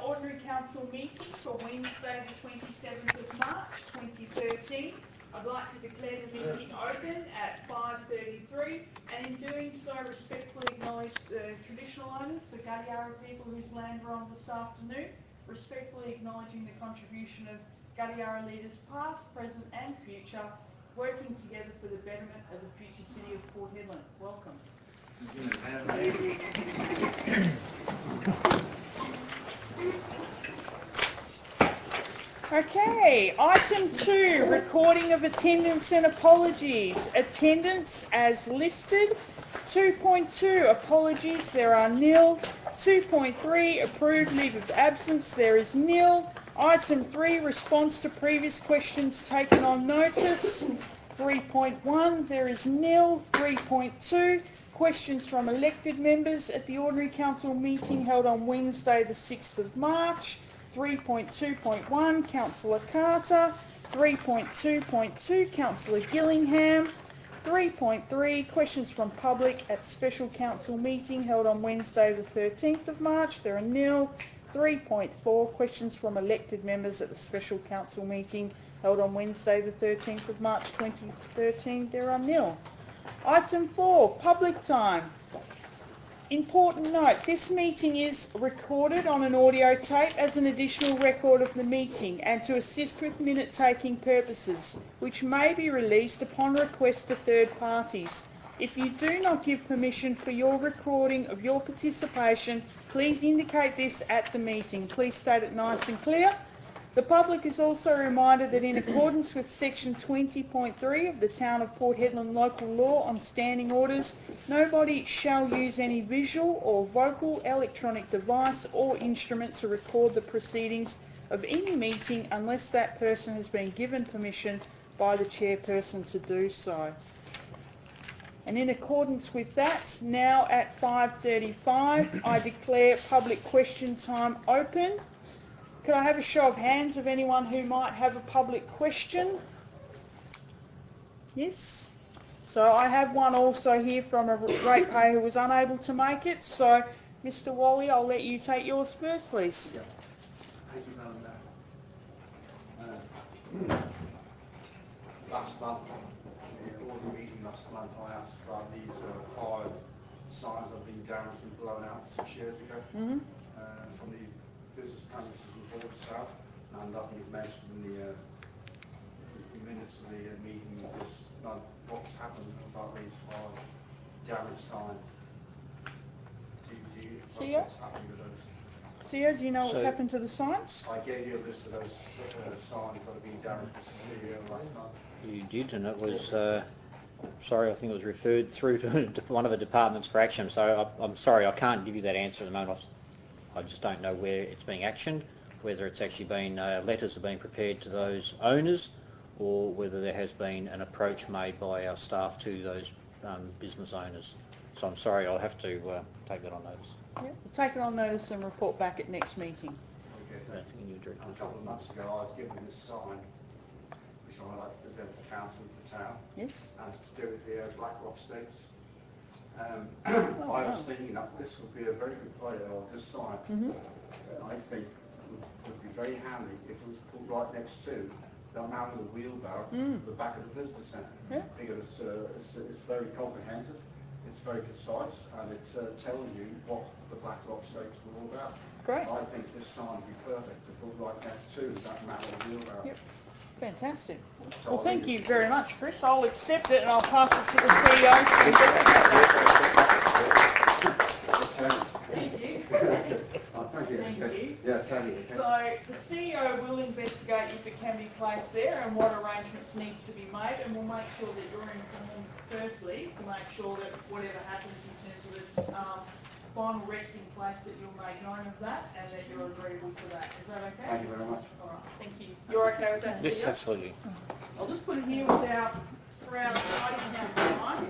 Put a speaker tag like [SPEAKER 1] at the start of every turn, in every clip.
[SPEAKER 1] Ordinary Council meeting for Wednesday the 27th of March 2013. I'd like to declare the meeting open at 5:33 and in doing so respectfully acknowledge the traditional owners, the Gadiara people whose land we're on this afternoon, respectfully acknowledging the contribution of Gadiara leaders past, present and future, working together for the betterment of the future city of Port Hedland. Welcome. Okay, item 2, recording of attendance and apologies. Attendance as listed. 2.2, apologies, there are nil. 2.3, approved leave of absence, there is nil. Item 3, response to previous questions taken on notice. 3.1, there is nil. 3.2, questions from elected members at the Ordinary Council meeting held on Wednesday the 6th of March. 3.2.1, Councillor Carter. 3.2.2, Councillor Gillingham. 3.3, questions from public at special council meeting held on Wednesday the 13th of March. There are nil. 3.4, questions from elected members at the special council meeting held on Wednesday the 13th of March 2013. There are nil. Item 4, public time. Important note, this meeting is recorded on an audio tape as an additional record of the meeting and to assist with minute-taking purposes, which may be released upon request to third parties. If you do not give permission for your recording of your participation, please indicate this at the meeting. Please state it nice and clear. The public is also reminded that in accordance with section 20.3 of the Town of Port Hedland local law on standing orders, nobody shall use any visual or vocal electronic device or instrument to record the proceedings of any meeting unless that person has been given permission by the chairperson to do so. And in accordance with that, now at 5:35, I declare public question time open. Could I have a show of hands of anyone who might have a public question? Yes. So I have one also here from a ratepayer who was unable to make it. So, Mr. Wally, I'll let you take yours first, please.
[SPEAKER 2] Yeah. Thank you, Madam last month, in the order meeting last month, I asked about these 5 signs that have been damaged and blown out 6 years ago from the business premises in Portsmouth, and I think mentioned in the minutes of the meeting this month what's happened about these 5 damaged signs. What's happening with those?
[SPEAKER 1] CEO, do you know what's happened to the signs?
[SPEAKER 2] I gave you a list of those signs that have been damaged last month.
[SPEAKER 3] You did, and it was, sorry, I think it was referred through to one of the departments for action, so I'm sorry, I can't give you that answer at the moment. I just don't know where it's being actioned, whether it's actually been, letters have been prepared to those owners, or whether there has been an approach made by our staff to those business owners. So I'm sorry, I'll have to take that on notice.
[SPEAKER 1] Yeah, we'll take it on notice and report back at next meeting.
[SPEAKER 2] Okay, a couple of months ago I was given this sign, which I'd like to present to the council and to the town.
[SPEAKER 1] Yes.
[SPEAKER 2] And it's to do with the Black Rock Stakes. I was thinking that this would be a very good player, or this sign, I think would be very handy if it was put right next to the man with the wheelbarrow at the back of the visitor centre.
[SPEAKER 1] Yeah.
[SPEAKER 2] Because it's very comprehensive, it's very concise, and it tells you what the Black Rock Stakes were all about.
[SPEAKER 1] Great.
[SPEAKER 2] I think this sign would be perfect to put right next to that man with the wheelbarrow.
[SPEAKER 1] Yep. Fantastic. Well, thank you very much, Chris. I'll accept it and I'll pass it to the CEO. Thank you.
[SPEAKER 2] Thank you.
[SPEAKER 1] Thank you.
[SPEAKER 2] Yeah, thank you.
[SPEAKER 1] So the CEO will investigate if it can be placed there and what arrangements needs to be made, and we'll make sure that you're informed firstly to make sure that whatever happens in terms of its final resting place, that you'll make known of that and that you're agreeable to that. Is that okay?
[SPEAKER 2] Thank you very much.
[SPEAKER 1] All right. Thank you. You're okay with that,
[SPEAKER 3] Yes,
[SPEAKER 1] CEO?
[SPEAKER 3] absolutely.
[SPEAKER 1] I'll just put it here without around writing down time.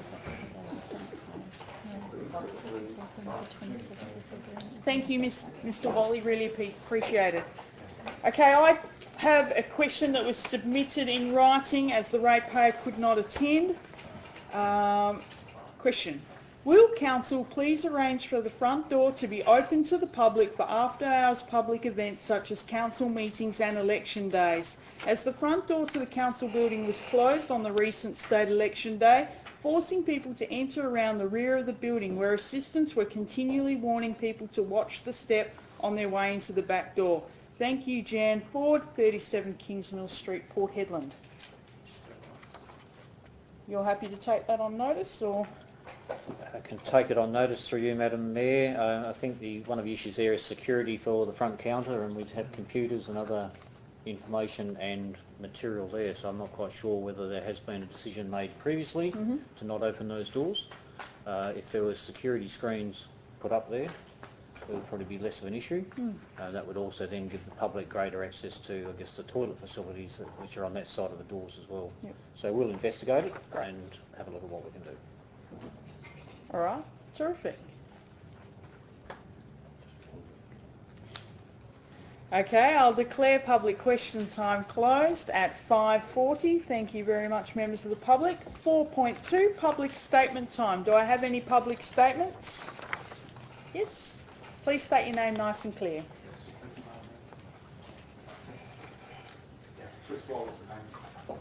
[SPEAKER 1] Thank you, Mr. Wally. Really appreciate it. Okay, I have a question that was submitted in writing as the ratepayer could not attend. Question. Will Council please arrange for the front door to be open to the public for after-hours public events such as council meetings and election days? As the front door to the council building was closed on the recent state election day, forcing people to enter around the rear of the building where assistants were continually warning people to watch the step on their way into the back door. Thank you, Jan Ford, 37 Kingsmill Street, Port Hedland. You're happy to take that on notice, or...?
[SPEAKER 3] I can take it on notice through you, Madam Mayor. I think one of the issues there is security for the front counter, and we'd have computers and other information and material there, so I'm not quite sure whether there has been a decision made previously to not open those doors. If there were security screens put up there, it would probably be less of an issue. That would also then give the public greater access to, I guess, the toilet facilities which are on that side of the doors as well.
[SPEAKER 1] Yep.
[SPEAKER 3] So we'll investigate it and have a look at what we can do.
[SPEAKER 1] All right, terrific. Okay, I'll declare public question time closed at 5:40. Thank you very much, members of the public. 4.2, public statement time. Do I have any public statements? Yes? Please state your name nice and clear.
[SPEAKER 2] Chris Wallace, name.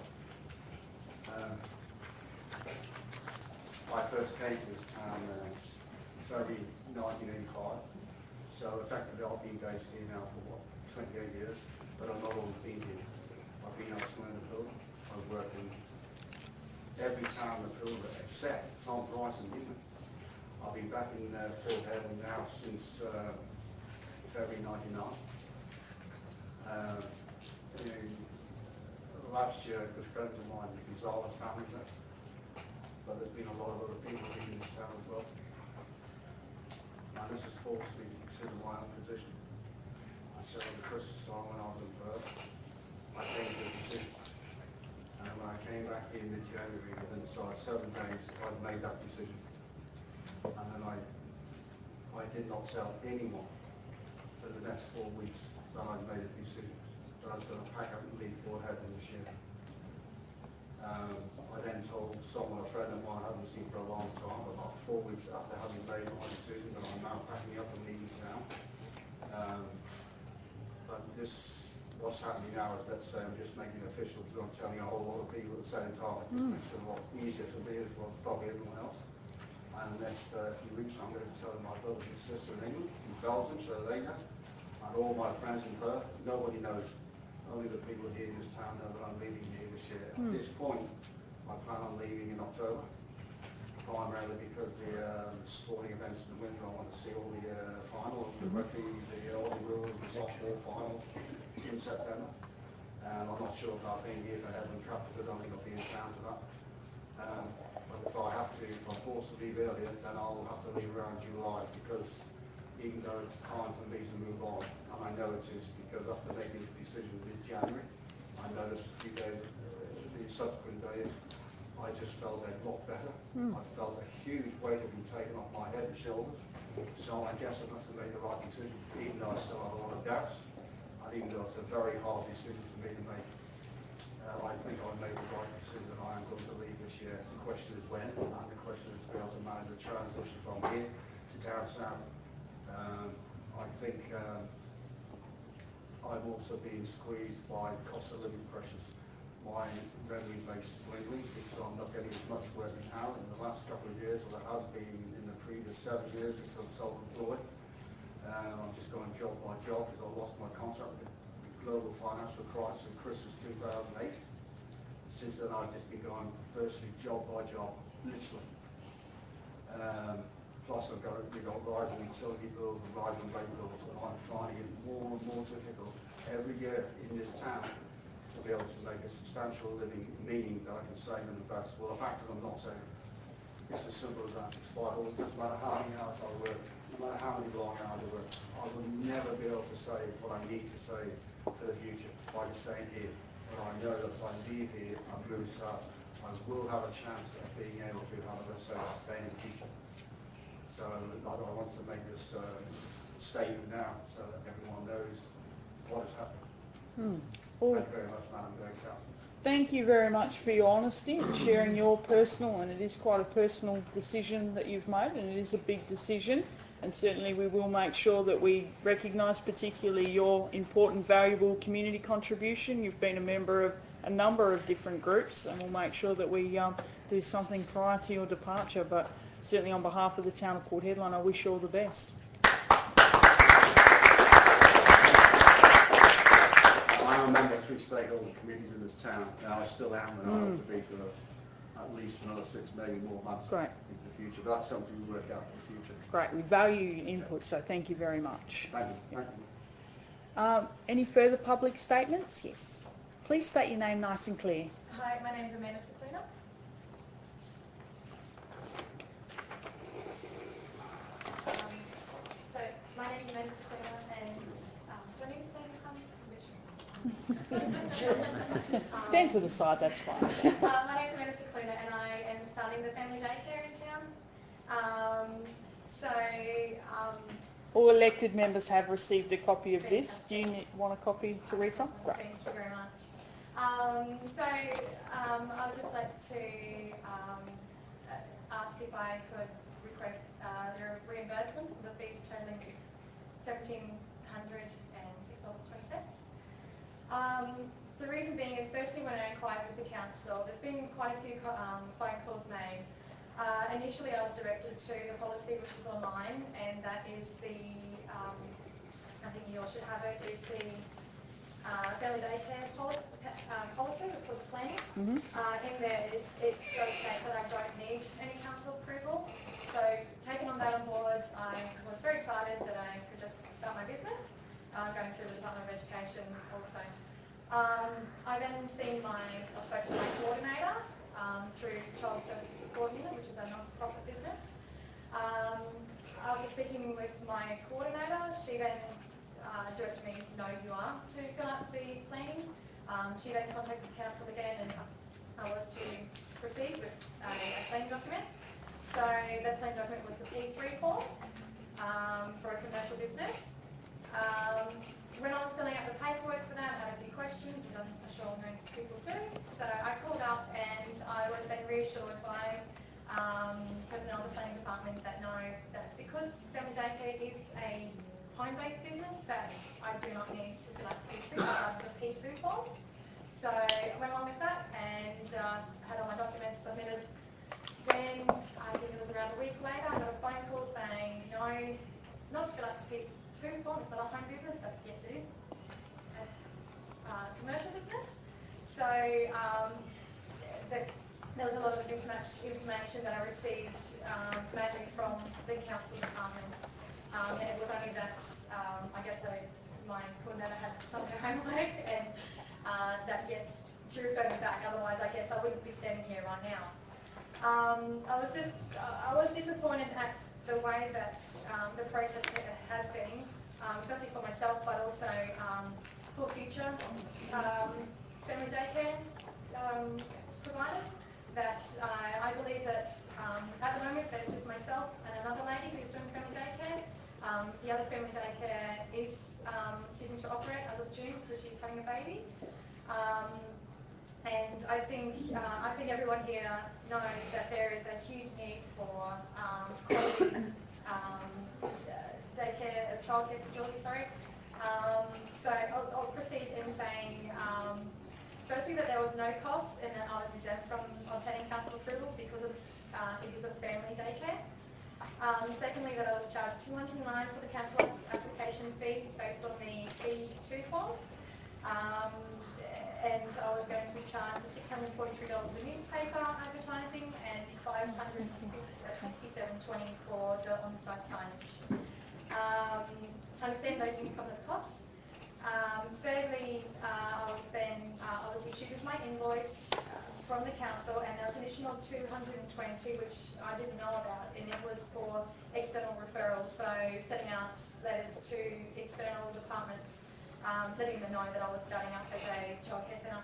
[SPEAKER 2] I first came to this town February 1985, so effectively I've been based here now for 28 years, but I've not always been here. I've been elsewhere in the Pilbara. I've worked in every town in the Pilbara except Tom Price and Newman. I've been back in Port Hedland now since February 99. Last year, good friends of mine, the Gonzalez family there. But there's been a lot of other people in this town as well. And this has forced me to consider my own position. I said on the Christmas time when I was in Perth, I came to a decision. And when I came back here in mid-January, within 7 days, I'd made that decision. And then I did not tell anyone for the next 4 weeks that I'd made a decision that I was going to pack up and leave Port Hedland this year. I then told someone, a friend of mine I hadn't seen for a long time, about 4 weeks after having made my decision, that I'm now packing up and leaving town. But what's happening now is, let's say, I'm just making it official because I'm telling a whole lot of people at the same time. It just makes it a lot easier for me as well as probably everyone else. And the next few weeks I'm going to tell my brother and sister in England, in Belgium, so they know. And all my friends in Perth, nobody knows. Only the people here in this town know that I'm leaving here this year. At this point, I plan on leaving in October, primarily because the sporting events in the winter, I want to see all the finals, the rugby, the Aussie rules, the softball finals in September. And I'm not sure about being here for Hedland Cup, because I don't think I'll be in town for that. But if I have to, if I'm forced to leave earlier, then I'll have to leave around July, because even though it's time for me to move on, and I know it is, because after making the decision mid-January, I noticed a few days, the subsequent days, I just felt a lot better. I felt a huge weight had been taken off my head and shoulders. So I guess I must have made the right decision, even though I still have a lot of doubts, and even though it's a very hard decision for me to make. I think I made the right decision that I am going to leave this year. The question is when, and the question is to be able to manage the transition from here to down south. I think I've also been squeezed by cost of living pressures. My revenue base is dwindling because I'm not getting as much work now in the last couple of years as I have been in the previous 7 years because I'm self-employed. I'm just going job by job because I lost my contract with the global financial crisis in Christmas 2008. Since then I've just been going virtually job by job, literally. Plus I've got rising utility bills and rising rate bills, and I'm finding it more and more difficult every year in this town to be able to make a substantial living, meaning that I can save and invest. Well, the fact is I'm not saving. It's as simple as that. Despite all, it doesn't matter how many hours I work, no matter how many long hours I work, I will never be able to save what I need to save for the future by staying here. But I know that if I leave here and move south, I will have a chance of being able to have, let's say, a sustainable future. So I want to make this statement now so that everyone knows what is happening. Thank you very much, Madam Councillor.
[SPEAKER 1] Thank you very much for your honesty and sharing your personal, and it is quite a personal decision that you've made, and it is a big decision, and certainly we will make sure that we recognise particularly your important, valuable community contribution. You've been a member of a number of different groups, and we'll make sure that we do something prior to your departure, but certainly on behalf of the town of Port Hedland, I wish you all the best.
[SPEAKER 2] I'm a member of 3 stakeholder committees in this town, and I still am, and I hope to be for at least another 6, maybe more months into the future. But that's something we work out for the future.
[SPEAKER 1] Great, we value your input, so thank you very much.
[SPEAKER 2] Thank you. Thank you.
[SPEAKER 1] Any further public statements? Yes. Please state your name nice and clear.
[SPEAKER 4] Hi, my name is Amanda Ciclina. So my name is Amanda Ciclina, and do I need to say permission?
[SPEAKER 1] Stand to the side, that's fine.
[SPEAKER 4] My name is Amanda Ciclina, and I am starting the family daycare in town.
[SPEAKER 1] All elected members have received a copy of this. Do you want a copy to read from? Great.
[SPEAKER 4] Thank you very much. I would just like to ask if I could request the reimbursement for the fees totaling $1,706.20. The reason being is, firstly, when I inquired with the council, there's been quite a few phone calls made. Initially, I was directed to the policy, which is online, and that is the, I think you all should have it, is the family daycare policy for the planning. In there, it does state that I don't need any council approval. So, taking on that on board, I was very excited that I could just start my business, going through the Department of Education also. I then spoke to my coordinator through Child Services Support Unit, which is a non-profit business. After speaking with my coordinator, she then directed me, no, you are to fill out the planning. She then contacted the council again, and I was to proceed with a planning document. So that planning document was the P3 form for a commercial business. When I was filling out the paperwork for that, I had a few questions, as I'm sure most people do. So I called up, and I was then reassured by personnel of the planning department that because family daycare is a home-based business, that I do not need to fill out the P2 form. So I went along with that and had all my documents submitted. Then I think it was around a week later, I got a phone call saying, no, not to fill out the P2 form, it's not a home business, but yes it is a commercial business. So there was a lot of mismatched information that I received mainly from the council departments, and it was only that I guess my coordinator had done her homework, and that yes, she referred me back. Otherwise, I guess I wouldn't be standing here right now. I was disappointed at the way that the process has been, especially for myself, but also for future family daycare providers. That I believe that at the moment there's just myself and another lady who's doing family daycare. The other family daycare is ceasing to operate as of June because she's having a baby. And I think everyone here knows that there is a huge need for quality daycare, childcare facilities. So I'll proceed in saying, firstly, that there was no cost and that I was exempt from obtaining council approval because it is a family daycare. Secondly, that I was charged $209 for the council application fee based on the P2 form. And I was going to be charged $643 for newspaper advertising and $567.20 for the on-site signage. I understand those things come at a cost. Thirdly, I was issued with my invoice from the council, and there was an additional $220, which I didn't know about, and it was for external referrals, so sending out letters to external departments, letting them know that I was starting up as a childcare centre.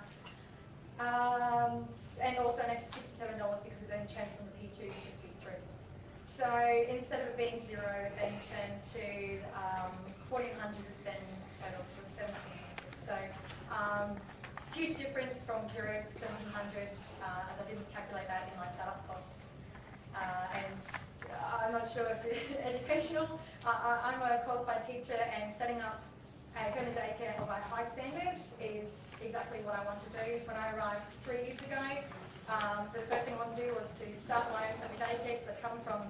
[SPEAKER 4] And also an extra $67 because it then changed from the P2 to P3. So instead of it being $0, it then turned to $1,400, then total to $1,700. So huge huge difference from 0 to 1700, as I didn't calculate that in my startup costs. And I'm not sure if it's educational. I'm a qualified teacher, and setting up a family daycare of a high standard is exactly what I want to do. When I arrived 3 years ago, the first thing I wanted to do was to start my own family daycare. So I come from,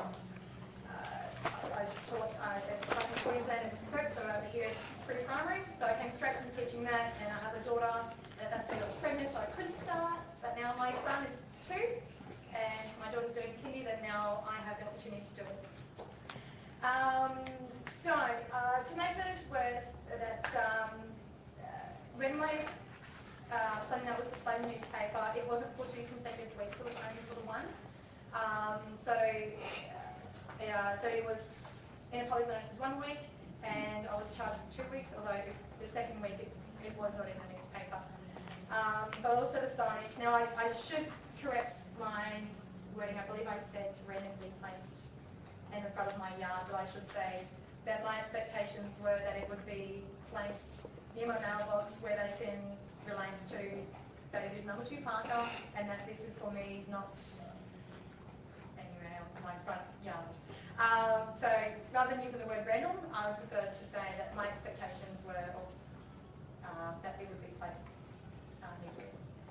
[SPEAKER 4] I taught back in Queensland and Prep, so over here pre-primary. So I came straight from teaching that, and I have a daughter at that stage I was pregnant, so I couldn't start. But now my son is 2, and my daughter's doing kindy, then now I have the opportunity to do it. To make matters worse, that when my planning note was displayed in the newspaper, it wasn't for 2 consecutive weeks, it was only for the one. So it was in a public notice 1 week, and I was charged for 2 weeks, although the second week it was not in the newspaper. But also the signage. Now I should correct my wording. I believe I said randomly placed in the front of my yard, but I should say that my expectations were that it would be placed near my mailbox where they can relate to that it is number 2 Parker, and that this is for me, not anywhere else in my front yard. So rather than using the word random, I would prefer to say that my expectations were that it would be placed near.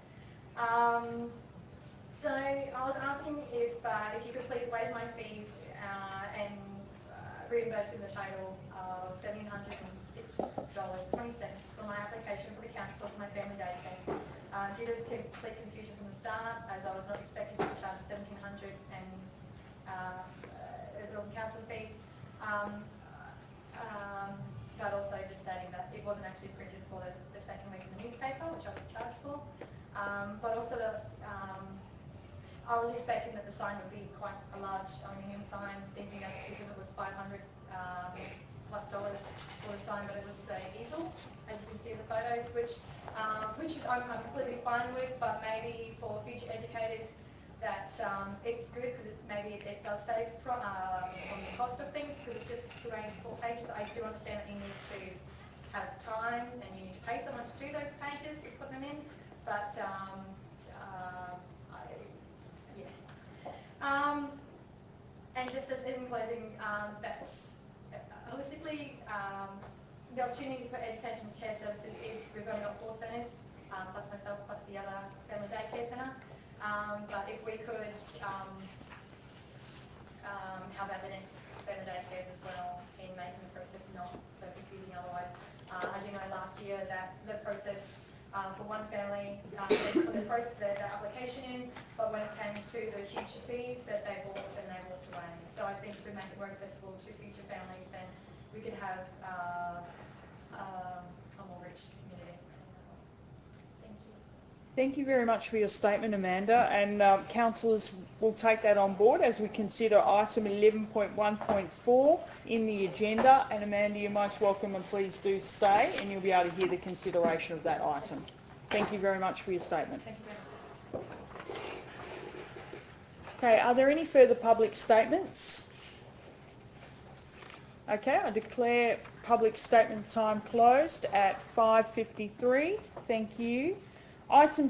[SPEAKER 4] So I was asking if you could please waive my fees and reimburse me the total of $1,706.20 for my application for the council for my family daycare. Due to the complete confusion from the start, as I was not expecting to be charged $1,700 and council fees, but also just stating that it wasn't actually printed for the second week in the newspaper, which I was charged for. But also I was expecting that the sign would be quite a large aluminium sign, thinking that because it was $500 plus for the sign, but it was an easel, as you can see in the photos, which is I'm completely fine with, but maybe for future educators that it's good because maybe it does save from the cost of things, because it's just 284 pages. I do understand that you need to have time and you need to pay someone to do those pages to put them in, but and just as in closing, that holistically, the opportunity for education care services is we've only got 4 centres, plus myself, plus the other family daycare centre. But if we could have at the next family daycares as well, in making the process not so confusing otherwise. As you know, last year that the process for one family, they put the application in, but when it came to the future fees that they walked away. So I think if we make it more accessible to future families, then we could have a more rich community. Thank you.
[SPEAKER 1] Thank you very much for your statement, Amanda, and councillors will take that on board as we consider item 11.1.4 in the agenda. And Amanda, you're most welcome, and please do stay, and you'll be able to hear the consideration of that item. Thank you very much for your statement.
[SPEAKER 4] Thank you very much.
[SPEAKER 1] Okay, are there any further public statements? Okay, I declare public statement time closed at 5:53. Thank you. Item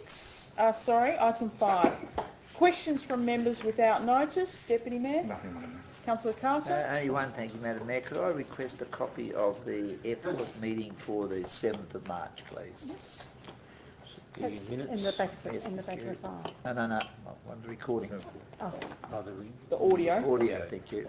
[SPEAKER 1] 5. Questions from members without notice. Deputy Mayor.
[SPEAKER 5] Nothing, Madam Mayor.
[SPEAKER 1] Councillor Carter.
[SPEAKER 6] Only one, thank you, Madam Mayor. Could I request a copy of the airport meeting for the 7th of March, please?
[SPEAKER 1] Yes.
[SPEAKER 3] Minutes.
[SPEAKER 7] In the back of
[SPEAKER 6] Yes,
[SPEAKER 7] the
[SPEAKER 6] thank you.
[SPEAKER 7] file.
[SPEAKER 6] No, not one, the recording.
[SPEAKER 7] Oh.
[SPEAKER 1] The audio.
[SPEAKER 6] Audio, thank you.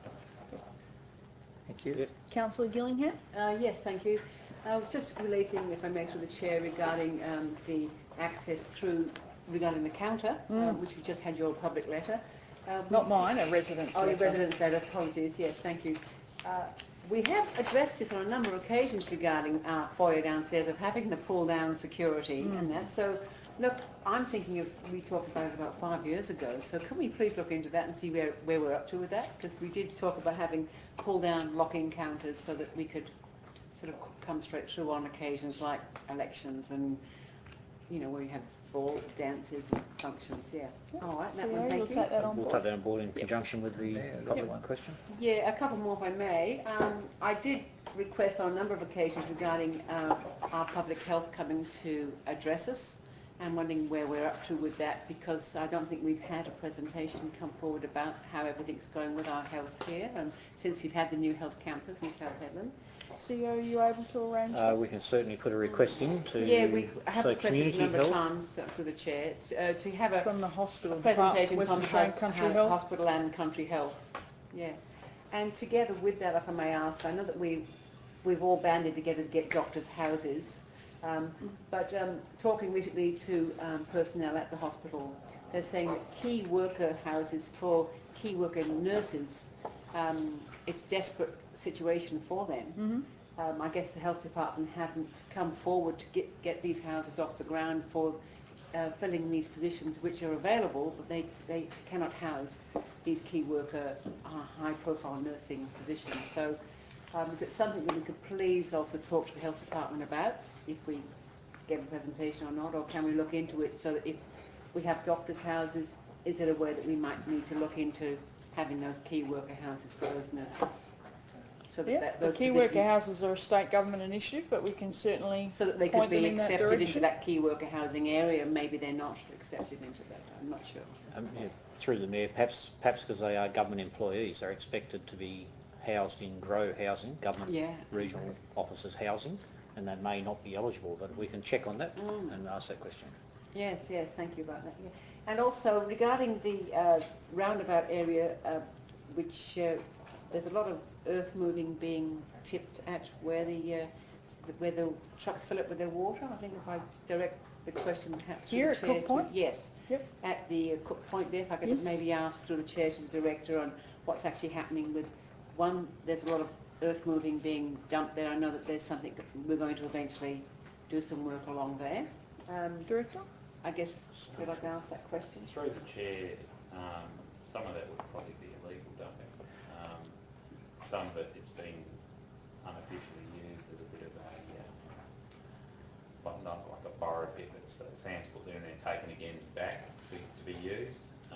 [SPEAKER 6] Thank you.
[SPEAKER 1] Councillor Gillingham.
[SPEAKER 7] Yes, thank you. I was just relating, if I may, to the chair regarding the access regarding the counter, which you just had your public letter.
[SPEAKER 1] Not mine, a resident's
[SPEAKER 7] Oh, your
[SPEAKER 1] letter.
[SPEAKER 7] resident's letter, apologies, yes, thank you. We have addressed this on a number of occasions regarding our foyer downstairs of having to pull down security and that. So, look, I'm thinking we talked about it about 5 years ago. So can we please look into that and see where we're up to with that? Because we did talk about having pull-down locking counters so that we could sort of come straight through on occasions like elections and, where you have balls, dances and functions, yeah. All right, that one, thank
[SPEAKER 1] we'll
[SPEAKER 7] you.
[SPEAKER 1] take that on
[SPEAKER 3] We'll
[SPEAKER 1] board.
[SPEAKER 3] take that on board in conjunction with the public question.
[SPEAKER 7] Yeah, a couple more if I may. I did requests on a number of occasions regarding our public health coming to address us, and wondering where we're up to with that, because I don't think we've had a presentation come forward about how everything's going with our health here, and since we've had the new health campus in South Hedland.
[SPEAKER 1] CEO, are you able to arrange that?
[SPEAKER 3] We can certainly put a request in to
[SPEAKER 7] I have requested
[SPEAKER 3] community
[SPEAKER 7] a number
[SPEAKER 3] health.
[SPEAKER 7] of times through the chair to have a
[SPEAKER 1] From the hospital,
[SPEAKER 7] presentation
[SPEAKER 1] Western
[SPEAKER 7] from
[SPEAKER 1] Australian Country Health.
[SPEAKER 7] Hospital and Country Health. Yeah. And together with that, if I may ask, I know that we've all banded together to get doctors' houses, but talking recently to personnel at the hospital, they're saying that key worker houses for key worker nurses, it's a desperate situation for them. I guess the health department haven't come forward to get these houses off the ground for filling these positions which are available, but they cannot house these key worker, high-profile nursing positions. So is it something that we could please also talk to the health department about, if we get a presentation or not, or can we look into it so that if we have doctors' houses, is it a way that we might need to look into having those key worker houses for those nurses? So that
[SPEAKER 1] the
[SPEAKER 7] those
[SPEAKER 1] key
[SPEAKER 7] positions,
[SPEAKER 1] worker houses are a state government initiative, but we can certainly
[SPEAKER 7] so that they could
[SPEAKER 1] point
[SPEAKER 7] be
[SPEAKER 1] them in that
[SPEAKER 7] accepted into
[SPEAKER 1] direction.
[SPEAKER 7] that key worker housing area. Maybe they're not accepted into that. I'm not sure.
[SPEAKER 3] Yeah, through the Mayor, perhaps because they are government employees, they're expected to be housed in GROW housing, government regional officers housing, and they may not be eligible, but we can check on that and ask that question.
[SPEAKER 7] Yes, thank you about that. Yeah. And also regarding the roundabout area, which there's a lot of earth moving being tipped at where the trucks fill up with their water. I think if I direct the question perhaps
[SPEAKER 1] Here
[SPEAKER 7] to the
[SPEAKER 1] at
[SPEAKER 7] chair
[SPEAKER 1] Cook Point?
[SPEAKER 7] yes,
[SPEAKER 1] Yep.
[SPEAKER 7] at the Cook Point there, if I could maybe ask through the chair to the director on what's actually happening with one. There's a lot of earth moving being dumped there. I know that there's something that we're going to eventually do some work along there.
[SPEAKER 1] Director?
[SPEAKER 7] I guess should I ask that question?
[SPEAKER 5] Through the chair, some of that would probably be illegal dumping. Some of it, it's been unofficially used as a bit of a, not like a borrow pit, but sand's put there and then taken again back to be used.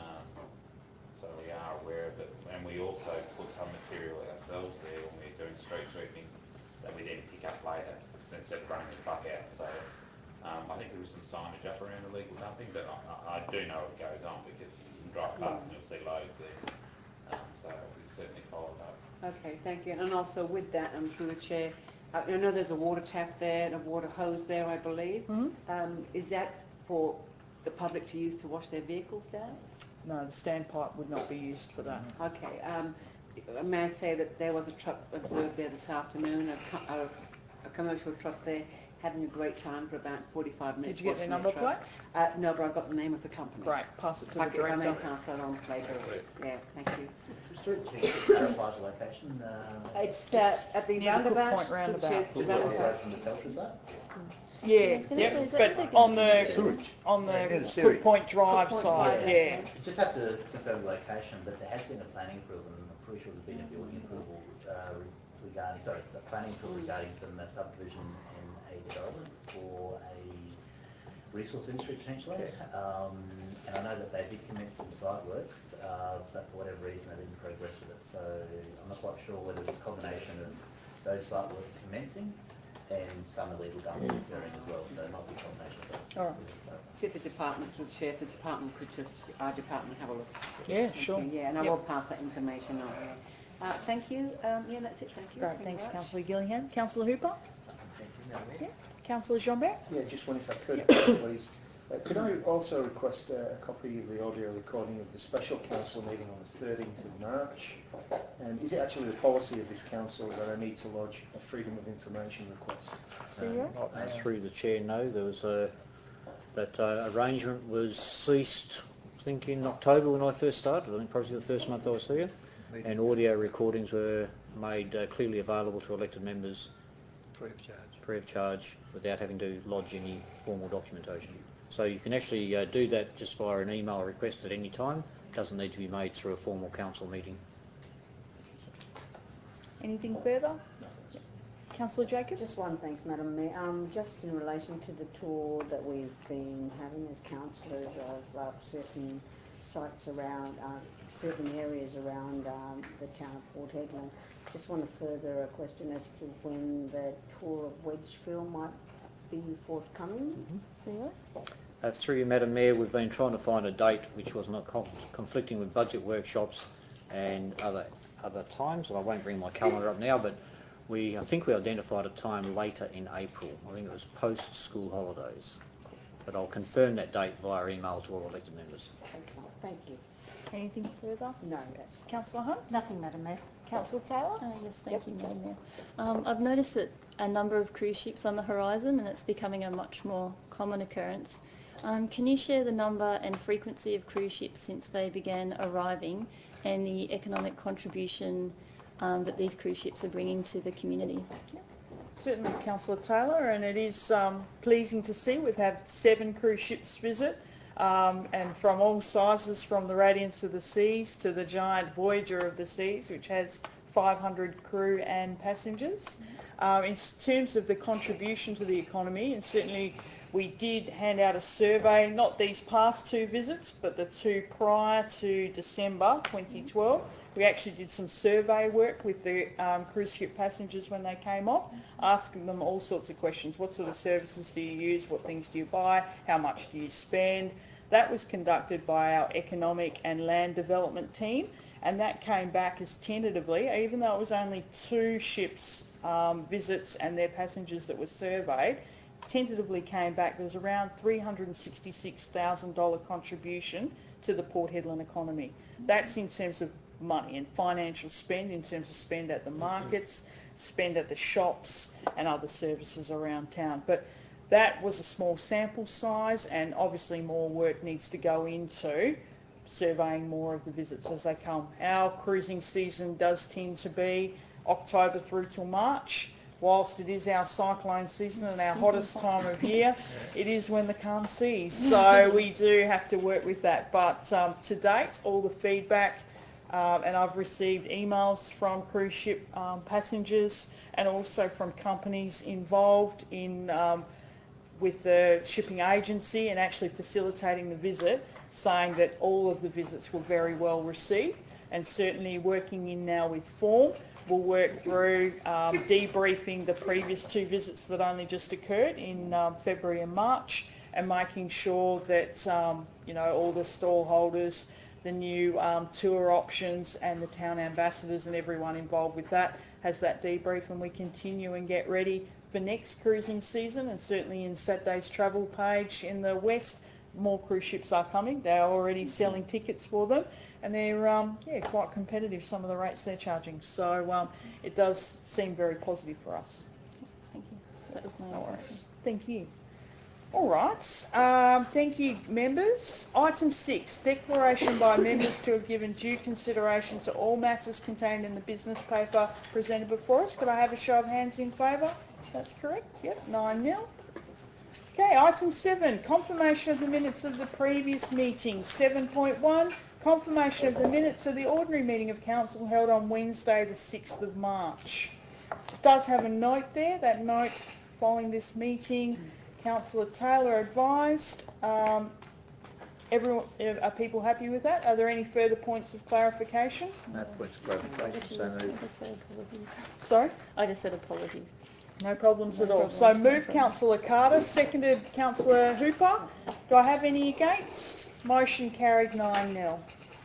[SPEAKER 5] So we are aware of it, and we also put some material ourselves there when we're doing street sweeping that we then pick up later instead of running the truck out. So I think there is some signage up around illegal dumping, but I do know it goes on because you can drive past and you'll see loads there. So we certainly follow that.
[SPEAKER 7] Okay, thank you. And also with that, through the chair, I know there's a water tap there and a water hose there, I believe. Is that for the public to use to wash their vehicles down?
[SPEAKER 1] No, the standpipe would not be used for that.
[SPEAKER 7] Okay. May I say that there was a truck observed there this afternoon, a commercial truck there, having a great time for about 45 minutes.
[SPEAKER 1] Did you get their number plate?
[SPEAKER 7] No, but I got the name of the company.
[SPEAKER 1] Great, pass it to the
[SPEAKER 7] I may
[SPEAKER 1] director.
[SPEAKER 7] pass that on later. Yeah, thank you.
[SPEAKER 8] Clarify the location.
[SPEAKER 7] It's at the
[SPEAKER 1] near the Cook
[SPEAKER 7] roundabout.
[SPEAKER 1] Point roundabout.
[SPEAKER 8] Was that also from the Felters though?
[SPEAKER 1] Yeah,
[SPEAKER 9] was gonna say, is that
[SPEAKER 1] but
[SPEAKER 9] what
[SPEAKER 1] on
[SPEAKER 9] they're
[SPEAKER 1] the
[SPEAKER 6] sewage.
[SPEAKER 1] Cook Point Drive
[SPEAKER 7] Cook Point
[SPEAKER 1] side,
[SPEAKER 7] Drive,
[SPEAKER 1] yeah.
[SPEAKER 8] Just have to confirm the location, but there has been a planning approval, and I'm pretty sure there's been a building approval the planning approval regarding some subdivision and a development for a resource industry potentially. And I know that they did commence some site works, but for whatever reason they didn't progress with it. So I'm not quite sure whether it's a combination of those site works commencing and some illegal dumping occurring as well. So it might be a combination of both.
[SPEAKER 1] All right.
[SPEAKER 7] See if the department could share, if the department could our department have a look.
[SPEAKER 1] Yeah, sure.
[SPEAKER 7] Yeah, and I will pass that information on. Thank you. Yeah, that's it. Thank you.
[SPEAKER 1] Great,
[SPEAKER 7] Thank you
[SPEAKER 1] thanks,
[SPEAKER 7] very much.
[SPEAKER 1] Councillor Gillingham. Councillor Hooper?
[SPEAKER 6] Thank you, Madam Mayor.
[SPEAKER 1] Councillor Jeanbert?
[SPEAKER 10] Yeah, just one if I could, please. Could I also request a copy of the audio recording of the special council meeting on the 13th of March? And is it actually the policy of this council that I need to lodge a freedom of information request?
[SPEAKER 3] Through the chair, no. There was that arrangement was ceased, I think, in October when I first started. I think probably the first month I was here. And audio recordings were made clearly available to elected members free of charge without having to lodge any formal documentation. So you can actually do that just via an email request at any time. It doesn't need to be made through a formal council meeting.
[SPEAKER 1] Anything further? Councillor Jacobs?
[SPEAKER 9] Just one, thanks, Madam Mayor. Just in relation to the tour that we've been having as councillors of certain sites around, certain areas around the town of Port Hedland. just want to further a question as to when the tour of Wedgeville might be forthcoming. CEO?
[SPEAKER 3] Through you, Madam Mayor, we've been trying to find a date which was not conflicting with budget workshops and other times, and I won't bring my calendar up now, but I think we identified a time later in April. I think it was post-school holidays. But I'll confirm that date via email to all elected members.
[SPEAKER 9] Excellent, thank you.
[SPEAKER 1] Anything further?
[SPEAKER 9] No, that's
[SPEAKER 1] Councillor Hunt?
[SPEAKER 11] Nothing, Madam Mayor.
[SPEAKER 1] Councillor Taylor?
[SPEAKER 11] Yes, thank you, Madam Mayor. I've noticed that a number of cruise ships on the horizon, and it's becoming a much more common occurrence. Can you share the number and frequency of cruise ships since they began arriving and the economic contribution that these cruise ships are bringing to the community?
[SPEAKER 1] Certainly, Councillor Taylor, and it is pleasing to see we've had 7 cruise ships visit, and from all sizes, from the Radiance of the Seas to the giant Voyager of the Seas, which has 500 crew and passengers. In terms of the contribution to the economy, and certainly we did hand out a survey, not these past 2 visits, but the 2 prior to December 2012. We actually did some survey work with the cruise ship passengers when they came off, asking them all sorts of questions. What sort of services do you use? What things do you buy? How much do you spend? That was conducted by our economic and land development team, and that came back as tentatively, even though it was only 2 ships visits and their passengers that were surveyed, tentatively came back, there's around $366,000 contribution to the Port Hedland economy. That's in terms of money and financial spend, in terms of spend at the markets, spend at the shops and other services around town. But that was a small sample size, and obviously more work needs to go into surveying more of the visits as they come. Our cruising season does tend to be October through till March. Whilst it is our cyclone season and our hottest time of year, it is when the calm seas. So we do have to work with that. But to date, all the feedback, and I've received emails from cruise ship passengers and also from companies involved in with the shipping agency and actually facilitating the visit, saying that all of the visits were very well received, and certainly working in now with Form. We'll work through debriefing the previous 2 visits that only just occurred in February and March, and making sure that all the stall holders, the new tour options and the town ambassadors and everyone involved with that has that debrief, and we continue and get ready for next cruising season. And certainly in Saturday's travel page in the west, more cruise ships are coming. They're already selling tickets for them, and they're quite competitive, some of the rates they're charging. So it does seem very positive for us.
[SPEAKER 11] Thank you. That was my question.
[SPEAKER 1] Thank you. All right. Thank you, members. Item 6, declaration by members to have given due consideration to all matters contained in the business paper presented before us. Could I have a show of hands in favour? That's correct. Yep, 9-0. Okay, item 7, confirmation of the minutes of the previous meeting. 7.1, confirmation of the minutes of the ordinary meeting of council held on Wednesday the 6th of March. It does have a note there. That note, following this meeting, Councillor Taylor advised. Everyone, are people happy with that? Are there any further points of clarification?
[SPEAKER 6] No points of clarification, so moved.
[SPEAKER 11] I just said apologies.
[SPEAKER 1] Sorry?
[SPEAKER 11] I just said apologies.
[SPEAKER 1] No problems
[SPEAKER 11] No
[SPEAKER 1] at all.
[SPEAKER 11] problems,
[SPEAKER 1] So
[SPEAKER 11] no
[SPEAKER 1] moved
[SPEAKER 11] problems.
[SPEAKER 1] Councillor Carter, seconded Councillor Hooper. Do I have any against? Motion carried 9-0.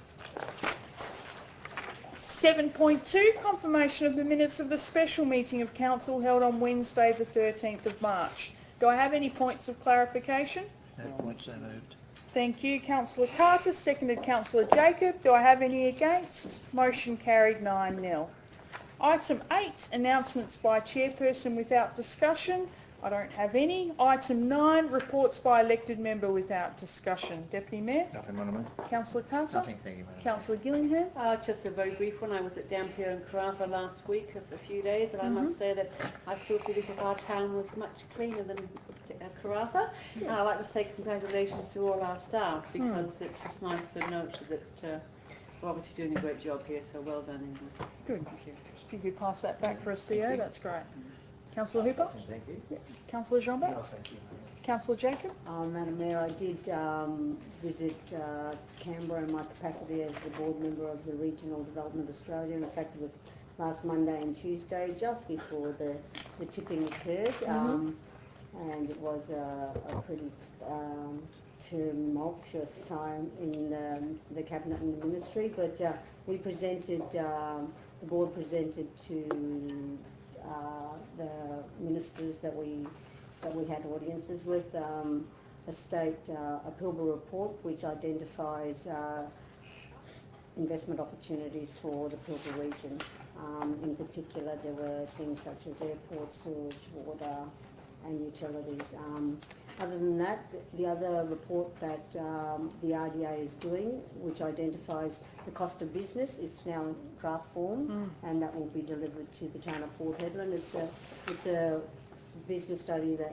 [SPEAKER 1] 7.2, confirmation of the minutes of the special meeting of council held on Wednesday the 13th of March. Do I have any points of clarification?
[SPEAKER 6] No points, so moved.
[SPEAKER 1] Thank you, Councillor Carter, seconded Councillor Jacob. Do I have any against? Motion carried 9-0. Item 8, announcements by chairperson without discussion. I don't have any. Item 9, reports by elected member without discussion. Deputy Mayor?
[SPEAKER 6] Nothing, Madam Mayor.
[SPEAKER 1] Councillor Carter?
[SPEAKER 6] Nothing, thank you, Madam Mayor.
[SPEAKER 1] Councillor Gillingham?
[SPEAKER 7] Just a very brief one. I was at Dampier and Carafa last week for a few days, and I must say that I still feel as if our town was much cleaner than Carafa. I'd like to say congratulations to all our staff, because it's just nice to note that we're obviously doing a great job here, so well done. Ingrid.
[SPEAKER 1] Good.
[SPEAKER 7] Thank you.
[SPEAKER 1] If you could pass that back for a CO, that's great. Councillor Hooper?
[SPEAKER 8] Thank you.
[SPEAKER 1] Councillor Jeanbert?
[SPEAKER 10] No, thank you.
[SPEAKER 1] Councillor Jacob?
[SPEAKER 9] Madam Mayor, I did visit Canberra in my capacity as the board member of the Regional Development Australia. In fact, with last Monday and Tuesday, just before the tipping occurred. And it was a pretty tumultuous time in the Cabinet and the Ministry, but we presented, the board presented to the ministers that we had audiences with a Pilbara report which identifies investment opportunities for the Pilbara region. In particular, there were things such as airport, sewage, water and utilities. Other than that, the other report that the RDA is doing, which identifies the cost of business, is now in draft form, and that will be delivered to the town of Port Hedland. It's a business study that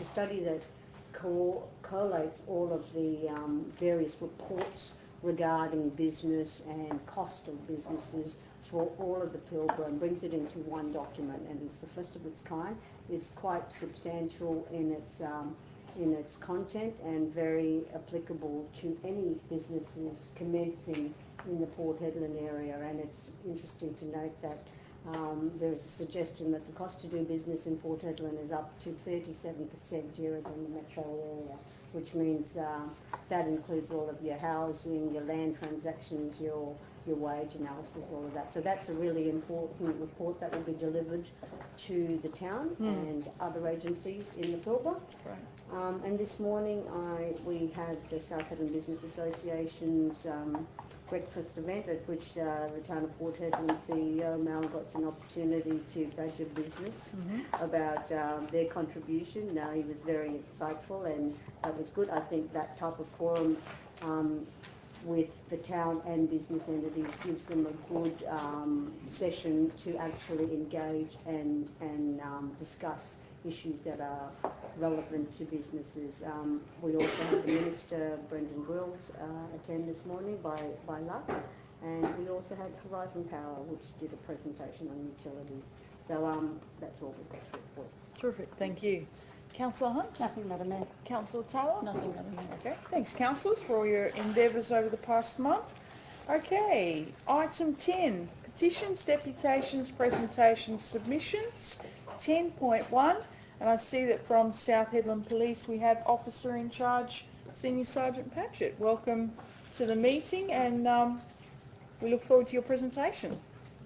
[SPEAKER 9] collates all of the various reports regarding business and cost of businesses for all of the Pilbara and brings it into one document, and it's the first of its kind. It's quite substantial in its content and very applicable to any businesses commencing in the Port Hedland area. And it's interesting to note that there is a suggestion that the cost to do business in Port Hedland is up to 37% dearer than the metro area, which means that includes all of your housing, your land transactions, your wage analysis, all of that. So that's a really important report that will be delivered to the town and other agencies in the Pilbara. Right. And this morning we had the South Hedland Business Association's breakfast event at which the town of Port Hedland CEO Mal got an opportunity to badger business about their contribution. Now, he was very insightful and that was good. I think that type of forum with the town and business entities gives them a good session to actually engage and discuss issues that are relevant to businesses. We also had the Minister, Brendan Grills, attend this morning by luck, and we also had Horizon Power, which did a presentation on utilities. So that's all we've got to report.
[SPEAKER 1] Terrific, thank you. Councillor Hunt?
[SPEAKER 9] Nothing, Madam Mayor.
[SPEAKER 1] Councillor Taylor?
[SPEAKER 11] Nothing, Madam Mayor.
[SPEAKER 1] Okay, thanks councillors for all your endeavours over the past month. Okay, item 10, petitions, deputations, presentations, submissions, 10.1. And I see that from South Hedland Police we have Officer in Charge, Senior Sergeant Patchett. Welcome to the meeting, and we look forward to your presentation.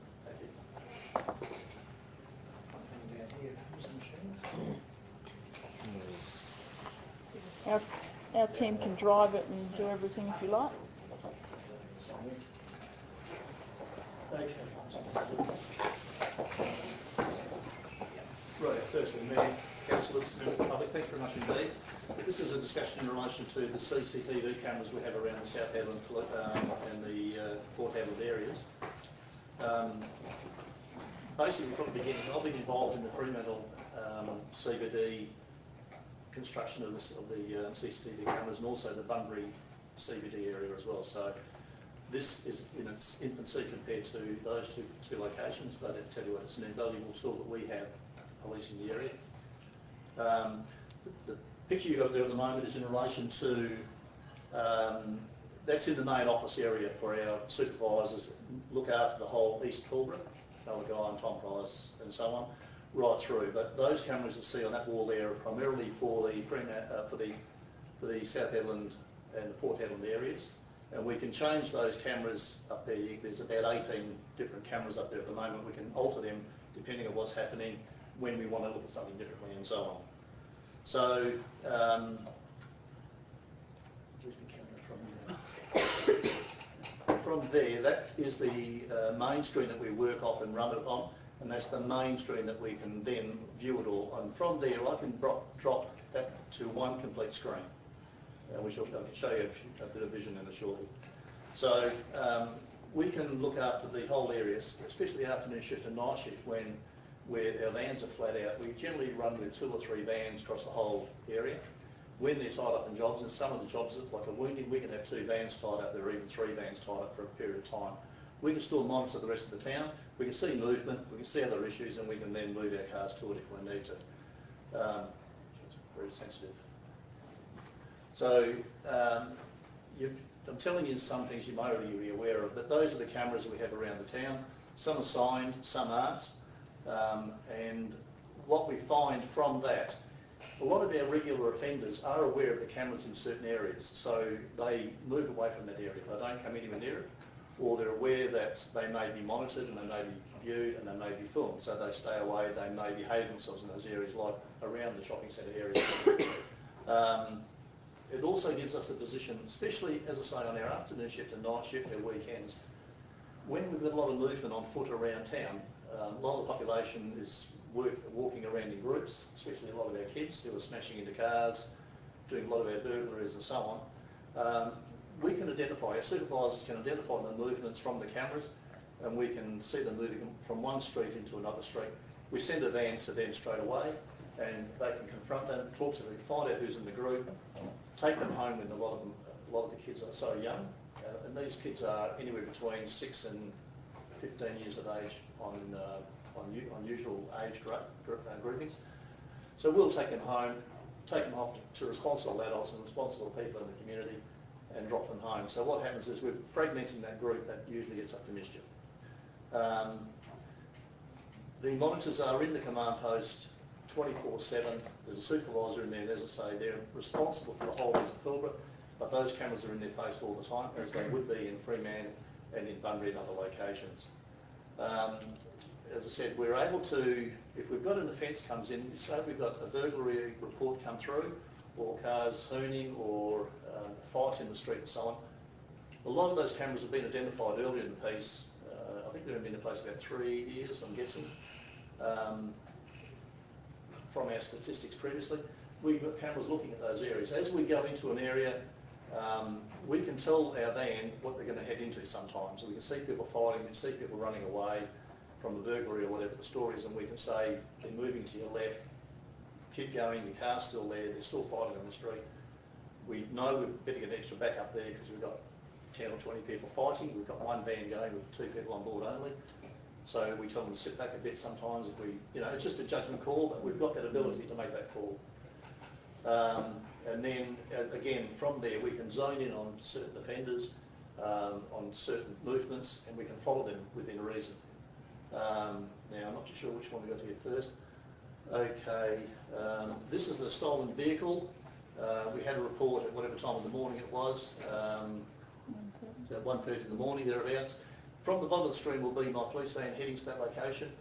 [SPEAKER 1] Our team can drive it and do everything if you like.
[SPEAKER 12] Right, firstly, Mayor, councillors, members of the public, thanks very much indeed. This is a discussion in relation to the CCTV cameras we have around the South Hedland and the Port Hedland areas. Basically, from the beginning, I've been involved in the Fremantle CBD construction of the CCTV cameras and also the Bunbury CBD area as well. So this is in its infancy compared to those two locations, but I tell you what, it's an invaluable tool that we have policing the area. The picture you've got there at the moment is in relation to, that's in the main office area for our supervisors, look after the whole East Pilbara, Noah Guy and Tom Price and so on, right through. But those cameras you see on that wall there are primarily for the South Hedland and the Port Hedland areas. And we can change those cameras up there. There's about 18 different cameras up there at the moment. We can alter them depending on what's happening, when we want to look at something differently and so on. So, from there, that is the main screen that we work off and run it on, and that's the main screen that we can then view it all. And from there, I can drop that to one complete screen, which I can show you a bit of vision in it shortly. So, we can look after the whole areas, especially afternoon shift and night shift where our vans are flat out. We generally run with 2 or 3 vans across the whole area. When they're tied up in jobs, and some of the jobs, like a wounding, we can have 2 vans tied up there, or even 3 vans tied up for a period of time. We can still monitor the rest of the town. We can see movement, we can see other issues, and we can then move our cars to it if we need to. Very sensitive. So, I'm telling you some things you may already be aware of, but those are the cameras we have around the town. Some are signed, some aren't. And what we find from that, a lot of our regular offenders are aware of the cameras in certain areas, so they move away from that area. They don't come anywhere near it, or they're aware that they may be monitored and they may be viewed and they may be filmed, so they stay away. They may behave themselves in those areas, like around the shopping centre area. It also gives us a position, especially, as I say, on our afternoon shift and night shift, our weekends, when we've got a lot of movement on foot around town. A lot of the population is walking around in groups, especially a lot of our kids who are smashing into cars, doing a lot of our burglaries and so on. We can identify, our supervisors can identify the movements from the cameras, and we can see them moving from one street into another street. We send a van to them straight away, and they can confront them, talk to them, find out who's in the group, take them home when a lot of the kids are so young. And these kids are anywhere between 6 and 15 years of age on usual age groupings. So we'll take them home, take them off to responsible adults and responsible people in the community, and drop them home. So what happens is we're fragmenting that group. That usually gets up to mischief. The monitors are in the command post 24/7. There's a supervisor in there, and as I say, they're responsible for the whole of Pilbara, but those cameras are in their post all the time, as they would be in Fremantle and in Bunbury and other locations. As I said, we're able to, if we've got an offence comes in, say we've got a burglary report come through, or cars hooning, or fights in the street and so on, a lot of those cameras have been identified earlier in the piece. I think they've been in place about 3 years, I'm guessing, from our statistics previously. We've got cameras looking at those areas. As we go into an area, we can tell our van what they're going to head into sometimes. We can see people fighting, we can see people running away from the burglary or whatever the story is, and we can say, they're moving to your left, keep going, your car's still there, they're still fighting on the street. We know we'd better get extra backup there because we've got 10 or 20 people fighting. We've got one van going with 2 people on board only. So we tell them to sit back a bit sometimes if we, it's just a judgment call, but we've got that ability to make that call. And then, again, from there we can zone in on certain offenders, on certain movements, and we can follow them within reason. Now, I'm not too sure which one we got here first. Okay, this is a stolen vehicle. We had a report at whatever time of the morning it was, at 1:30 in the morning, thereabouts. From the bottom of the screen will be my police van heading to that location.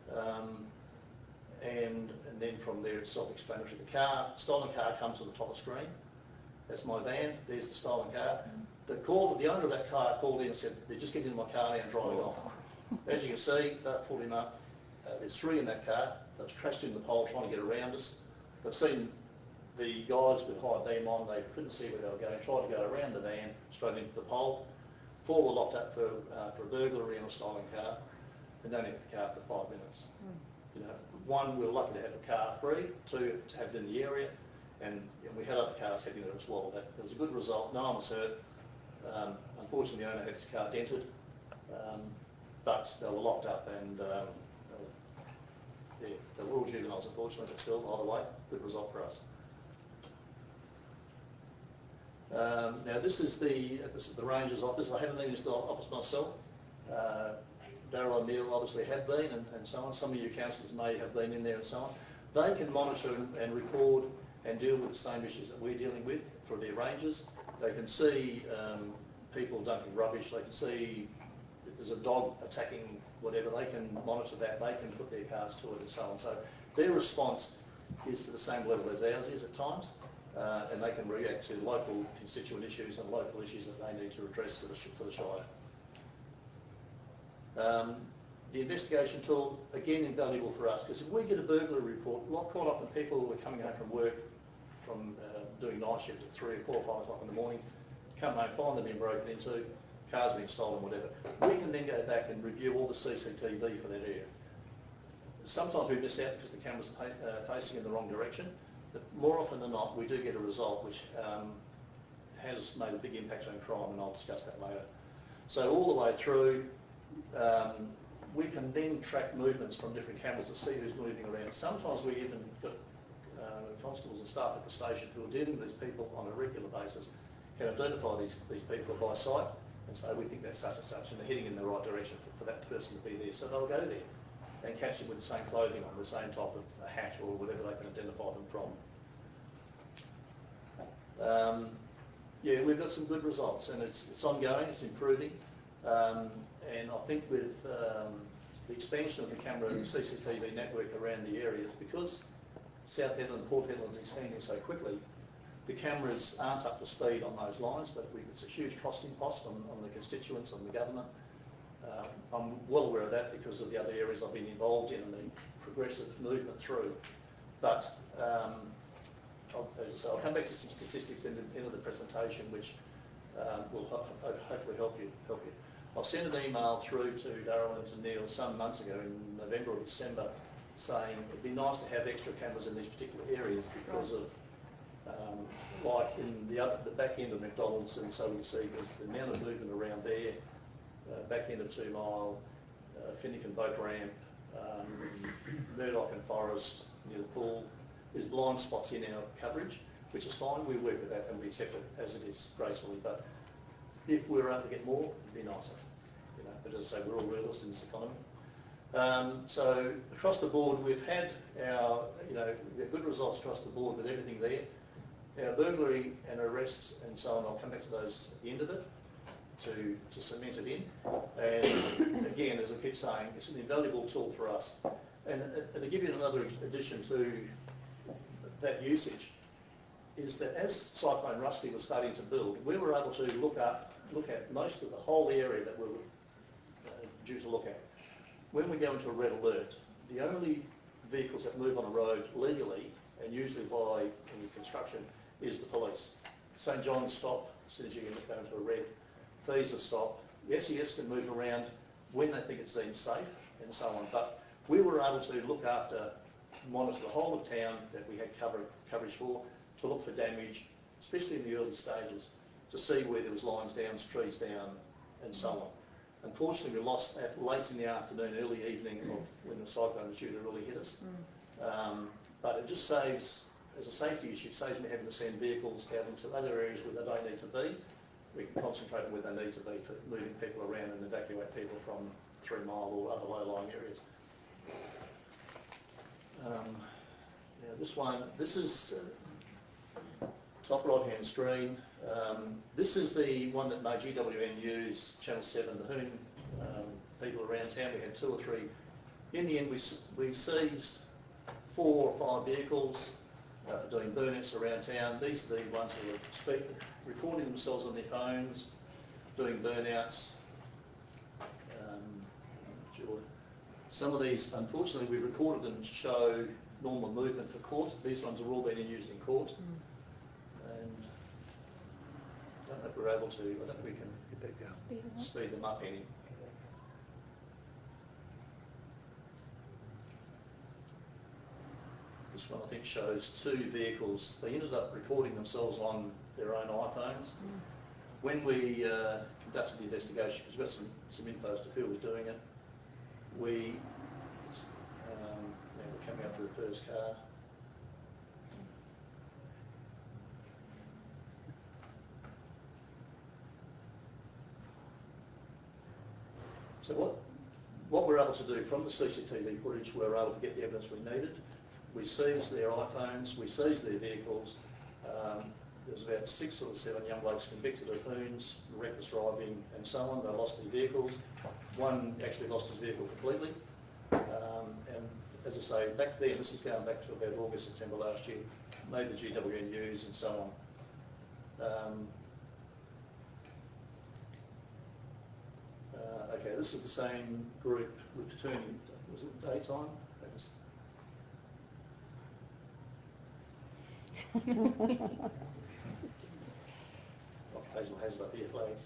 [SPEAKER 12] And then from there it's self-explanatory. The stolen car comes to the top of the screen. That's my van. There's the stolen car. The owner of that car called in and said, they're just getting in my car now and driving off. As you can see, they've pulled him up. There's 3 in that car. They've crashed into the pole trying to get around us. They've seen the guys with high beam on. They couldn't see where they were going. Tried to go around the van, straight into the pole. 4 were locked up for a burglary and a stolen car, and only had the car for 5 minutes. 1, we were lucky to have the car free. 2, to have it in the area, and we had other cars heading there as well. But it was a good result. No one was hurt. Unfortunately, the owner had his car dented, but they were locked up, and they were all juveniles, unfortunately, but still, either way, good result for us. Now this is the Ranger's office. I haven't been in the office myself. Darryl O'Neill obviously had been, and so on. Some of you councillors may have been in there and so on. They can monitor and record and deal with the same issues that we're dealing with for their Rangers. They can see people dumping rubbish. They can see if there's a dog attacking whatever. They can monitor that. They can put their cars to it and so on. So their response is to the same level as ours is at times. And they can react to local constituent issues and local issues that they need to address for the Shire. The investigation tool, again, invaluable for us, because if we get a burglary report, quite often people who are coming home from work, from doing night shift at 3 or 4 or 5 o'clock in the morning, come home, find them being broken into, cars being stolen, whatever. We can then go back and review all the CCTV for that area. Sometimes we miss out because the camera's facing in the wrong direction. But more often than not, we do get a result which has made a big impact on crime, and I'll discuss that later. So all the way through, we can then track movements from different cameras to see who's moving around. Sometimes we even got constables and staff at the station who are dealing with these people on a regular basis, can identify these people by sight and say, we think that's such and such, and they're heading in the right direction for that person to be there. So they'll go there and catch them with the same clothing on, the same type of a hat or whatever they can identify them from. Yeah, we've got some good results, and it's ongoing, it's improving, and I think with the expansion of the camera and the CCTV network around the areas, because South Hedland and Port Hedland is expanding so quickly, the cameras aren't up to speed on those lines, but it's a huge costing cost on the constituents, on the government. I'm well aware of that because of the other areas I've been involved in and the progressive movement through. But as I say, I'll come back to some statistics in the end of the presentation, which will hopefully help you. I've sent an email through to Darryl and to Neil some months ago in November or December saying it'd be nice to have extra cameras in these particular areas because of like in the back end of McDonald's, and so we see the amount of movement around there, back end of 2 Mile, Finucane Boat Ramp, Murdoch and Forest near the pool. There's blind spots in our coverage, which is fine. We work with that and we accept it as it is gracefully. But if we were able to get more, it'd be nicer. You know, but as I say, we're all realists in this economy. So across the board, we've had our, we've got good results across the board with everything there. Our burglary and arrests and so on, I'll come back to those at the end of it to cement it in. And again, as I keep saying, it's an invaluable tool for us. And to give you another addition to that usage, is that as Cyclone Rusty was starting to build, we were able to look at most of the whole area that we were due to look at. When we go into a red alert, the only vehicles that move on a road legally, and usually by any construction, is the police. St John's stop as soon as you go into a red. These are stopped. The SES can move around when they think it's deemed safe and so on. But we were able to look after, monitor the whole of town that we had coverage for, to look for damage, especially in the early stages, to see where there was lines down, trees down, and so on. Unfortunately, we lost that late in the afternoon, early evening of when the cyclone was due to really hit us. But it just saves, as a safety issue, it saves me having to send vehicles out into other areas where they don't need to be. We can concentrate on where they need to be for moving people around and evacuate people from 3 Mile or other low-lying areas. This is top right-hand screen. This is the one that made GWN use Channel 7 to Hoon people around town. We had 2 or 3. In the end, we seized 4 or 5 vehicles for doing burnouts around town. These are the ones who were recording themselves on their phones, doing burnouts. Some of these, unfortunately, we recorded them to show normal movement for court. These ones have all been used in court. And I don't know if we're able to, I don't think we can speed them up any. This one I think shows 2 vehicles. They ended up recording themselves on their own iPhones. When we conducted the investigation, because we've got some info as to who was doing it, we're coming up to the first car. So what we're able to do from the CCTV footage, we're able to get the evidence we needed. We seized their iPhones, we seized their vehicles. There was about 6 or 7 young blokes convicted of hoons, reckless driving and so on. They lost their vehicles. One actually lost his vehicle completely. And as I say, back then, this is going back to about August, September last year, made the GWN use and so on. Okay, this is the same group returning, was it daytime? Occupational hazard up here, flags.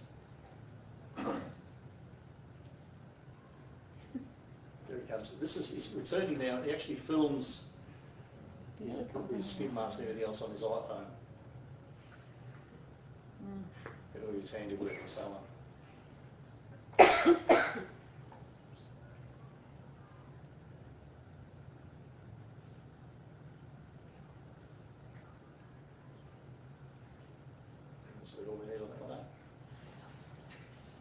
[SPEAKER 12] There he comes. He's returning now. He actually films his skid marks and everything else on his iPhone. And all his handiwork and so on. So we all need on that.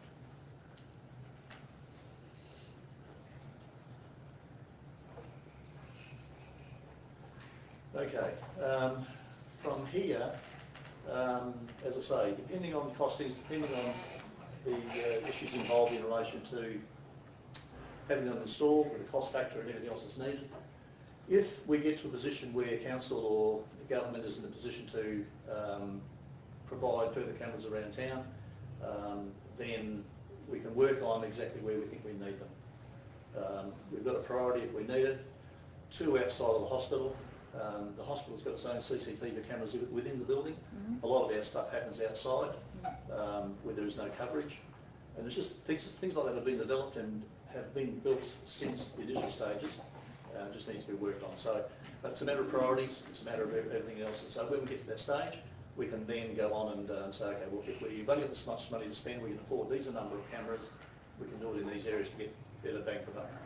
[SPEAKER 12] Okay, from here, as I say, depending on costings, depending on the issues involved in relation to having them installed, with the cost factor and everything else that's needed, if we get to a position where council or the government is in a position to provide further cameras around town, then we can work on exactly where we think we need them. We've got a priority if we need it. 2 outside of the hospital. The hospital's got its own CCTV cameras within the building. A lot of our stuff happens outside where there is no coverage. And there's just things like that have been developed and have been built since the initial stages. Just needs to be worked on. So it's a matter of priorities. It's a matter of everything else. And so when we get to that stage, we can then go on and say, okay, well, if we've only got this much money to spend, we can afford these number of cameras. We can do it in these areas to get better bang for buck.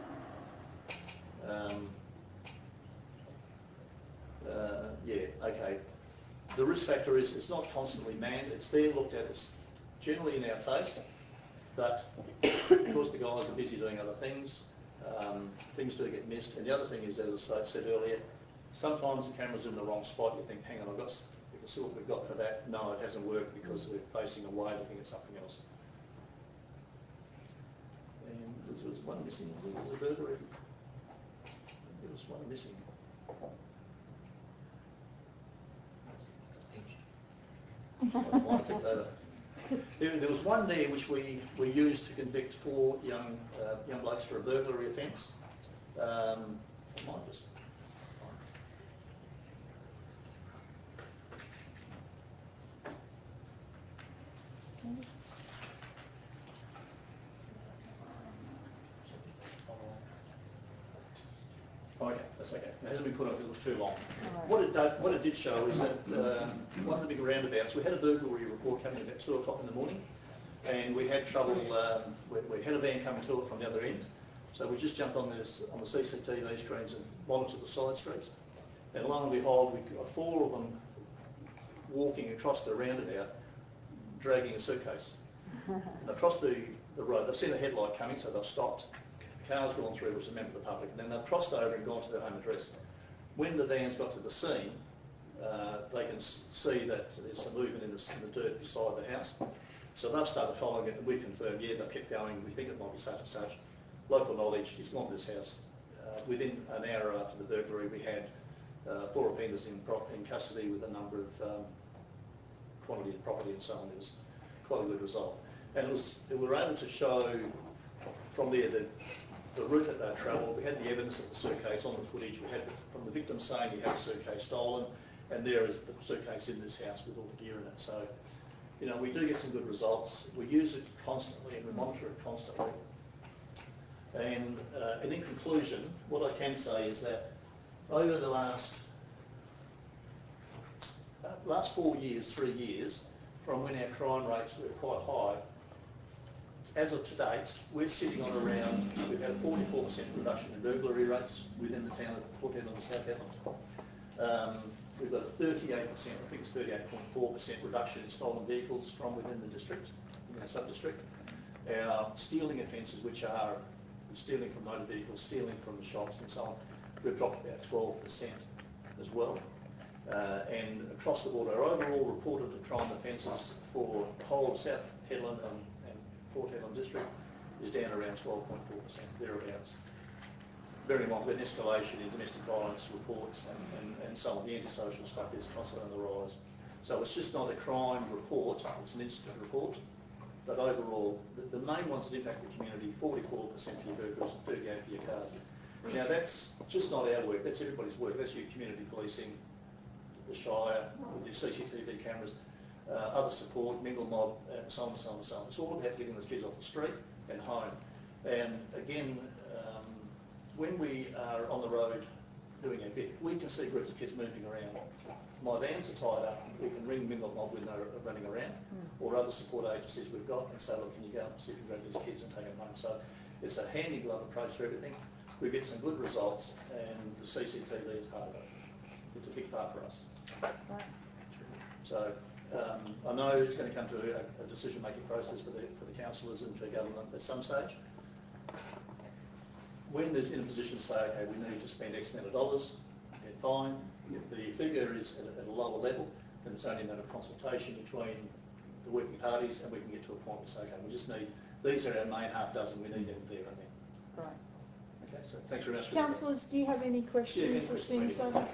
[SPEAKER 12] Okay. The risk factor is it's not constantly manned. It's there looked at. It's generally in our face, but because the guys are busy doing other things, things do get missed. And the other thing is, as I said earlier, sometimes the camera's in the wrong spot. You think, hang on, we can see what we've got for that. No, it hasn't worked because we're facing away, looking at something else. And there was one missing. There was a burglary. There was one missing. There was one there which we used to convict 4 young blokes for a burglary offence. I might just. Okay, that's okay. It hasn't been put up, it was too long. Right. What it did show is that one of the big roundabouts, we had a burglary report coming about 2 o'clock in the morning, and we had trouble, we had a van coming to it from the other end, so we just jumped on the CCTV screens and monitored the side streets, and lo and behold, we got 4 of them walking across the roundabout, dragging a suitcase. Across the road, they've seen a headlight coming, so they've stopped. Car's gone through, was a member of the public, and then they've crossed over and gone to their home address. When the van's got to the scene, they can see that there's some movement in the dirt beside the house. So they've started following it, and we confirmed, yeah, they've kept going, we think it might be such and such. Local knowledge, he's gone to this house. Within an hour after the burglary, we had 4 offenders in custody with a number of quantity of property and so on. It was quite a good result. And we were able to show from there the route that they travelled. We had the evidence of the suitcase on the footage. We had from the victim saying he had a suitcase stolen, and there is the suitcase in this house with all the gear in it. So, you know, we do get some good results. We use it constantly and we monitor it constantly. And in conclusion, what I can say is that over the last 4 years, 3 years, from when our crime rates were quite high, as of to date, we're sitting on around, we've had a 44% reduction in burglary rates within the town of Port Hedland and South Hedland. We've got a 38%, I think it's 38.4% reduction in stolen vehicles from within the district, in our sub-district. Our stealing offences, which are stealing from motor vehicles, stealing from the shops and so on, we've dropped about 12% as well. And across the board, our overall reported crime offences for the whole of South Hedland and Port Hedland district is down around 12.4%, thereabouts. Bearing in mind with escalation in domestic violence reports and so on, the antisocial stuff is constantly on the rise. So it's just not a crime report, it's an incident report. But overall, the main ones that impact the community, 44% for your burglars and 38% for your cars. Now that's just not our work, that's everybody's work. That's your community policing, the Shire, with the CCTV cameras, other support, Mingle Mob, and so on and so on and so on. It's all about getting those kids off the street and home. And again, when we are on the road doing our bit, we can see groups of kids moving around. My vans are tied up, we can ring Mingle Mob when they're running around, or other support agencies we've got and say, look, can you go and see if you can grab these kids and take them home? So it's a handy glove approach to everything. We get some good results, and the CCTV is part of it. It's a big part for us.
[SPEAKER 11] Right.
[SPEAKER 12] So I know it's going to come to a decision-making process for the councillors and for government at some stage. When there's in a position to say, okay, we need to spend X amount of dollars, then fine. If the figure is at a lower level, then it's only a matter of consultation between the working parties, and we can get to a point where we say, okay, we just need, these are our main half dozen, we need them there and then.
[SPEAKER 1] Right.
[SPEAKER 12] Okay, so thanks very much for
[SPEAKER 1] Councillors, do you have any questions as things over?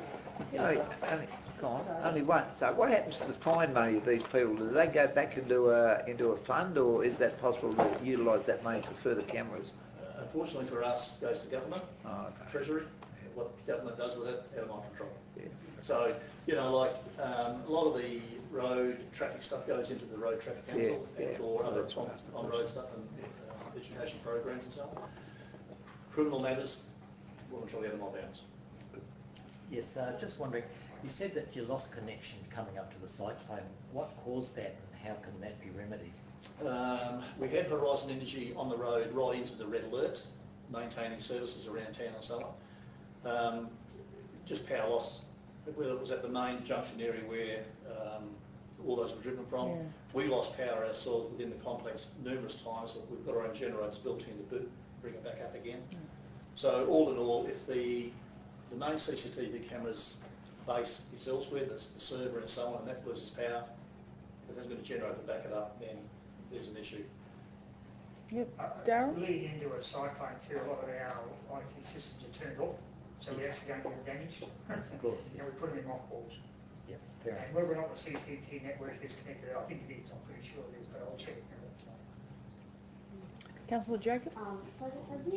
[SPEAKER 6] Only one. So what happens to the fine money of these people? Do they go back into a fund, or is that possible to utilise that money for further cameras?
[SPEAKER 12] Unfortunately for us, it goes to government, Treasury. What government does with it, out of my control.
[SPEAKER 6] Yeah.
[SPEAKER 12] So, you know, like a lot of the road traffic stuff goes into the Road Traffic Council and for other on-road stuff and education programs and so on. Criminal matters, well and truly out of my bounds.
[SPEAKER 8] Yes, just wondering, you said that you lost connection coming up to the cyclone. What caused that and how can that be remedied?
[SPEAKER 12] We had Horizon Energy on the road right into the red alert, maintaining services around town and so on. Just power loss, whether it was at the main junction area where all those were driven from. Yeah. We lost power ourselves within the complex numerous times, but we've got our own generators built in to bring it back up again. Yeah. So all in all, if the main CCTV cameras base is elsewhere, the server and so on, and that loses power, if it hasn't got a generator to back it up, then there's an issue.
[SPEAKER 1] Yep. Darryl?
[SPEAKER 13] Leading into a cyclone too, a lot of our IT systems are turned off, so we actually don't get damaged.
[SPEAKER 8] Of course.
[SPEAKER 13] And we put them in mothballs.
[SPEAKER 8] Yeah, fair enough.
[SPEAKER 13] And whether or not the CCT network is connected, I think it is, I'm pretty sure it is, but I'll check.
[SPEAKER 1] Councillor Jacob?
[SPEAKER 9] So do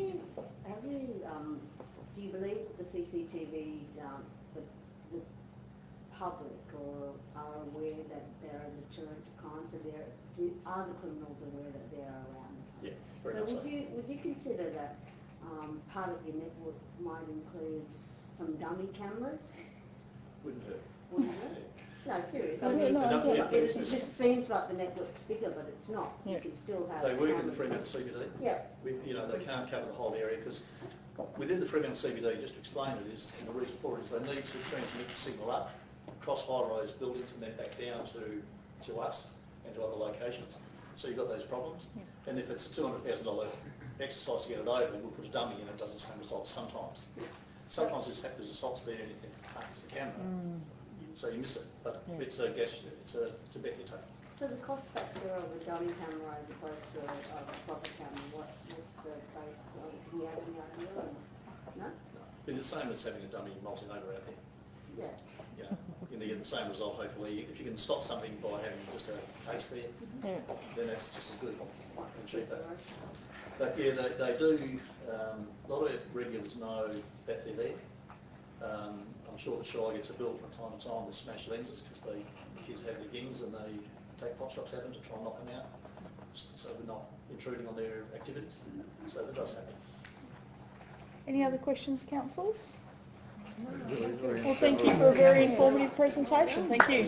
[SPEAKER 9] you believe that the CCTVs, the public or are aware that they're a deterrent to crime? So are the criminals aware that they're around?
[SPEAKER 12] Yeah, very
[SPEAKER 9] so
[SPEAKER 12] much
[SPEAKER 9] would you consider that part of your network might include some dummy cameras?
[SPEAKER 12] Wouldn't hurt.
[SPEAKER 9] Wouldn't hurt? No, seriously. It just seems like the network's bigger, but it's not. Yeah. You can still have.
[SPEAKER 12] They work in the Fremantle CBD.
[SPEAKER 9] Yeah.
[SPEAKER 12] You know, they can't cover the whole area because within the Fremantle CBD, just to explain it, is, and the reason for it is they need to transmit the signal up across high-rise buildings and then back down to us and to other locations. So you've got those problems. Yeah. And if it's a $200,000 exercise to get it over, we'll put a dummy in, it does the same results sometimes. Sometimes there's assaults there and it parts the camera. So you miss it, but it's a bet you take.
[SPEAKER 9] So the cost factor of a dummy camera as opposed to a proper camera, what's the price? Do you have any idea? No?
[SPEAKER 12] It's the same as having a dummy multi-motor out there.
[SPEAKER 9] Yeah.
[SPEAKER 12] You know, you're going to get the same result hopefully. If you can stop something by having just a case there, then that's just as good and cheaper. But yeah, they do, a lot of regulars know that they're there. I'm sure the Shire gets a bill from time to time with smashed lenses because the kids have their gangs and they take pot shots at them to try and knock them out. So we're not intruding on their activities. So that does happen.
[SPEAKER 1] Any other questions, councillors? Well, thank you for a very informative presentation. Thank you.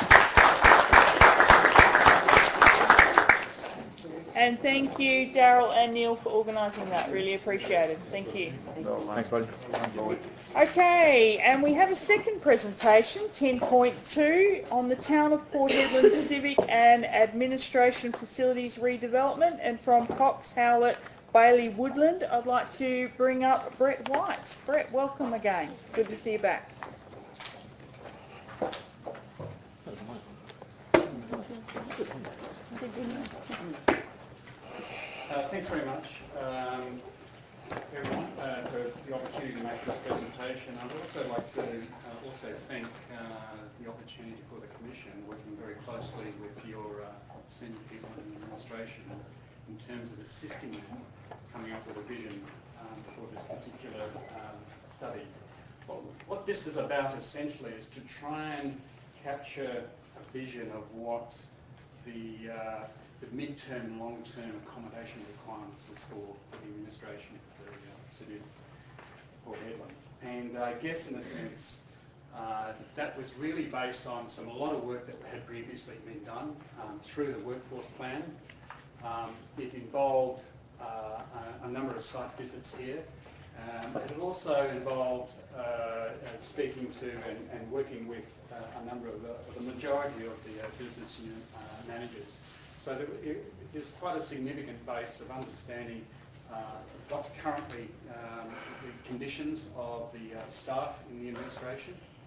[SPEAKER 1] And thank you, Darryl and Neil, for organising that. Really appreciate it. Thank you.
[SPEAKER 10] Thanks, buddy.
[SPEAKER 1] Okay, and we have a second presentation, 10.2, on the Town of Port Hedland Civic and Administration Facilities Redevelopment, and from Cox Howlett Bailey Woodland, I'd like to bring up Brett White. Brett, welcome again. Good to see you back.
[SPEAKER 14] Thanks very much, everyone, for the opportunity to make this presentation. I'd also like to thank the opportunity for the Commission working very closely with your senior people in the administration in terms of assisting them coming up with a vision for this particular study. What this is about essentially is to try and capture a vision of what the mid-term and long-term accommodation requirements is for the administration for the city of Port Hedland. And I guess in a sense that was really based on a lot of work that had previously been done through the workforce plan. It involved a number of site visits here. It also involved speaking to and working with a number of the majority of the business unit managers. So there's quite a significant base of understanding what's currently the conditions of the staff in the administration,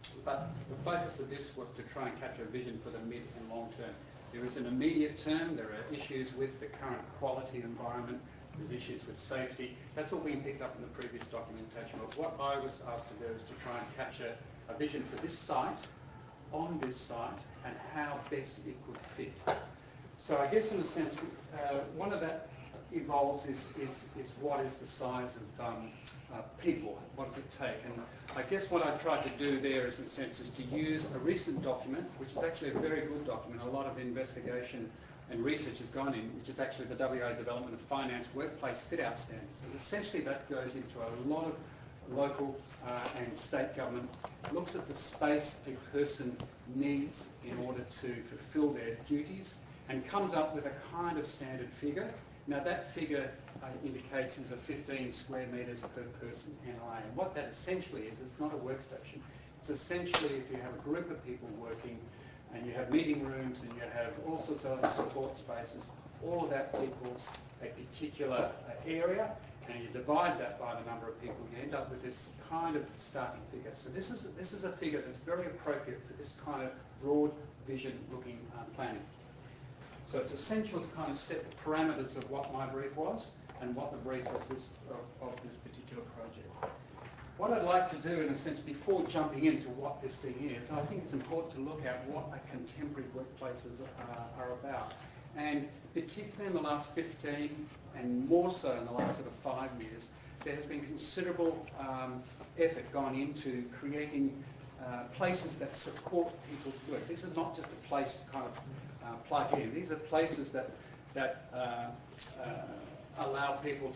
[SPEAKER 14] But the focus of this was to try and capture a vision for the mid and long term. There is an immediate term, there are issues with the current quality environment, there's issues with safety. That's all been picked up in the previous documentation. But what I was asked to do is to try and capture a vision for this site, on this site, and how best it could fit. So I guess in a sense, one of that involves is what is the size of people, what does it take? And I guess what I tried to do there is, in a sense, is to use a recent document, which is actually a very good document, a lot of investigation and research has gone in, which is actually the WA Development of Finance Workplace Fit-Out Standards. And essentially that goes into a lot of local and state government, looks at the space a person needs in order to fulfil their duties, and comes up with a kind of standard figure. Now that figure indicates is a 15 square metres per person NLA. And what that essentially is, it's not a workstation. It's essentially if you have a group of people working and you have meeting rooms and you have all sorts of other support spaces, all of that equals a particular area, and you divide that by the number of people, you end up with this kind of starting figure. So this is a figure that's very appropriate for this kind of broad vision looking planning. So it's essential to kind of set the parameters of what my brief was and what the brief was of this particular project. What I'd like to do, in a sense, before jumping into what this thing is, I think it's important to look at what a contemporary workplaces are about. And particularly in the last 15 and more so in the last sort of 5 years, there has been considerable effort gone into creating places that support people's work. This is not just a place to kind of plug in. These are places that allow people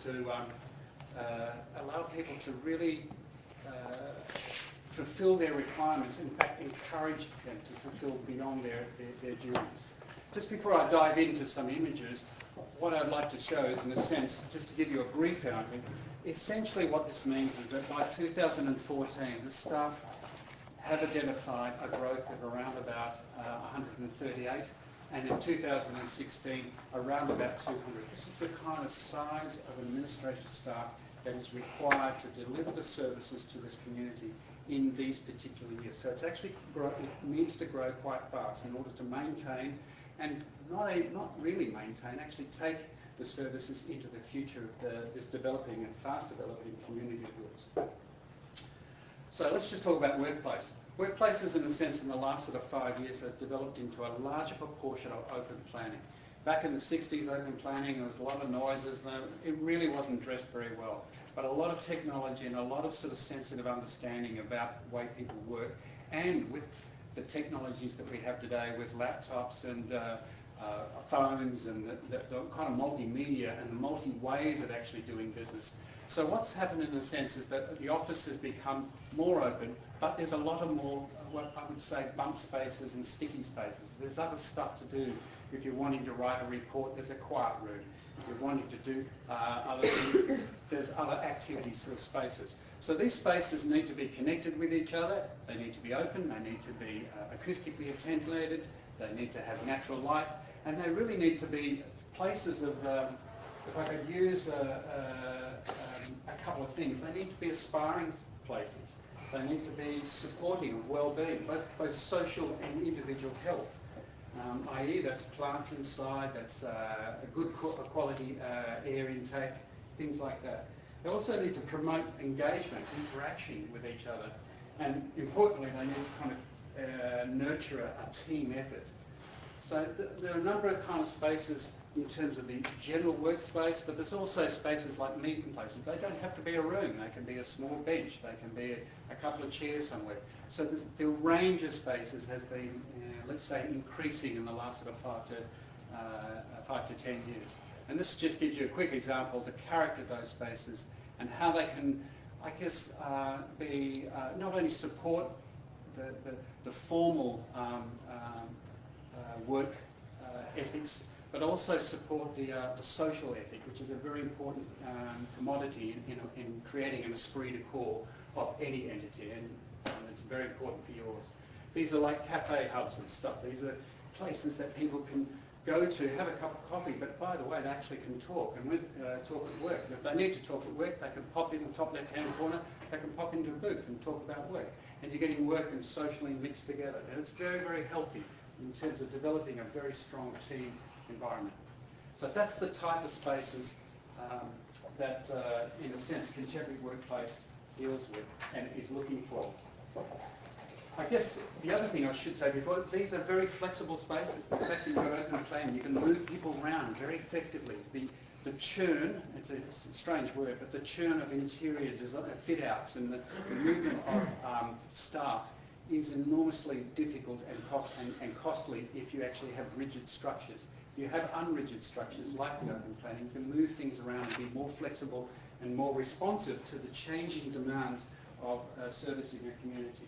[SPEAKER 14] to really fulfil their requirements, in fact encourage them to fulfil beyond their duties. Just before I dive into some images, what I'd like to show is, in a sense, just to give you a brief outline, essentially what this means is that by 2014 the staff have identified a growth of around about 138, and in 2016 around about 200. This is the kind of size of administrative staff that is required to deliver the services to this community in these particular years. So it's actually it needs to grow quite fast in order to maintain, and not really maintain, actually take the services into the future of this developing and fast developing community of yours. So let's just talk about workplace. Workplaces, in a sense, in the last sort of 5 years have developed into a larger proportion of open planning. Back in the 60s, open planning, there was a lot of noises. It really wasn't addressed very well. But a lot of technology and a lot of sort of sensitive understanding about the way people work, and with the technologies that we have today with laptops and phones and the kind of multimedia and the multi-ways of actually doing business. So what's happened in a sense is that the office has become more open, but there's a lot of more, what I would say, bump spaces and sticky spaces. There's other stuff to do. If you're wanting to write a report, there's a quiet room. If you're wanting to do other things, there's other activity sort of spaces. So these spaces need to be connected with each other. They need to be open. They need to be acoustically attenuated. They need to have natural light. And they really need to be places of, if I could use a couple of things, they need to be aspiring places. They need to be supporting of well-being, both social and individual health, i.e. that's plants inside, that's a good quality air intake, things like that. They also need to promote engagement, interaction with each other, and importantly they need to kind of nurture a team effort. So there are a number of kind of spaces in terms of the general workspace, but there's also spaces like meeting places. They don't have to be a room. They can be a small bench. They can be a couple of chairs somewhere. So the range of spaces has been, let's say, increasing in the last sort of 5 to 10 years. And this just gives you a quick example of the character of those spaces and how they can, I guess, be not only support the formal work ethics, but also support the social ethic, which is a very important commodity in creating an esprit de corps of any entity, and it's very important for yours. These are like cafe hubs and stuff. These are places that people can go to, have a cup of coffee, but by the way, they actually can talk, and talk at work. And if they need to talk at work, they can pop in the top left-hand corner, they can pop into a booth and talk about work. and you're getting work and socially mixed together. And it's very, very healthy in terms of developing a very strong team environment. So that's the type of spaces that, in a sense, contemporary workplace deals with and is looking for. I guess the other thing I should say before, these are very flexible spaces. The fact that you've got open plan, you can move people around very effectively. The churn, it's a strange word, but the churn of interior design, fit-outs and the movement of staff is enormously difficult and costly if you actually have rigid structures. If you have unrigid structures like the open planning, you can move things around and be more flexible and more responsive to the changing demands of servicing a community.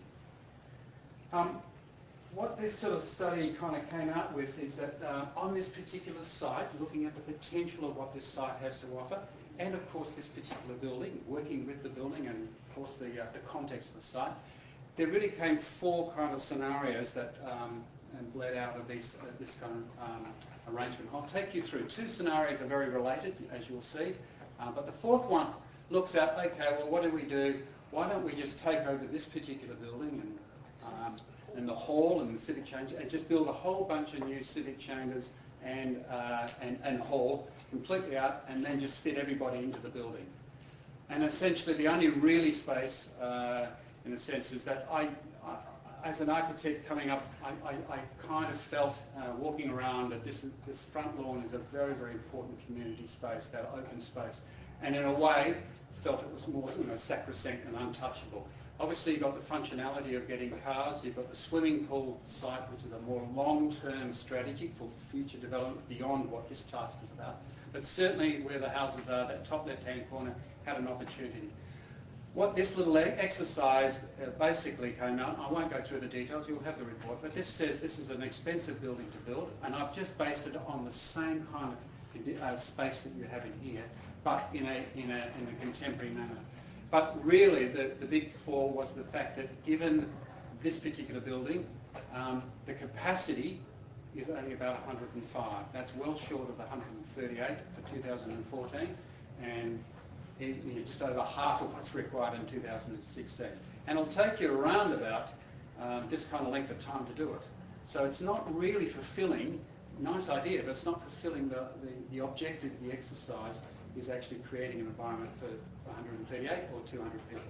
[SPEAKER 14] What this sort of study kind of came out with is that on this particular site, looking at the potential of what this site has to offer, and of course this particular building, working with the building and of course the context of the site, there really came 4 kind of scenarios that bled out of this kind of arrangement. I'll take you through. 2 scenarios are very related, as you'll see, but the 4th one looks at, okay, well, what do we do? Why don't we just take over this particular building and the hall and the civic chambers and just build a whole bunch of new civic chambers and hall completely out, and then just fit everybody into the building. And essentially the only really space, in a sense, is that I as an architect coming up, I kind of felt walking around that this front lawn is a very, very important community space, that open space, and in a way felt it was more sacrosanct and untouchable. Obviously you've got the functionality of getting cars, you've got the swimming pool site, which is a more long-term strategy for future development beyond what this task is about. But certainly where the houses are, that top left-hand corner had an opportunity. What this little exercise basically came out, I won't go through the details, you'll have the report, but this says this is an expensive building to build, and I've just based it on the same kind of space that you have in here, but in a contemporary manner. But really, the big fall was the fact that given this particular building, the capacity is only about 105. That's well short of the 138 for 2014, and just over half of what's required in 2016. And it'll take you around about this kind of length of time to do it. So it's not really fulfilling, nice idea, but it's not fulfilling the objective of the exercise, is actually creating an environment for 138 or 200 people.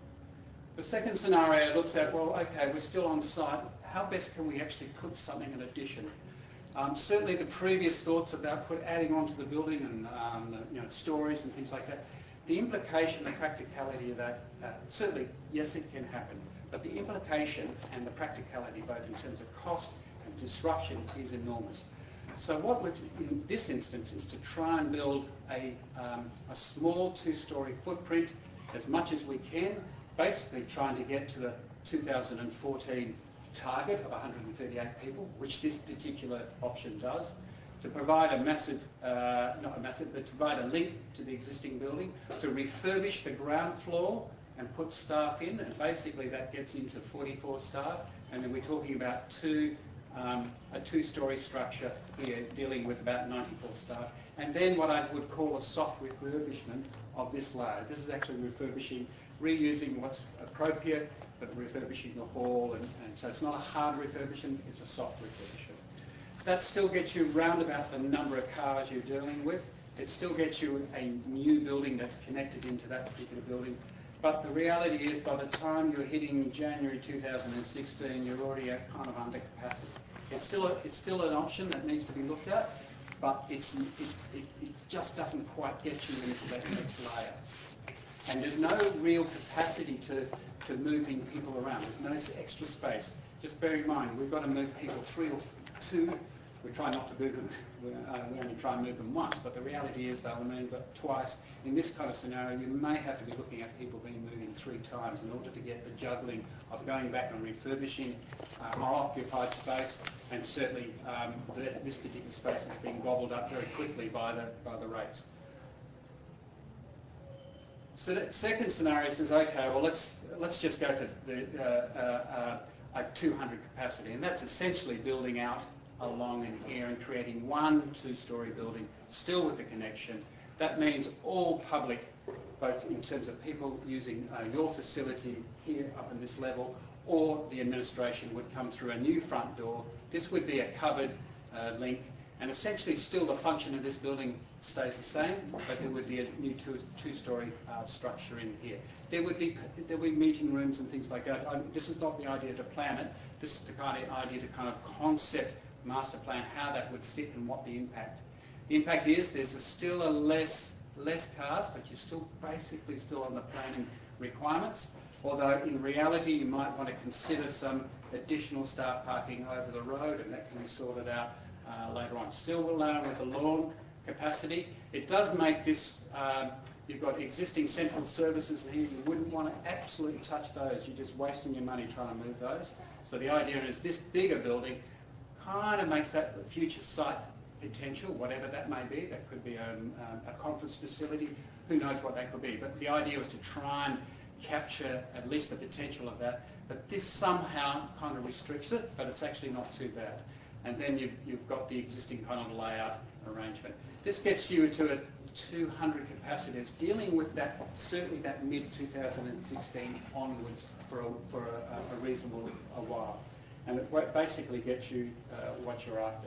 [SPEAKER 14] The second scenario looks at, well, okay, we're still on site. How best can we actually put something in addition? Certainly the previous thoughts about adding on to the building and stories and things like that, the implication, the practicality of that, certainly, yes, it can happen. But the implication and the practicality, both in terms of cost and disruption, is enormous. So what we're in this instance is to try and build a small 2-storey footprint as much as we can, basically trying to get to the 2014 target of 138 people, which this particular option does, to provide but to provide a link to the existing building, to refurbish the ground floor and put staff in, and basically that gets into 44 staff, and then we're talking about a 2-storey structure here dealing with about 94 staff, and then what I would call a soft refurbishment of this layer. This is actually refurbishing, reusing what's appropriate, but refurbishing the hall, and so it's not a hard refurbishment, it's a soft refurbishment. That still gets you round about the number of cars you're dealing with. It still gets you a new building that's connected into that particular building. But the reality is, by the time you're hitting January 2016, you're already at kind of under capacity. It's still an option that needs to be looked at, but it just doesn't quite get you into that next layer. And there's no real capacity to moving people around. There's no extra space. Just bear in mind, we've got to move people 3 or 2. We try not to move them, we only try and move them once, but the reality is they'll move twice. In this kind of scenario, you may have to be looking at people being moving 3 times in order to get the juggling of going back and refurbishing our occupied space, and certainly this particular space is being gobbled up very quickly by the rates. So the second scenario says, okay, well let's just go for a 200 capacity, and that's essentially building out along in here and creating one 2-storey building, still with the connection. That means all public, both in terms of people using your facility here up in this level, or the administration would come through a new front door. This would be a covered link, and essentially still the function of this building stays the same, but there would be a new two-storey structure in here. There would be meeting rooms and things like that. This is not the idea to plan it. This is the kind of idea to kind of concept master plan how that would fit and what the impact. The impact is there's still less cars, but you're still basically still on the planning requirements. Although in reality you might want to consider some additional staff parking over the road, and that can be sorted out later on. Still alone with the lawn capacity. It does make this, you've got existing central services here, you wouldn't want to absolutely touch those, you're just wasting your money trying to move those. So the idea is this bigger building kind of makes that future site potential, whatever that may be. That could be a conference facility, who knows what that could be. But the idea was to try and capture at least the potential of that. But this somehow kind of restricts it, but it's actually not too bad. And then you've got the existing kind of layout arrangement. This gets you to a 200 capacities, dealing with that, certainly that mid-2016 onwards for a reasonable while. And it basically gets you what you're after.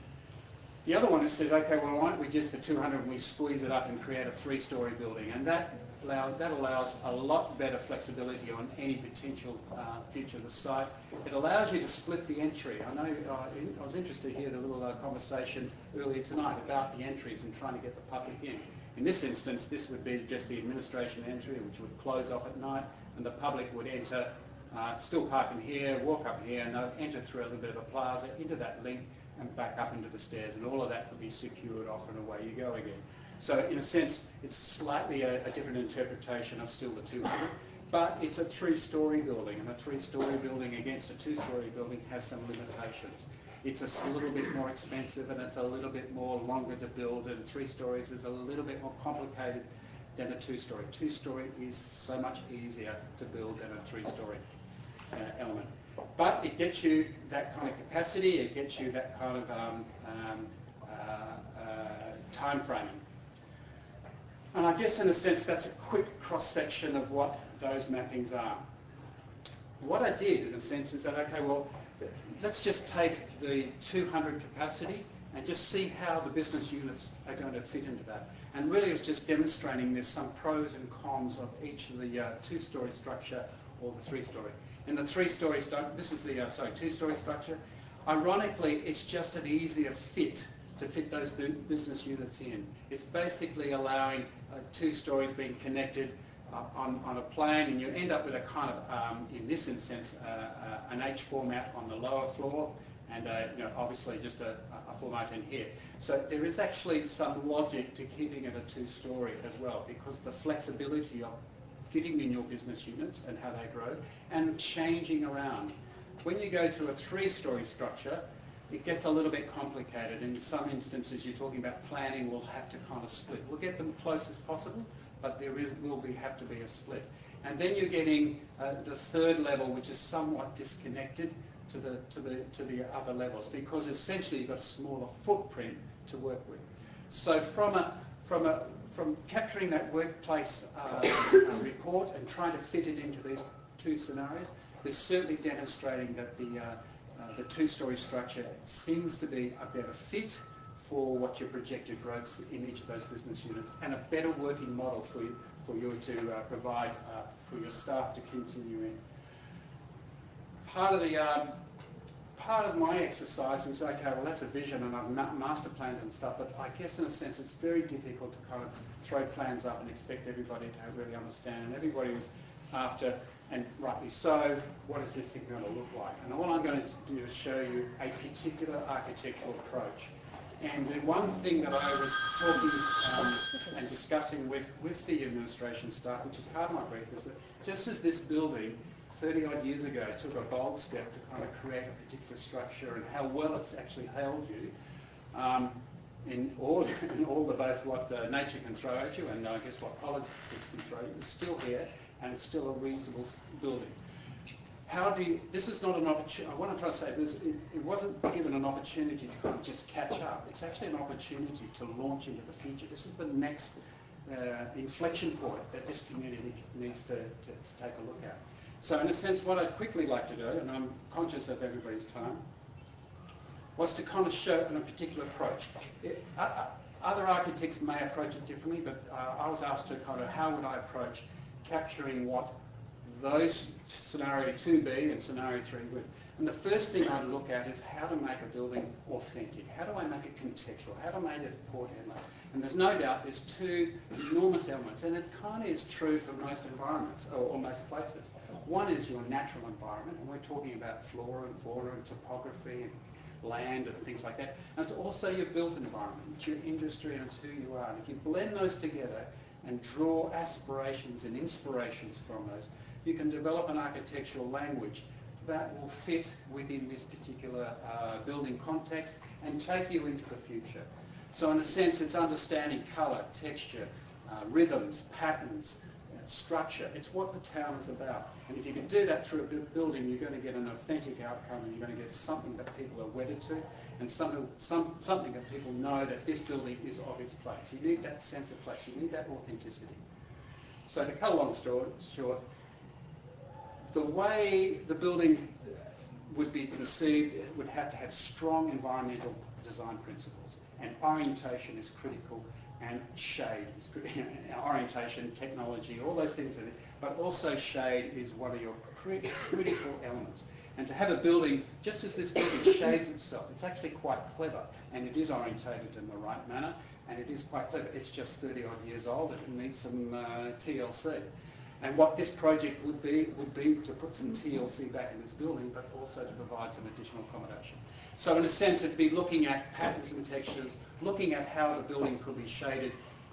[SPEAKER 14] The other one is says, okay, well, why don't we just the 200 and we squeeze it up and create a 3-storey building? And that allows a lot better flexibility on any potential future of the site. It allows you to split the entry. I know I was interested to hear the little conversation earlier tonight about the entries and trying to get the public in. In this instance, this would be just the administration entry, which would close off at night, and the public would enter, still park in here, walk up here, and enter through a little bit of a plaza into that link and back up into the stairs, and all of that would be secured off and away you go again. So in a sense, it's slightly a different interpretation of still the 200, but it's a 3-storey building, and a 3-storey building against a 2-storey building has some limitations. It's a little bit more expensive, and it's a little bit more longer to build, and 3 stories is a little bit more complicated than a 2-storey. 2-storey is so much easier to build than a 3-storey element. But it gets you that kind of capacity, it gets you that kind of time framing. And I guess in a sense that's a quick cross-section of what those mappings are. What I did in a sense is that, okay, well, let's just take the 200 capacity and just see how the business units are going to fit into that. And really it's just demonstrating there's some pros and cons of each of the 2-storey structure or the 3-storey. In the 3-storey structure, this is the 2-storey structure. Ironically, it's just an easier fit to fit those business units in. It's basically allowing 2 stories being connected on a plane, and you end up with a kind of, in this instance, an H format on the lower floor, and obviously just a format in here. So there is actually some logic to keeping it a 2-storey as well, because the flexibility of fitting in your business units and how they grow, and changing around. When you go to a 3-storey structure, it gets a little bit complicated. In some instances, you're talking about planning will have to kind of split. We'll get them close as possible, but there will have to be a split. And then you're getting the 3rd level, which is somewhat disconnected to the other levels, because essentially you've got a smaller footprint to work with. So from capturing that workplace report and trying to fit it into these 2 scenarios, there's certainly demonstrating that the 2-storey structure seems to be a better fit for what your projected growths in each of those business units, and a better working model for you to provide for your staff to continue in. Part of my exercise was, okay, well that's a vision and I've master planned and stuff, but I guess in a sense it's very difficult to kind of throw plans up and expect everybody to really understand, and everybody was after, and rightly so, what is this thing going to look like? And all I'm going to do is show you a particular architectural approach. And the one thing that I was talking and discussing with the administration staff, which is part of my brief, is that just as this building 30 odd years ago took a bold step to kind of create a particular structure and how well it's actually held you in all the both what nature can throw at you and I guess what politics can throw you, it's still here and it's still a reasonable building. This is not an opportunity, what I'm trying to say is it wasn't given an opportunity to kind of just catch up. It's actually an opportunity to launch into the future. This is the next inflection point that this community needs to take a look at. So in a sense, what I'd quickly like to do, and I'm conscious of everybody's time, was to kind of show a particular approach. Other architects may approach it differently, but I was asked to kind of how would I approach capturing what those scenario 2B and scenario 3 would. And the first thing I'd look at is how to make a building authentic. How do I make it contextual? How do I make it Port Hedland? And there's no doubt there's two enormous elements, and it kind of is true for most environments, or most places. One is your natural environment, and we're talking about flora and fauna and topography and land and things like that. And it's also your built environment, it's your industry, and it's who you are. And if you blend those together and draw aspirations and inspirations from those, you can develop an architectural language that will fit within this particular building context and take you into the future. So in a sense, it's understanding colour, texture, rhythms, patterns, structure. It's what the town is about. And if you can do that through a building, you're going to get an authentic outcome, and you're going to get something that people are wedded to, and something that people know that this building is of its place. You need that sense of place. You need that authenticity. So to cut a long story short, the way the building would be conceived, it would have to have strong environmental design principles, and orientation is critical, and shade is critical. Orientation, technology, all those things, but also shade is one of your critical elements. And to have a building, just as this building shades itself, it's actually quite clever, and it is orientated in the right manner, and it is quite clever. It's just 30 odd years old, and it needs some TLC. And what this project would be to put some TLC back in this building, but also to provide some additional accommodation. So in a sense, it'd be looking at patterns and textures, looking at how the building could be shaded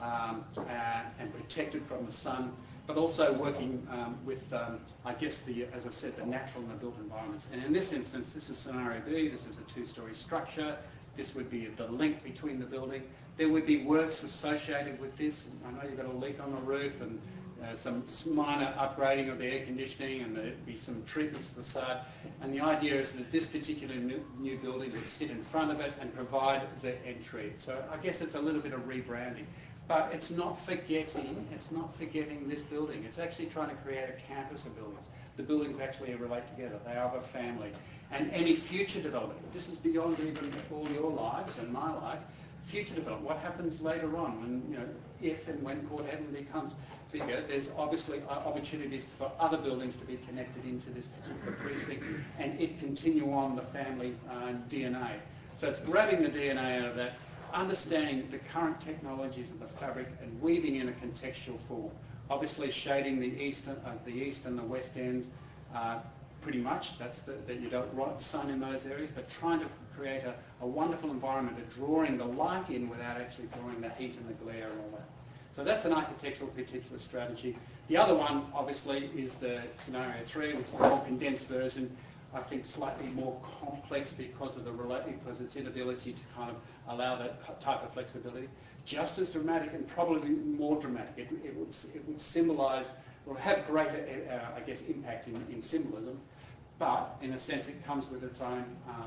[SPEAKER 14] and protected from the sun, but also working with, I guess, as I said, the natural and the built environments. And in this instance, this is scenario B. This is a two-storey structure. This would be the link between the building. There would be works associated with this. I know you've got a leak on the roof, and some minor upgrading of the air conditioning, and there'd be some treatments of the facade. And the idea is that this particular new building would sit in front of it and provide the entry. So I guess it's a little bit of rebranding. But it's not forgetting this building. It's actually trying to create a campus of buildings. The buildings actually relate together. They are a family. And any future development, this is beyond even all your lives and my life, future development, what happens later on when, if and when Port Hedland becomes bigger, there's obviously opportunities for other buildings to be connected into this particular precinct, and it continue on the family DNA. So it's grabbing the DNA out of that, understanding the current technologies of the fabric and weaving in a contextual form. Obviously shading the east and the west ends pretty much. That's that you don't want sun in those areas, but trying to create a wonderful environment of drawing the light in without actually drawing the heat and the glare and all that. So that's an architectural particular strategy. The other one, obviously, is the scenario 3, which is the more condensed version. I think slightly more complex because its inability to kind of allow that type of flexibility. Just as dramatic and probably more dramatic. It would symbolise, or have greater, I guess, impact in symbolism. But in a sense, it comes with its own,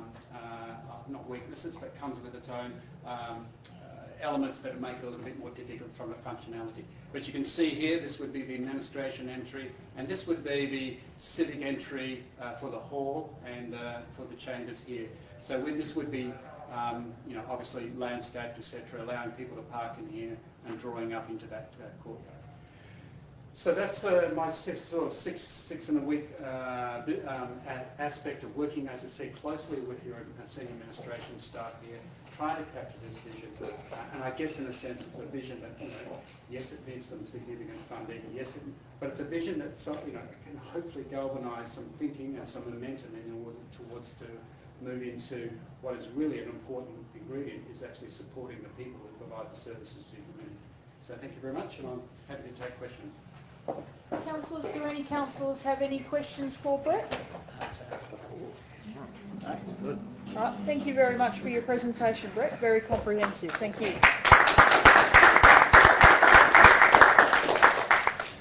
[SPEAKER 14] not weaknesses, but comes with its own elements that make it a little bit more difficult from a functionality. But you can see here, this would be the administration entry, and this would be the civic entry for the hall and for the chambers here. So this would be, obviously landscaped, etc., allowing people to park in here and drawing up into that courtyard. So that's my six in a week aspect of working, as I say, closely with your senior administration staff here, trying to capture this vision. And I guess in a sense it's a vision that, yes, it needs some significant funding, yes, but it's a vision that can hopefully galvanise some thinking and some momentum towards to move into what is really an important ingredient, is actually supporting the people who provide the services to the community. So thank you very much, and I'm happy to take questions.
[SPEAKER 1] Councillors, do any councillors have any questions for Brett?
[SPEAKER 6] That's good.
[SPEAKER 1] All right, thank you very much for your presentation, Brett. Very comprehensive. Thank you.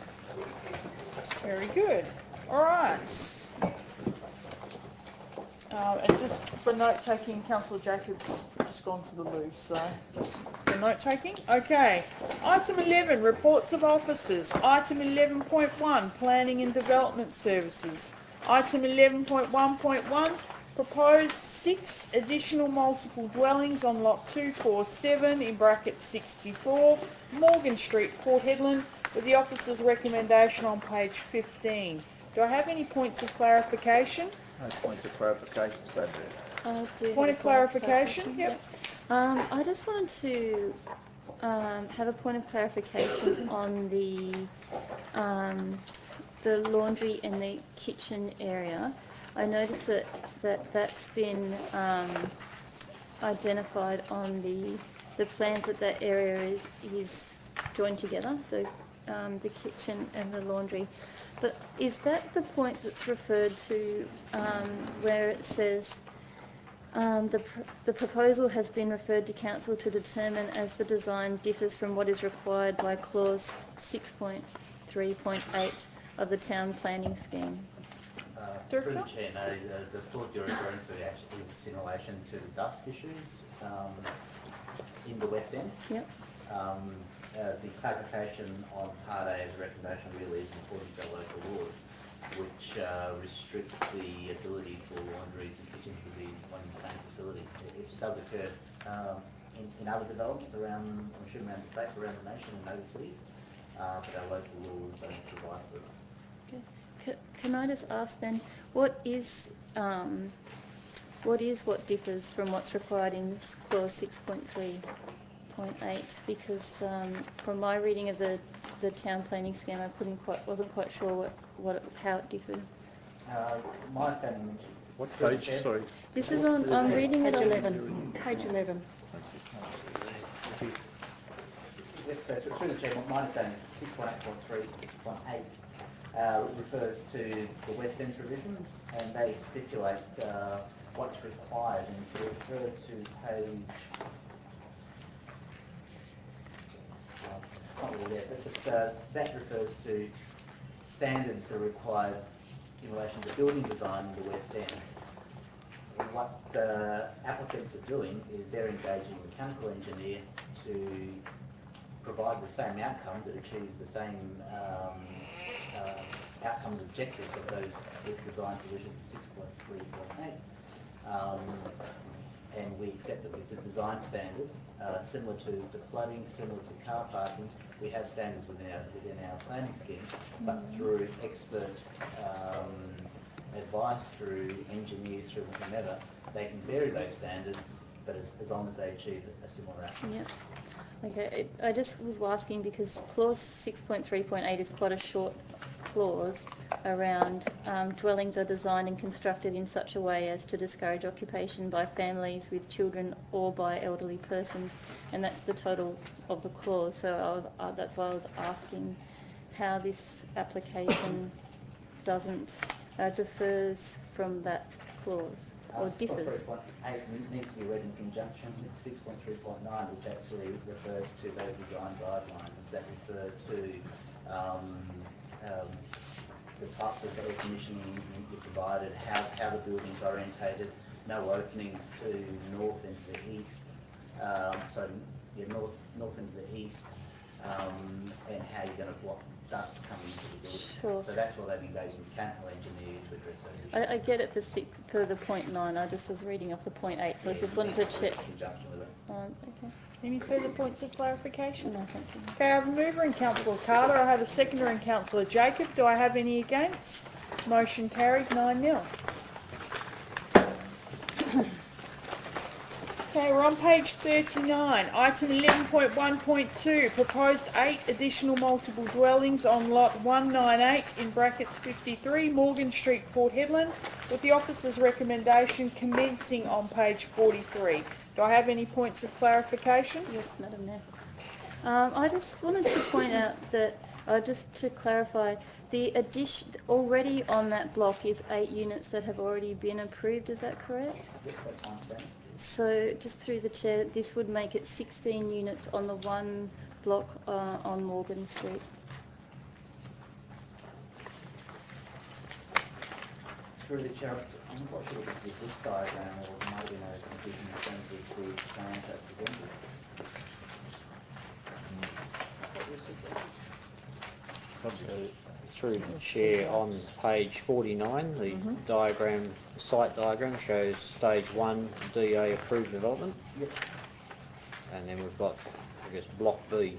[SPEAKER 1] Very good. All right. And just for note taking, Councillor Jacobs just gone to the loo, so just for note taking. Okay. Item 11, reports of officers. Item 11.1, planning and development services. Item 11.1.1, proposed 6 additional multiple dwellings on lot 247 in brackets 64, Morgan Street, Port Hedland, with the officer's recommendation on page 15. Do I have any points of clarification?
[SPEAKER 6] No points of clarification, so
[SPEAKER 1] Point of clarification? Yep.
[SPEAKER 11] I just wanted to have a point of clarification on the laundry and the kitchen area. I noticed that's been identified on the plans that area is joined together, the kitchen and the laundry. But is that the point that's referred to where it says the proposal has been referred to Council to determine as the design differs from what is required by clause 6.3.8 of the town planning scheme?
[SPEAKER 8] Through the Chair, no, the thought you're referring to actually is in relation to the dust issues in the West End.
[SPEAKER 11] Yep.
[SPEAKER 8] The clarification on Part A of the recommendation really is according to local laws, which restrict the ability for laundries and kitchens to be one and the same facility. It does occur in other developments around, I'm sure around the state, around the nation and overseas, but our local laws don't provide for it.
[SPEAKER 11] Okay. Can I just ask then, what differs from what's required in clause 6.3.8? Because from my reading of the town planning scheme, I wasn't quite sure how it differed.
[SPEAKER 8] My understanding.
[SPEAKER 10] What page? Sorry.
[SPEAKER 11] This is on. I'm reading it on
[SPEAKER 7] 11. Page 11.
[SPEAKER 8] So through the Chair, my understanding is 6.8.3, 6.8 refers to the West End provisions, and they stipulate what's required. And if you refer to page, it's not really there, but that refers to standards that are required in relation to building design in the West End. What the applicants are doing is they're engaging a mechanical engineer to provide the same outcome that achieves the same outcomes objectives of those design provisions in 6.3.8. And we accept it. It's a design standard, similar to flooding, similar to car parking. We have standards within our planning scheme, but through expert advice, through engineers, through whomever, they can vary those standards, but as long as they achieve a similar outcome.
[SPEAKER 11] Yeah. Okay. I just was asking because clause 6.3.8 is quite a short clause around dwellings are designed and constructed in such a way as to discourage occupation by families with children or by elderly persons, and that's the total of the clause. So that's why I was asking how this application differs from that clause or differs.
[SPEAKER 8] 6.3.8 needs to be read in conjunction with 6.3.9, which actually refers to those design guidelines that refer to the types of air conditioning you provided, how the building's orientated, no openings to north into the east, north into the east, and how you're going to block dust coming into the building.
[SPEAKER 11] Sure.
[SPEAKER 8] So that's why they've engaged a mechanical engineer to address those issues.
[SPEAKER 11] I get it for the 0.9. I just was reading off the 0.8, so I just wanted to check.
[SPEAKER 8] Conjunction with it.
[SPEAKER 11] Okay.
[SPEAKER 1] Any further points of clarification?
[SPEAKER 11] No, thank you.
[SPEAKER 1] Okay, I have a mover in Councillor Carter. I have a seconder in Councillor Jacob. Do I have any against? Motion carried 9-0. Okay, we're on page 39. Item 11.1.2, proposed 8 additional multiple dwellings on lot 198 in brackets 53, Morgan Street, Port Hedland, with the officer's recommendation commencing on page 43. Do I have any points of clarification?
[SPEAKER 11] Yes, Madam Mayor. I just wanted to point out that, just to clarify, the addition already on that block is 8 units that have already been approved. Is that correct?
[SPEAKER 8] Yes, that's my understanding.
[SPEAKER 11] So, just through the chair, this would make it 16 units on the one block on Morgan Street.
[SPEAKER 8] Through the chair, I'm not sure if it's this diagram or there might have been a confusion in terms of the plans that presented.
[SPEAKER 3] Through the chair, on page 49, the diagram, the site diagram shows stage 1 DA approved development.
[SPEAKER 8] Yep.
[SPEAKER 3] And then we've got, I guess, block B.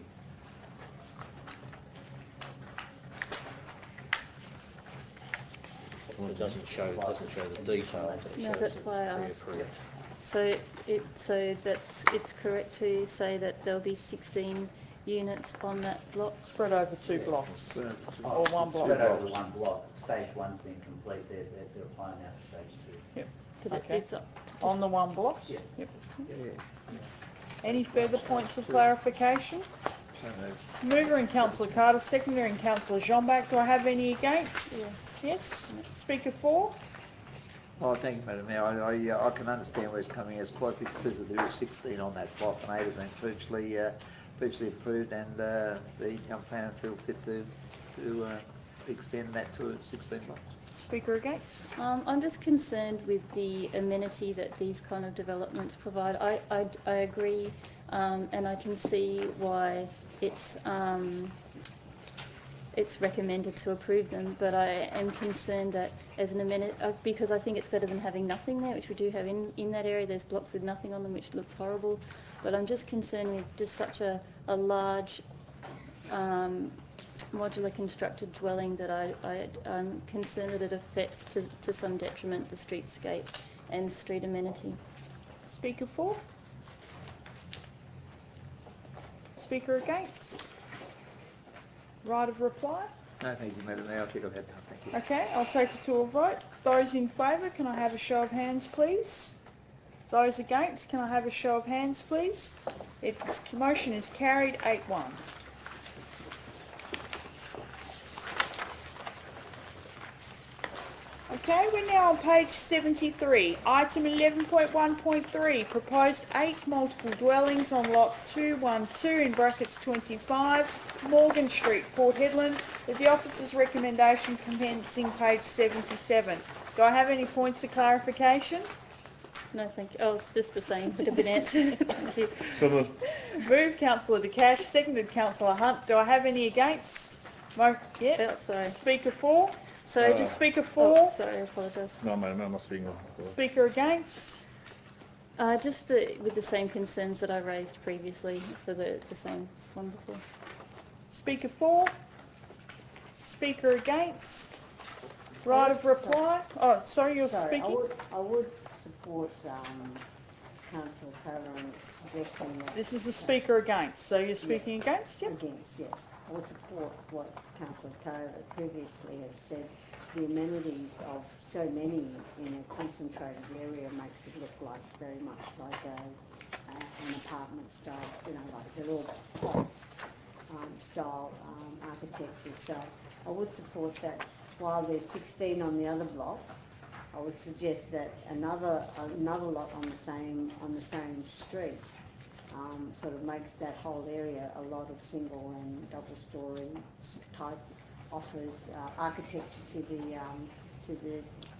[SPEAKER 3] Well, it doesn't show the detail. It
[SPEAKER 11] No,
[SPEAKER 3] shows
[SPEAKER 11] that's
[SPEAKER 3] it's
[SPEAKER 11] why I asked.
[SPEAKER 3] pre-approved.
[SPEAKER 11] So it's correct to say that there'll be 16 units on that block?
[SPEAKER 1] Spread over 2 blocks. Or 1 block.
[SPEAKER 8] Spread over 1 block. Stage 1's been complete. They're applying now for stage 2.
[SPEAKER 1] Yep.
[SPEAKER 11] But
[SPEAKER 1] Okay.
[SPEAKER 11] it's
[SPEAKER 1] On the 1 block?
[SPEAKER 8] Yes.
[SPEAKER 1] Yep.
[SPEAKER 6] Yeah.
[SPEAKER 1] Any further points of clarification? Mover in Councillor Carter, seconder in Councillor Jeanback. Do I have any against?
[SPEAKER 11] Yes.
[SPEAKER 1] Yes. Speaker for?
[SPEAKER 6] Oh, thank you, Madam Mayor. I can understand where it's coming. It's quite explicit. There is 16 on that block, and 8 have been previously approved, and the young planner feels fit to extend that to 16 blocks.
[SPEAKER 1] Speaker against?
[SPEAKER 11] I'm just concerned with the amenity that these kind of developments provide. I agree, and I can see why it's recommended to approve them, but I am concerned that as an amenity, because I think it's better than having nothing there, which we do have in that area. There's blocks with nothing on them, which looks horrible, but I'm just concerned with just such a large modular constructed dwelling that I'm concerned that it affects to some detriment the streetscape and street amenity.
[SPEAKER 1] Speaker for? Speaker against? Right of reply?
[SPEAKER 6] No, thank you, Madam Mayor. I think I've had enough. Thank you.
[SPEAKER 1] Okay, I'll take it to a vote. Those in favour, can I have a show of hands, please? Those against, can I have a show of hands, please? Its motion is carried 8-1. Okay, we're now on page 73. Item 11.1.3, proposed 8 multiple dwellings on lot 212 in brackets 25, Morgan Street, Port Hedland, with the officer's recommendation commencing page 77. Do I have any points of clarification?
[SPEAKER 11] No, thank you. Oh, it's just the same, but a bit answered. Thank you.
[SPEAKER 10] So moved.
[SPEAKER 1] Moved, Councillor De Cash, seconded Councillor Hunt. Do I have any against? Yeah.
[SPEAKER 11] Oh, sorry.
[SPEAKER 1] Speaker for?
[SPEAKER 11] Sorry,
[SPEAKER 1] Just Speaker for?
[SPEAKER 11] Sorry, I apologise.
[SPEAKER 10] No, Madam Mayor, must be ignored.
[SPEAKER 1] Speaker against?
[SPEAKER 11] Just with the same concerns that I raised previously for the same one before.
[SPEAKER 1] Speaker for? Speaker against? Right of reply? Oh, sorry, you're speaking?
[SPEAKER 9] I would support Councillor Taylor in suggesting that...
[SPEAKER 1] This is the speaker against, so you're speaking against? Yep.
[SPEAKER 9] Against, yes. I would support what Councillor Taylor previously has said. The amenities of so many in a concentrated area makes it look like very much like an apartment style, like they're all plots style architecture. So I would support that. While there's 16 on the other block, I would suggest that another lot on the same street sort of makes that whole area a lot of single and double story type, offers architecture to the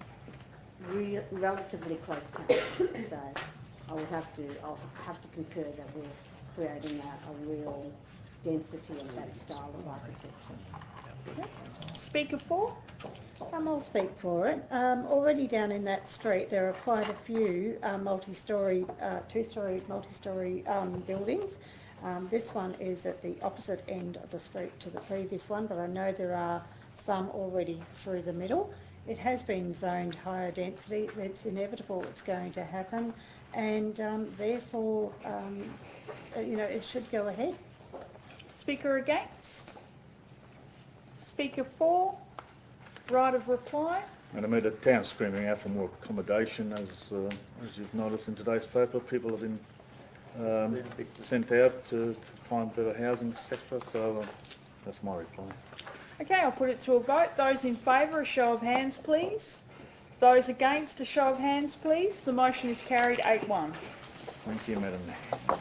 [SPEAKER 9] relatively close town. So I'll have to concur that we're creating a real density of that style of architecture.
[SPEAKER 1] Speaker for?
[SPEAKER 15] I'll speak for it. Already down in that street there are quite a few multi-storey, two-storey, multi-storey buildings. This one is at the opposite end of the street to the previous one, but I know there are some already through the middle. It has been zoned higher density. It's inevitable it's going to happen, and therefore, it should go ahead.
[SPEAKER 1] Speaker against? Speaker for? Right of reply?
[SPEAKER 10] Madam Mayor, the town's screaming out for more accommodation, as you've noticed in today's paper. People have been sent out to find better housing, etc. So that's my reply.
[SPEAKER 1] Okay, I'll put it to a vote. Those in favour, a show of hands, please. Those against, a show of hands, please. The motion is carried 8-1.
[SPEAKER 10] Thank you, Madam Mayor.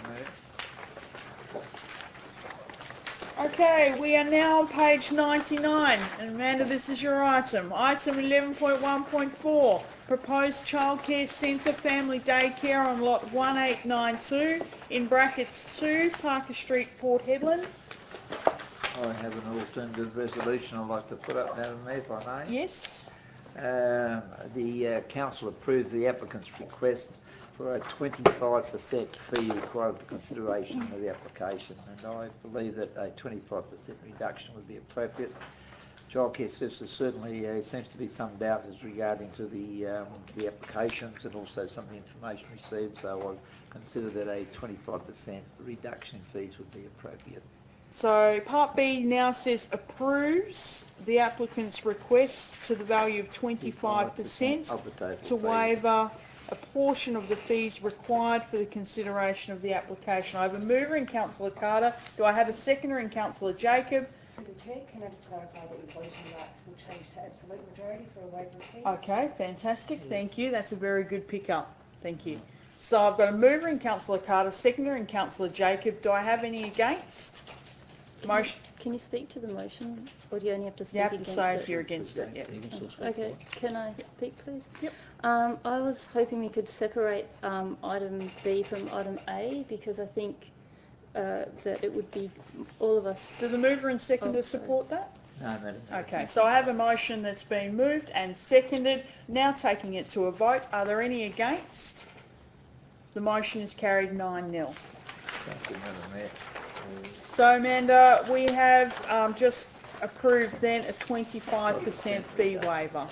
[SPEAKER 1] Okay, we are now on page 99. And Amanda, this is your item. Item 11.1.4. proposed childcare centre family daycare on lot 1892 in brackets 2 Parker Street, Port Hedland.
[SPEAKER 6] I have an alternative resolution I'd like to put up, Madam Mayor, if I may.
[SPEAKER 1] Yes.
[SPEAKER 6] The council approved the applicant's request for a 25% fee required for consideration of the application, and I believe that a 25% reduction would be appropriate. Childcare services certainly seems to be some doubt as regarding to the applications and also some of the information received, so I consider that a 25% reduction in fees would be appropriate.
[SPEAKER 1] So Part B now says approves the applicant's request to the value of 25%
[SPEAKER 6] of the total
[SPEAKER 1] to
[SPEAKER 6] fees.
[SPEAKER 1] waiver a portion of the fees required for the consideration of the application. I have a mover in Councillor Carter. Do I have a seconder in Councillor Jacob?
[SPEAKER 16] Through the Chair, can I just clarify that your voting rights will change to absolute majority for a waiver of fees?
[SPEAKER 1] Okay, fantastic. Thank you. That's a very good pickup. Thank you. So I've got a mover in Councillor Carter, seconder in Councillor Jacob. Do I have any against? Motion.
[SPEAKER 11] Can you speak to the motion, or do you only have to speak
[SPEAKER 1] You have
[SPEAKER 11] against
[SPEAKER 1] to say
[SPEAKER 11] it?
[SPEAKER 1] if you're against it. Yep.
[SPEAKER 11] Okay, can I speak, please?
[SPEAKER 1] Yep.
[SPEAKER 11] I was hoping we could separate item B from item A, because I think that it would be all of us.
[SPEAKER 1] Do the mover and seconder support that?
[SPEAKER 6] No, Madam Mayor.
[SPEAKER 1] Okay, so I have a motion that's been moved and seconded. Now taking it to a vote. Are there any against? The motion is carried 9-0.
[SPEAKER 6] Thank you, Madam Mayor.
[SPEAKER 1] So, Amanda, we have just approved then a 25% fee waiver.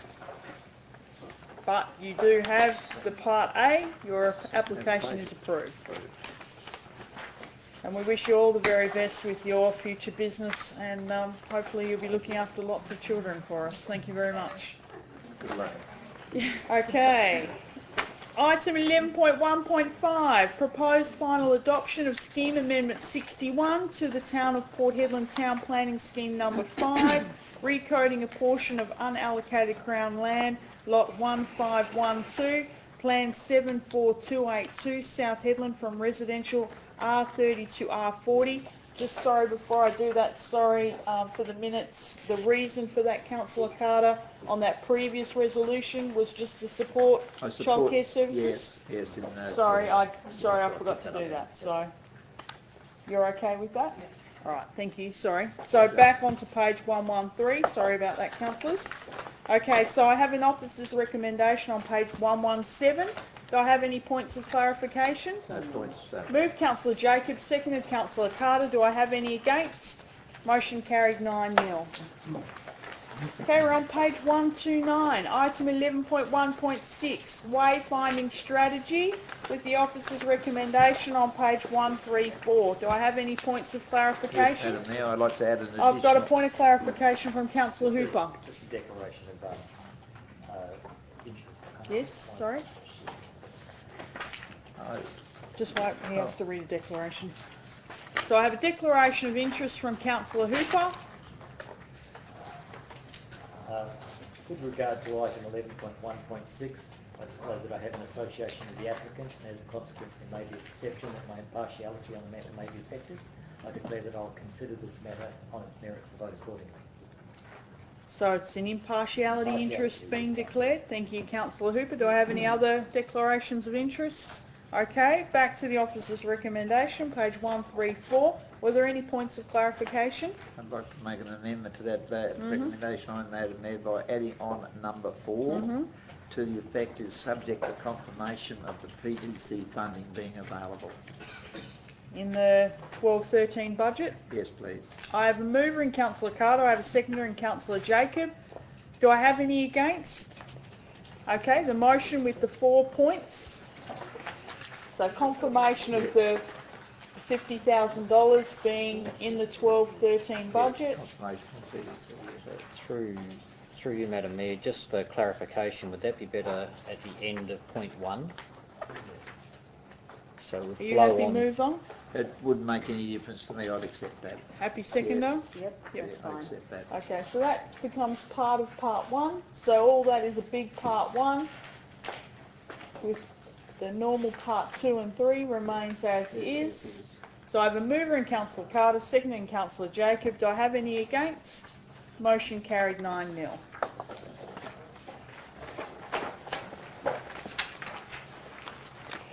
[SPEAKER 1] But you do have the Part A, your application is approved. And we wish you all the very best with your future business, and hopefully you'll be looking after lots of children for us. Thank you very much.
[SPEAKER 6] Good luck.
[SPEAKER 1] Okay. Item 11.1.5, proposed final adoption of Scheme Amendment 61 to the Town of Port Hedland Town Planning Scheme Number 5, recoding a portion of unallocated Crown land, Lot 1512, Plan 74282, South Hedland, from residential R30 to R40. Just sorry, before I do that, sorry for the minutes. The reason for that, Councillor Carter, on that previous resolution was just to support childcare services?
[SPEAKER 6] Yes.
[SPEAKER 1] Sorry, I forgot to do that. So, you're okay with that? All right, thank you. Sorry. So back onto page 113. Sorry about that, councillors. Okay, so I have an officer's recommendation on page 117. Do I have any points of clarification?
[SPEAKER 6] No points.
[SPEAKER 1] Move Councillor Jacobs, seconded Councillor Carter. Do I have any against? Motion carried 9-0. Okay, we're on page 129, item 11.1.6, wayfinding strategy, with the officer's recommendation on page 134. Do I have any points of clarification?
[SPEAKER 6] Yes, Madam Mayor, I'd like to add an additional...
[SPEAKER 1] I've got a point of clarification from Councillor Hooper.
[SPEAKER 8] Just a declaration of interest.
[SPEAKER 1] Yes, sorry. Just wait, he has to read a declaration. So I have a declaration of interest from Councillor Hooper.
[SPEAKER 17] With regard to item 11.1.6, I disclose that I have an association with the applicant, and as a consequence there may be a perception that my impartiality on the matter may be affected. I declare that I'll consider this matter on its merits and vote accordingly.
[SPEAKER 1] So it's an impartiality interest being declared. Thank you, Councillor Hooper. Do I have any other declarations of interest? Okay, back to the officer's recommendation, page 134. Were there any points of clarification?
[SPEAKER 6] I'd like to make an amendment to that recommendation I made, Mayor, by adding on number 4 to the effect is subject to confirmation of the PDC funding being available.
[SPEAKER 1] In the 12-13 budget?
[SPEAKER 6] Yes, please.
[SPEAKER 1] I have a mover in Councillor Carter. I have a seconder in Councillor Jacob. Do I have any against? Okay, the motion with the 4 points. So confirmation of the $50,000 being in the 12-13 budget.
[SPEAKER 3] Through you, Madam Mayor, just for clarification, would that be better at the end of point 1? So we'll
[SPEAKER 1] Are you
[SPEAKER 3] flow
[SPEAKER 1] happy
[SPEAKER 3] on.
[SPEAKER 1] move on?
[SPEAKER 6] It wouldn't make any difference to me. I'd accept that.
[SPEAKER 1] Happy seconder?
[SPEAKER 9] Yep, that's
[SPEAKER 6] I
[SPEAKER 9] fine.
[SPEAKER 6] accept that.
[SPEAKER 1] Okay, so that becomes part of part 1. So all that is a big part 1. With the normal part 2 and 3 remains as is. So I have a mover in Councillor Carter, second in Councillor Jacob. Do I have any against? Motion carried 9-0.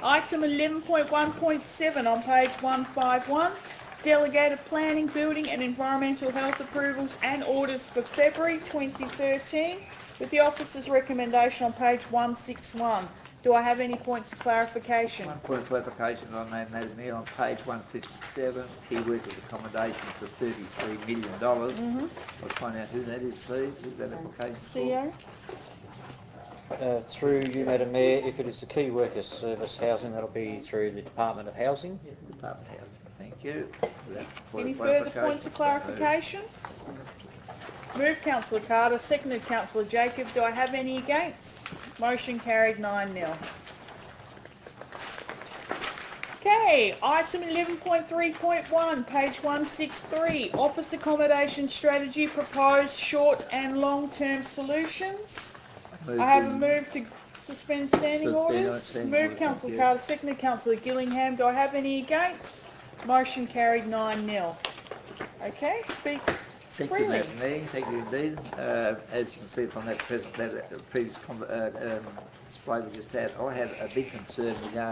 [SPEAKER 1] Item 11.1.7 on page 151. Delegated planning, building and environmental health approvals and orders for February 2013 with the officer's recommendation on page 161. Do I have any points of clarification?
[SPEAKER 6] One point of clarification on that, Madam Mayor, on page 157, key workers accommodation for $33 million. I'll find out who that is, please. Who's that application
[SPEAKER 1] CEO?
[SPEAKER 3] Through you, Madam Mayor, if it is the key workers service housing, that'll be through the Department of Housing.
[SPEAKER 6] Department of Housing. Thank you.
[SPEAKER 1] Any further points of clarification? Moved Councillor Carter, seconded Councillor Jacob. Do I have any against? Motion carried 9-0. Okay, item 11.3.1, page 163, office accommodation strategy, proposed short and long-term solutions. I have a move to suspend standing orders. Moved Councillor Carter, seconded Councillor Gillingham. Do I have any against? Motion carried 9-0. Okay, speak
[SPEAKER 6] Thank
[SPEAKER 1] freely.
[SPEAKER 6] you, Madam Mayor. Thank you indeed. As you can see from that previous display we just had, I have a big concern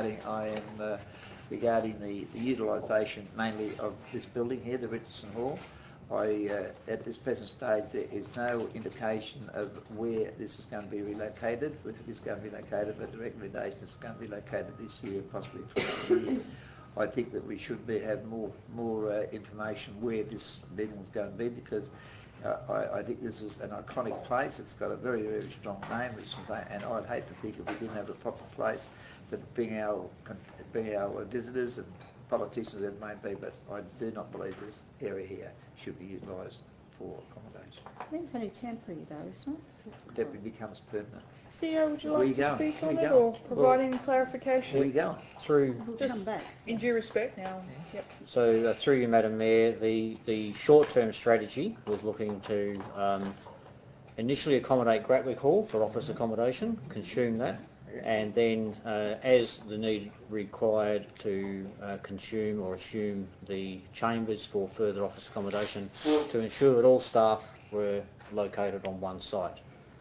[SPEAKER 6] regarding the utilisation mainly of this building here, the Richardson Hall. At this present stage, there is no indication of where this is going to be relocated, if it is going to be located, but the recommendation is going to be located this year, possibly next year. I think that we should have more information where this building is going to be, because I think this is an iconic place. It's got a very, very strong name, and I'd hate to think if we didn't have a proper place to bring our visitors and politicians that may be, but I do not believe this area here should be utilised for accommodation.
[SPEAKER 15] I think it's only temporary though, isn't it?
[SPEAKER 6] Definitely becomes permanent.
[SPEAKER 1] CEO, would you like to speak on it
[SPEAKER 6] going?
[SPEAKER 1] or provide any clarification?
[SPEAKER 6] Where are you going?
[SPEAKER 3] Through.
[SPEAKER 1] Just come back. In due respect now.
[SPEAKER 6] Yeah.
[SPEAKER 1] Yep.
[SPEAKER 3] So through you, Madam Mayor, the short-term strategy was looking to initially accommodate Gratwick Hall for office accommodation, consume that, and then as the need required to consume or assume the chambers for further office accommodation to ensure that all staff were located on one site.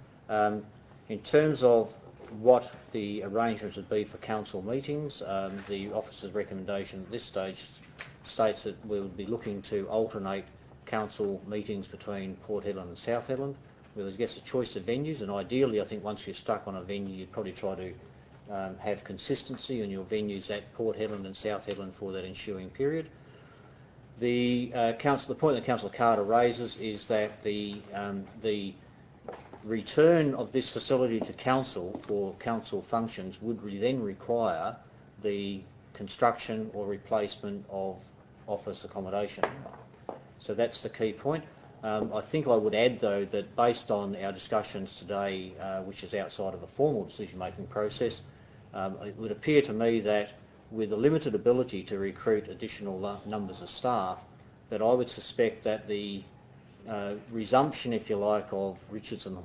[SPEAKER 3] In terms of what the arrangements would be for council meetings, the officer's recommendation at this stage states that we would be looking to alternate council meetings between Port Hedland and South Hedland. Well, I guess a choice of venues, and ideally I think once you're stuck on a venue you'd probably try to have consistency in your venues at Port Hedland and South Hedland for that ensuing period. The point that Councillor Carter raises is that the return of this facility to council for council functions would then require the construction or replacement of office accommodation. So that's the key point. I think I would add, though, that based on our discussions today, which is outside of a formal decision-making process, it would appear to me that with a limited ability to recruit additional numbers of staff, that I would suspect that the resumption, if you like, of Richardson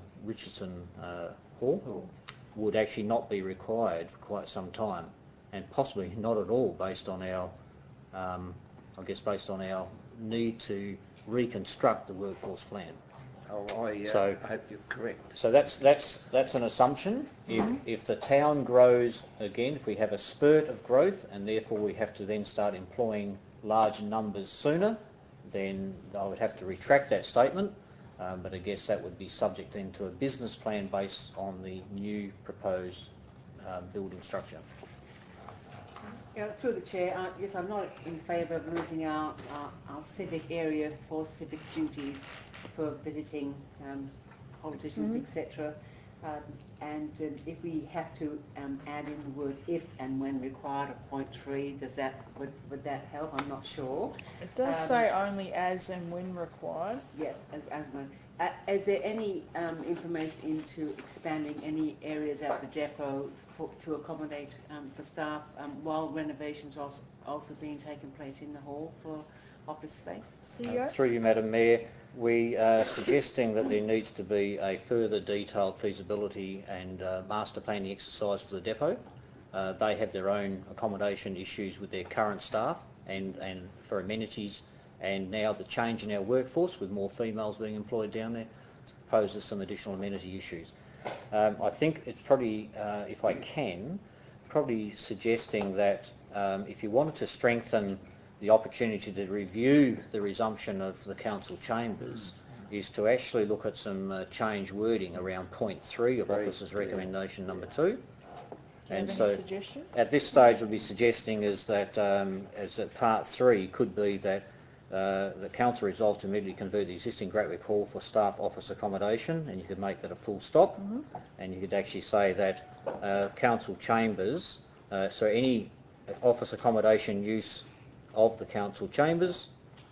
[SPEAKER 3] Hall would actually not be required for quite some time, and possibly not at all based on our, based on our need to reconstruct the workforce plan.
[SPEAKER 6] I hope you're correct.
[SPEAKER 3] So that's an assumption. If the town grows again, if we have a spurt of growth and therefore we have to then start employing large numbers sooner, then I would have to retract that statement. But I guess that would be subject then to a business plan based on the new proposed building structure.
[SPEAKER 7] Through the chair, yes, I'm not in favour of losing our civic area for civic duties, for visiting politicians, etc. And if we have to add in the word if and when required of point 3, would that help? I'm not sure.
[SPEAKER 1] It does say only as and when required.
[SPEAKER 7] Yes, as when. Is there any information into expanding any areas at the depot to accommodate for staff while renovations also being taken place in the hall for office space?
[SPEAKER 3] Through you, Madam Mayor, we are suggesting that there needs to be a further detailed feasibility and master planning exercise for the depot. They have their own accommodation issues with their current staff and for amenities, and now the change in our workforce with more females being employed down there poses some additional amenity issues. I think it's probably, if I can, probably suggesting that if you wanted to strengthen the opportunity to review the resumption of the council chambers, is to actually look at some change wording around point 3 of officer's recommendation number 2. And so at this stage we'll be suggesting is that part 3 could be that the council resolves to immediately convert the existing Gratwick Hall for staff office accommodation, and you could make that a full stop, and you could actually say that council chambers, so any office accommodation use of the council chambers.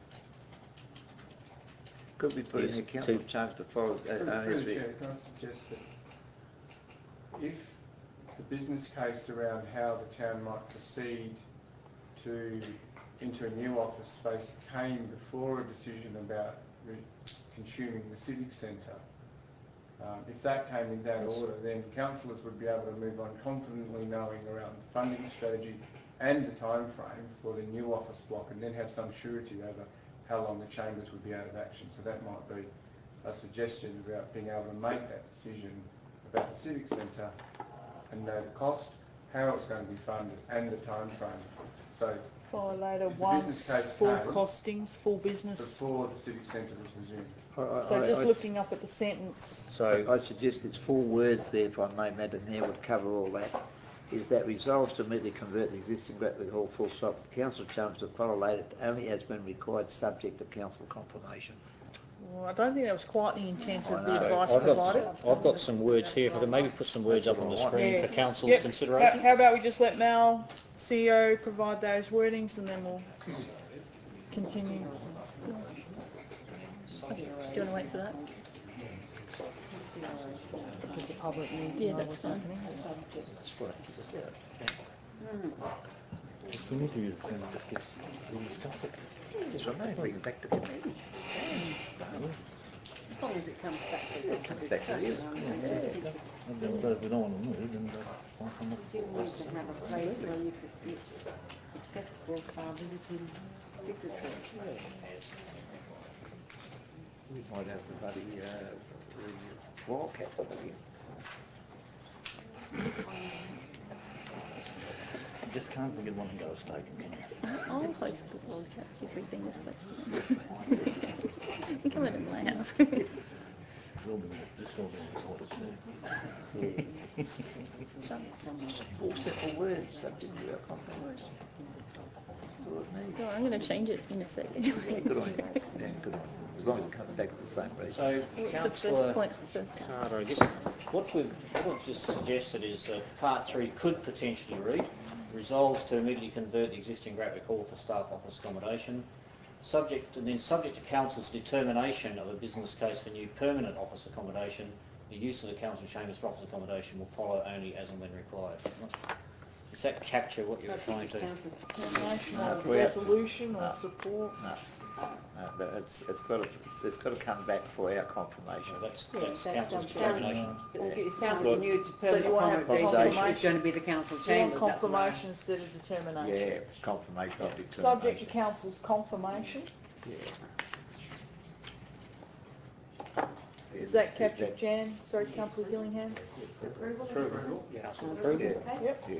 [SPEAKER 6] Could we put in the council chambers to follow?
[SPEAKER 18] Through the Chair, can I suggest that if the business case around how the town might proceed into a new office space came before a decision about consuming the civic centre, if that came in that order, then councillors would be able to move on confidently knowing around the funding strategy and the time frame for the new office block, and then have some surety over how long the chambers would be out of action. So that might be a suggestion about being able to make that decision about the civic centre and know the cost, how it's going to be funded, and the time frame. So
[SPEAKER 1] follow later
[SPEAKER 18] if
[SPEAKER 1] once,
[SPEAKER 18] the business case
[SPEAKER 1] full
[SPEAKER 18] came
[SPEAKER 1] costings, full business.
[SPEAKER 18] before the civic centre was resumed.
[SPEAKER 1] So just looking up at the sentence.
[SPEAKER 6] So I suggest it's 4 words there, if I may, Madam Mayor, would cover all that. Is that resolves to immediately convert the existing Gratwick Hall full stop council chambers to follow later only as when required, subject to council confirmation.
[SPEAKER 1] Well, I don't think that was quite the intent of the advice provided.
[SPEAKER 3] I've got some words here. If I could maybe put some words up on the screen for council's consideration.
[SPEAKER 1] How about we just let Mal, CEO, provide those wordings, and then we'll continue.
[SPEAKER 11] Do you want to wait for that?
[SPEAKER 1] Because the public needs
[SPEAKER 11] yeah, that's fine.
[SPEAKER 6] We need to discuss it. Just remain, bring it back to committee.
[SPEAKER 7] As long as it comes back to
[SPEAKER 6] it comes back to you.
[SPEAKER 7] But if we don't want to move, then you need to have a place where you could, it's acceptable for visiting dignitaries.
[SPEAKER 6] We might have the bloody wildcats over here.
[SPEAKER 17] You just can't forget one to go stadium, can you?
[SPEAKER 11] I'll host the Wildcats if we bring this place to come into my house.
[SPEAKER 17] This will be
[SPEAKER 6] Four simple words, subject to our compromise.
[SPEAKER 11] I'm going to change it in a second.
[SPEAKER 6] Yeah, good on you. Yeah, good on you. As long as it comes back to the same region.
[SPEAKER 3] So, Councillor
[SPEAKER 11] Carter,
[SPEAKER 3] I guess what we've just suggested is that part 3 could potentially read, resolves to immediately convert the existing Gratwick Hall for staff office accommodation, subject to council's determination of a business case for new permanent office accommodation. The use of the council chambers for office accommodation will follow only as and when required. Does that capture what you're trying to?
[SPEAKER 1] Determination or resolution or support?
[SPEAKER 6] No, but it's got to come back for our confirmation.
[SPEAKER 3] That's council's determination.
[SPEAKER 7] It sounds like new permanent accommodation is going to be the council chambers.
[SPEAKER 1] Confirmation instead of determination.
[SPEAKER 6] Yeah, confirmation of determination.
[SPEAKER 1] Subject to council's confirmation.
[SPEAKER 6] Yeah.
[SPEAKER 1] Does that capture Jan? Sorry, Councillor Gillingham?
[SPEAKER 6] Approval.
[SPEAKER 3] Council approval.
[SPEAKER 1] Yep.
[SPEAKER 6] Yeah.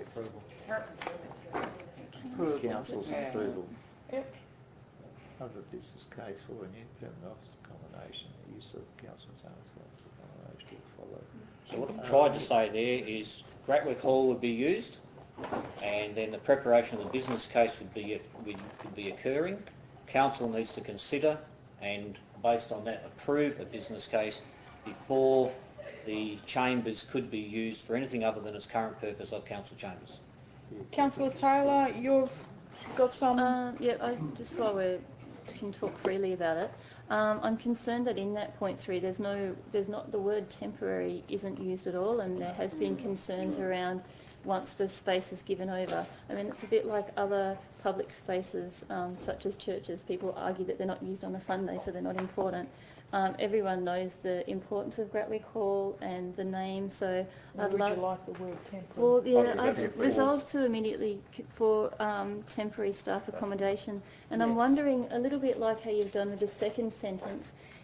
[SPEAKER 6] Council's approval.
[SPEAKER 1] Yep.
[SPEAKER 6] Of a business case for a new permanent office accommodation, the use of council chambers for office accommodation will follow.
[SPEAKER 3] So what I've tried to say there is Gratwick Hall would be used, and then the preparation of the business case would be occurring. Council needs to consider and, based on that, approve a business case before the chambers could be used for anything other than its current purpose of council chambers.
[SPEAKER 1] Councillor Taylor, you've got some.
[SPEAKER 11] Just while we can talk freely about it, I'm concerned that in that point 3, there's not the word temporary isn't used at all, and there has been concerns around once the space is given over. I mean, it's a bit like other public spaces, such as churches. People argue that they're not used on a Sunday, so they're not important. Everyone knows the importance of Gratwick Hall and the name, so I'd love...
[SPEAKER 1] Would you like the word temporary?
[SPEAKER 11] Well, yeah, I'd resolve to immediately for temporary staff accommodation, and I'm wondering, a little bit like how you've done with the second sentence,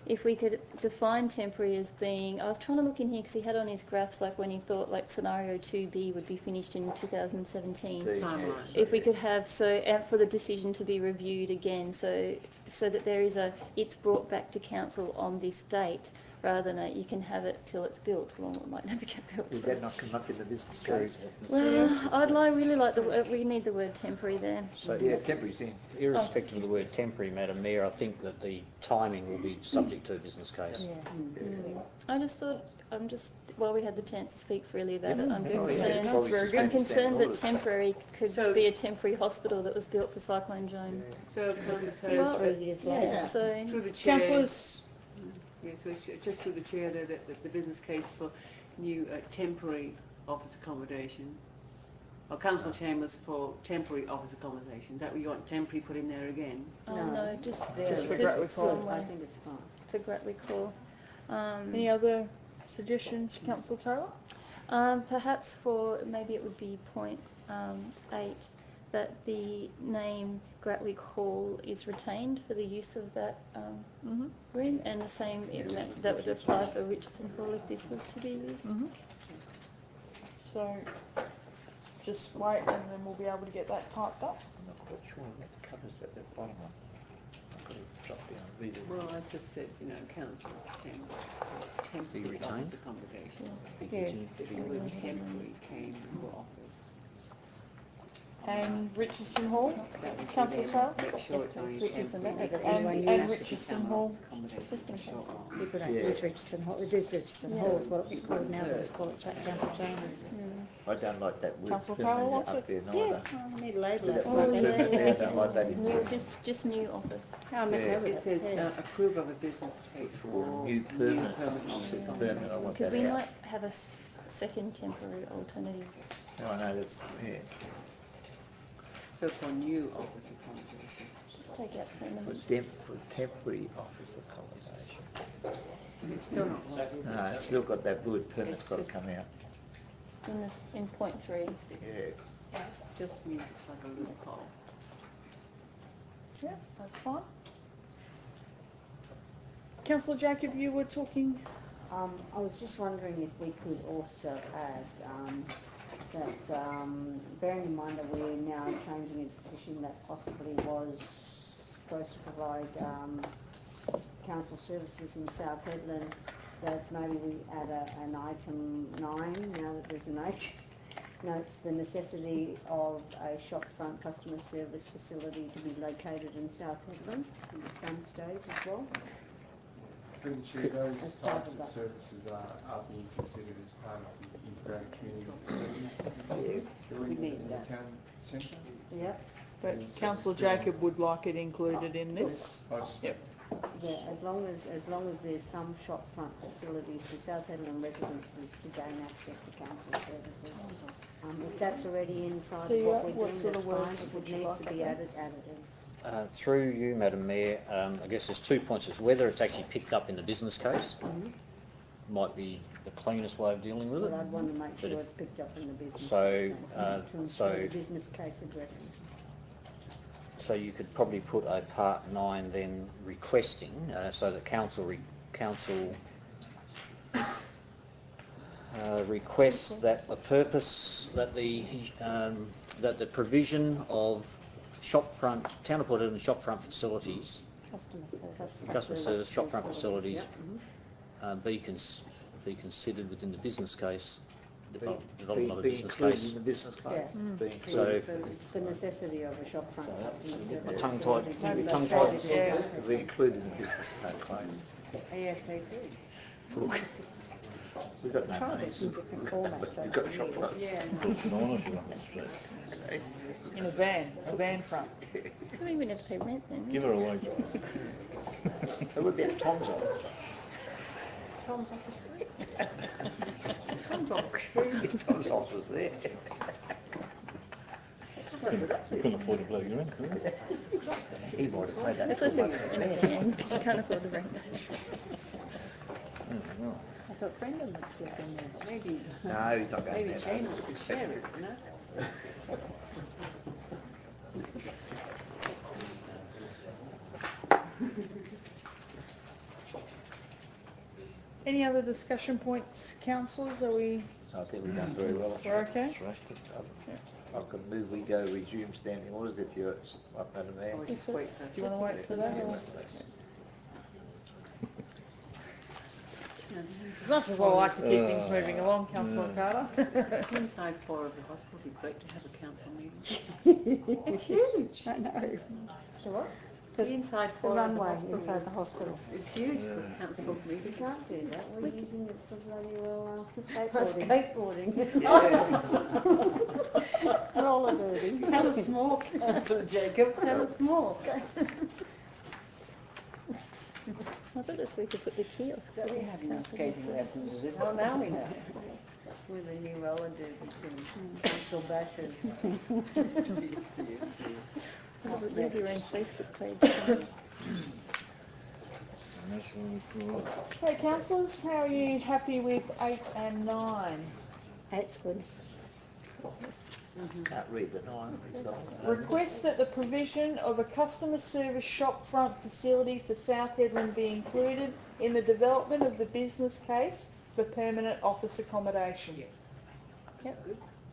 [SPEAKER 11] if we could define temporary as being, I was trying to look in here because he had on his graphs like when he thought like scenario 2B would be finished in 2017.
[SPEAKER 7] Timeline.
[SPEAKER 11] If we could have, for the decision to be reviewed again, so that there is it's brought back to council on this date, rather than you can have it till it's built. Well, it might never get built.
[SPEAKER 6] Would that not come up in the business case?
[SPEAKER 11] Well, I'd really like we need the word temporary there.
[SPEAKER 3] So
[SPEAKER 6] yeah, temporary's in.
[SPEAKER 3] Irrespective of the word temporary, Madam Mayor, I think that the timing will be subject to a business case.
[SPEAKER 11] Yeah. I just thought, while we had the chance to speak freely about it, I'm concerned that temporary could be a temporary hospital that was built for Cyclone Joan.
[SPEAKER 7] So,
[SPEAKER 9] 3 years later.
[SPEAKER 11] Yeah, so
[SPEAKER 7] through the chair.
[SPEAKER 1] Councillors.
[SPEAKER 7] Yeah, so just through the chair, the business case for new temporary office accommodation, or council chambers for temporary office accommodation. Is that what you want temporary put in there again?
[SPEAKER 11] No, just
[SPEAKER 1] for Gratwick Hall.
[SPEAKER 9] I think it's fine.
[SPEAKER 11] For Gratwick Hall.
[SPEAKER 1] Any other suggestions, Councillor Taylor?
[SPEAKER 11] Perhaps for maybe it would be point 8 that the name Gratwick Hall is retained for the use of that room, and the same that would apply for Richardson Hall if this was to be used.
[SPEAKER 1] So just wait, and then we'll be able to get that typed up.
[SPEAKER 6] I'm not quite sure what covers that bottom one. I've got to drop down and read it.
[SPEAKER 7] Well, I just said, council chambers for temporary office accommodation. The word temporary came for office.
[SPEAKER 1] And Richardson Hall, Councillor Taylor?
[SPEAKER 7] Make sure it's only
[SPEAKER 11] Richardson,
[SPEAKER 7] temporary.
[SPEAKER 1] And Richardson Hall.
[SPEAKER 11] Just in case.
[SPEAKER 15] People don't use Richardson Hall. It is Richardson Hall, is what it was called now, but it's called St Council Chambers.
[SPEAKER 6] I don't like that word
[SPEAKER 1] Councillor Taylor wants
[SPEAKER 6] up there
[SPEAKER 1] it?
[SPEAKER 6] neither.
[SPEAKER 15] I need a label.
[SPEAKER 6] That word permanent there, I don't like that in there.
[SPEAKER 11] Just new office.
[SPEAKER 7] It says approve of a business case
[SPEAKER 6] For new permanent office. Permanent, I want
[SPEAKER 11] Because
[SPEAKER 6] that
[SPEAKER 11] we
[SPEAKER 6] out.
[SPEAKER 11] might have a second temporary alternative.
[SPEAKER 6] No, I know that's, yeah.
[SPEAKER 7] So for new office accommodation.
[SPEAKER 11] Just take out permanent.
[SPEAKER 6] For temporary office accommodation.
[SPEAKER 7] It's still not right, is it?
[SPEAKER 6] No, it's still got that word permanent's got to come out.
[SPEAKER 11] In point 3.
[SPEAKER 6] Yeah.
[SPEAKER 7] Just means it's like a loophole.
[SPEAKER 1] Yeah, that's fine. Councillor Jacob, you were talking.
[SPEAKER 9] I was just wondering if we could also add that, bearing in mind that we're now changing a decision that possibly was supposed to provide council services in South Hedland, that maybe we add an item 9, now that there's an 8, notes the necessity of a shopfront customer service facility to be located in South Hedland at some stage as well.
[SPEAKER 18] Through the chair, those
[SPEAKER 9] As part
[SPEAKER 18] types
[SPEAKER 9] of
[SPEAKER 18] of
[SPEAKER 9] that.
[SPEAKER 18] services are being considered as part of the integrated community facilities.
[SPEAKER 7] We need that.
[SPEAKER 18] Town centre.
[SPEAKER 9] Yep.
[SPEAKER 1] But Councillor Jacob would like it included in this. Yep.
[SPEAKER 9] Yeah, as long as there's some shopfront facilities for South Hedland residences to gain access to council services. If that's already inside
[SPEAKER 1] So
[SPEAKER 9] of what we're
[SPEAKER 1] what
[SPEAKER 9] doing,
[SPEAKER 1] sort
[SPEAKER 9] that's
[SPEAKER 1] of words
[SPEAKER 9] fine. If
[SPEAKER 1] would
[SPEAKER 9] it
[SPEAKER 1] you
[SPEAKER 9] needs
[SPEAKER 1] like
[SPEAKER 9] to
[SPEAKER 1] up
[SPEAKER 9] be
[SPEAKER 1] there?
[SPEAKER 9] added in.
[SPEAKER 3] Through you, Madam Mayor, I guess there's 2 points. It's whether it's actually picked up in the business case. Might be the cleanest way of dealing with it.
[SPEAKER 9] But I'd want to make
[SPEAKER 3] But
[SPEAKER 9] sure
[SPEAKER 3] if-
[SPEAKER 9] it's picked up in the business
[SPEAKER 3] So,
[SPEAKER 9] case. To ensure
[SPEAKER 3] so-
[SPEAKER 9] the business case addresses.
[SPEAKER 3] So you could probably put a part 9 then requesting, so that council requests that the purpose, that the provision of shopfront, town appointed and shopfront facilities, customer service shopfront facilities, be considered within the business case, development of the business case.
[SPEAKER 6] In the business case.
[SPEAKER 9] Yeah.
[SPEAKER 3] So
[SPEAKER 9] The necessity of a shopfront customer service.
[SPEAKER 3] my tongue-tied,
[SPEAKER 9] facility
[SPEAKER 3] maybe
[SPEAKER 9] to be
[SPEAKER 3] tongue-tied.
[SPEAKER 9] located in-
[SPEAKER 6] It'll be included in the business case.
[SPEAKER 7] ASAP.
[SPEAKER 6] Look, we've got no
[SPEAKER 15] Try
[SPEAKER 6] money.
[SPEAKER 15] this in different formats.
[SPEAKER 6] We've got shop fronts.
[SPEAKER 7] Yeah.
[SPEAKER 1] In a van front.
[SPEAKER 11] I mean, we never pay rent then.
[SPEAKER 19] Give her a wage.
[SPEAKER 6] It would be at Tom's office.
[SPEAKER 7] Tom's office.
[SPEAKER 6] Tom's office was there.
[SPEAKER 19] You couldn't afford to blow your rent, could you?
[SPEAKER 6] He might have paid that.
[SPEAKER 11] It's less in because you can't afford the rent.
[SPEAKER 7] I thought Brendan would slip in there. Maybe.
[SPEAKER 6] No, he's not going
[SPEAKER 7] Maybe
[SPEAKER 6] there.
[SPEAKER 7] James could share it, no?
[SPEAKER 1] Any other discussion points, councillors? Are we?
[SPEAKER 6] I think we've done very well.
[SPEAKER 1] We're okay?
[SPEAKER 6] I can move we go resume standing orders if you're up, Madam Mayor.
[SPEAKER 1] Do you want to wait for that? Or? As much as I like to keep things moving along, Councillor Carter.
[SPEAKER 7] Inside floor of the hospital would be great to have a council meeting.
[SPEAKER 15] It's huge. I know.
[SPEAKER 7] The what?
[SPEAKER 15] The
[SPEAKER 7] inside
[SPEAKER 15] the
[SPEAKER 7] floor of the
[SPEAKER 15] runway
[SPEAKER 7] hospital
[SPEAKER 15] inside the hospital.
[SPEAKER 7] It's huge for a council
[SPEAKER 9] We
[SPEAKER 7] meeting.
[SPEAKER 9] can't do that, we're using it for bloody well,
[SPEAKER 15] Skateboarding.
[SPEAKER 9] skateboarding.
[SPEAKER 15] Roller derby.
[SPEAKER 7] Tell us more, Councillor Jacob, tell us more.
[SPEAKER 11] I thought this week we put the kiosk.
[SPEAKER 7] So we have no skating lessons, is it? Oh, now we know.
[SPEAKER 9] With a new roller derby too, council bashers.
[SPEAKER 11] You'll be wearing Facebook page.
[SPEAKER 1] Okay, councillors, how are you happy with 8 and 9?
[SPEAKER 15] 8's good.
[SPEAKER 6] Can't read the 9.
[SPEAKER 1] Request that the provision of a customer service shopfront facility for South Hedland be included in the development of the business case for permanent office accommodation.
[SPEAKER 7] Yep.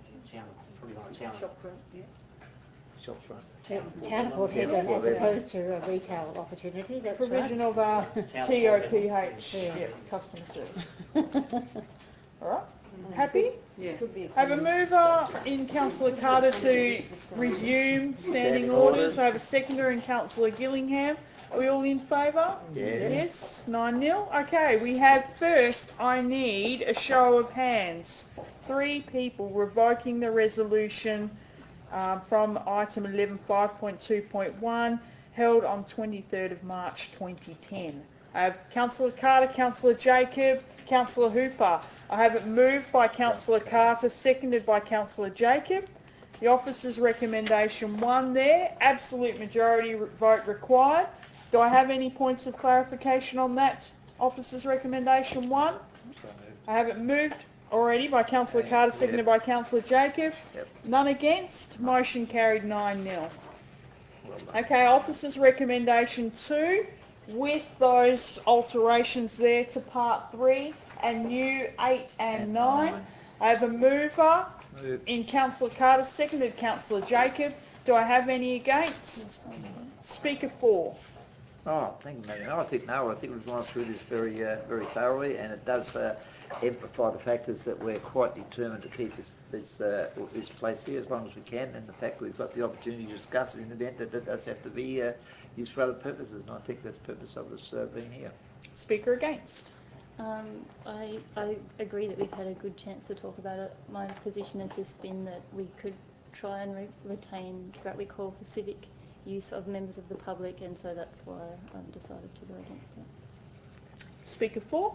[SPEAKER 7] Shopfront, yeah.
[SPEAKER 6] Shopfront.
[SPEAKER 15] Town of Port Hedland as opposed to a retail opportunity, that's
[SPEAKER 1] Provision
[SPEAKER 15] right.
[SPEAKER 1] of a TOPH, customer service. All right, happy?
[SPEAKER 7] Yeah.
[SPEAKER 1] I have a mover in Councillor Carter to resume standing orders. I have a seconder in Councillor Gillingham. Are we all in favour?
[SPEAKER 6] Yes.
[SPEAKER 1] 9-0. Okay, we have first, I need a show of hands. 3 people revoking the resolution from item 11.5.2.1 held on 23rd of March 2010. I have Councillor Carter, Councillor Jacob, Councillor Hooper. I have it moved by Councillor Carter, seconded by Councillor Jacob. The officer's recommendation 1 there, absolute majority vote required. Do I have any points of clarification on that officer's recommendation 1? I have it moved already by Councillor Carter, seconded by Councillor Jacob. None against. Motion carried 9-0. Okay, officer's recommendation 2 with those alterations there to part 3 and new 8 and 9. I have a mover in Councillor Carter, seconded Councillor Jacob. Do I have any against? Speaker 4.
[SPEAKER 6] Oh, thank you, Madam. I think we've gone through this very thoroughly, and it does amplify the factors that we're quite determined to keep this place here as long as we can, and the fact we've got the opportunity to discuss it in the event that it does have to be used for other purposes, and I think that's the purpose of us being here.
[SPEAKER 1] Speaker against.
[SPEAKER 11] I agree that we've had a good chance to talk about it. My position has just been that we could try and retain what we call the civic use of members of the public, and so that's why I've decided to go against it.
[SPEAKER 1] Speaker 4.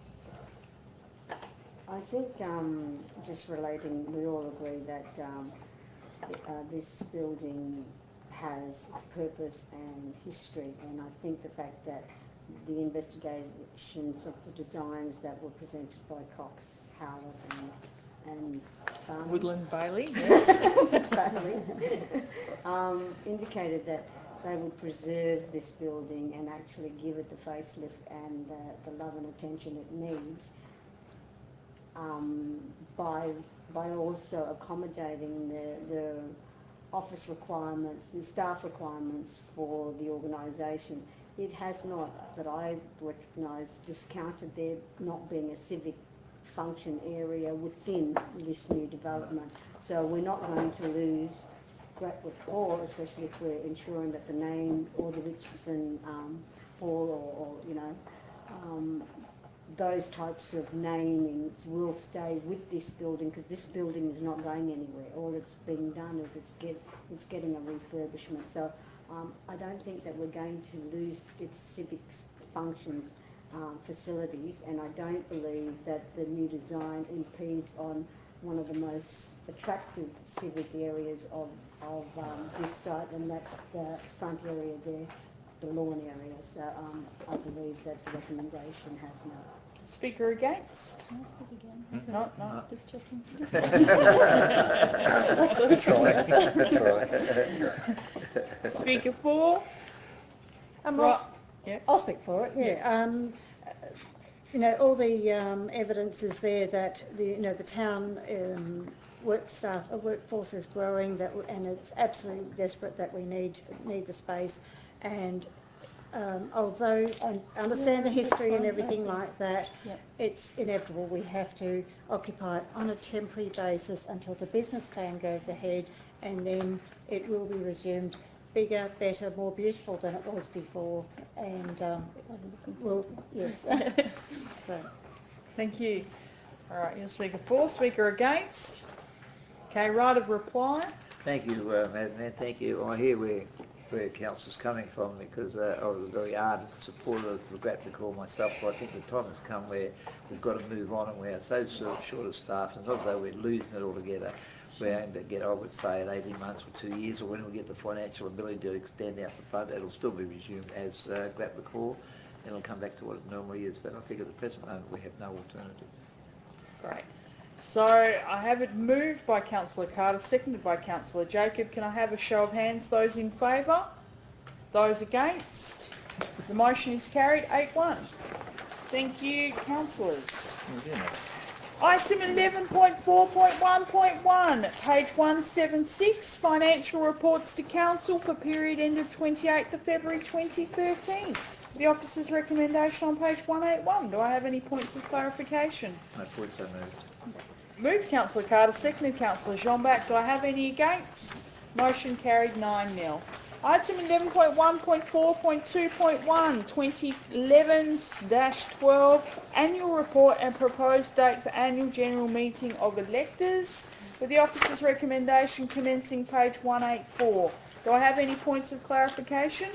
[SPEAKER 9] I think just relating, we all agree that this building has a purpose and history, and I think the fact that the investigations of the designs that were presented by Cox, Howard and Barnum,
[SPEAKER 1] Woodland Bailey, yes.
[SPEAKER 9] Bailey, indicated that they would preserve this building and actually give it the facelift and the love and attention it needs, by also accommodating the office requirements and staff requirements for the organisation. It has not, that I recognise, discounted there not being a civic function area within this new development. So we're not going to lose great rapport, especially if we're ensuring that the name or the Richardson Hall or those types of namings will stay with this building, because this building is not going anywhere. All it's being done is it's getting a refurbishment. So I don't think that we're going to lose its civic functions facilities, and I don't believe that the new design impedes on one of the most attractive civic areas of this site, and that's the front area there, the lawn area. So I believe that the recommendation has merit.
[SPEAKER 1] Speaker against?
[SPEAKER 11] Can I speak again?
[SPEAKER 1] No.
[SPEAKER 11] Just checking.
[SPEAKER 6] Good try.
[SPEAKER 1] Speaker 4.
[SPEAKER 15] I'll speak for it, yeah. all the evidence is there that the town workforce is growing, and it's absolutely desperate that we need the space. And although I understand the history and everything like that, it's inevitable. We have to occupy it on a temporary basis until the business plan goes ahead, and then it will be resumed bigger, better, more beautiful than it was before. And yes. So,
[SPEAKER 1] thank you. All right, you're speaker for, speaker against. Okay, right of reply.
[SPEAKER 6] Thank you, Madam Mayor. Thank you. I hear where Council's coming from, because I was a very ardent supporter of the Grattan myself, but I think the time has come where we've got to move on, and we are so short of staff. It's not as though we're losing it altogether. We're aiming to get, I would say, in 18 months or 2 years, or when we get the financial ability to extend out the front, it'll still be resumed as Grattan and it'll come back to what it normally is. But I think at the present moment we have no alternative.
[SPEAKER 1] Great. So I have it moved by Councillor Carter, seconded by Councillor Jacob. Can I have a show of hands? Those in favour? Those against? The motion is carried 8-1. Thank you, councillors. Item 11.4.1.1, page 176, financial reports to council for period ended 28th of February 2013. The officer's recommendation on page 181. Do I have any points of clarification?
[SPEAKER 6] No points are moved.
[SPEAKER 1] Moved Councillor Carter, seconded Councillor Jean-Bac. Do I have any against? Motion carried 9-0. Item 11.1.4.2.1, 2011-12, annual report and proposed date for annual general meeting of electors, with the officer's recommendation commencing page 184. Do I have any points of clarification?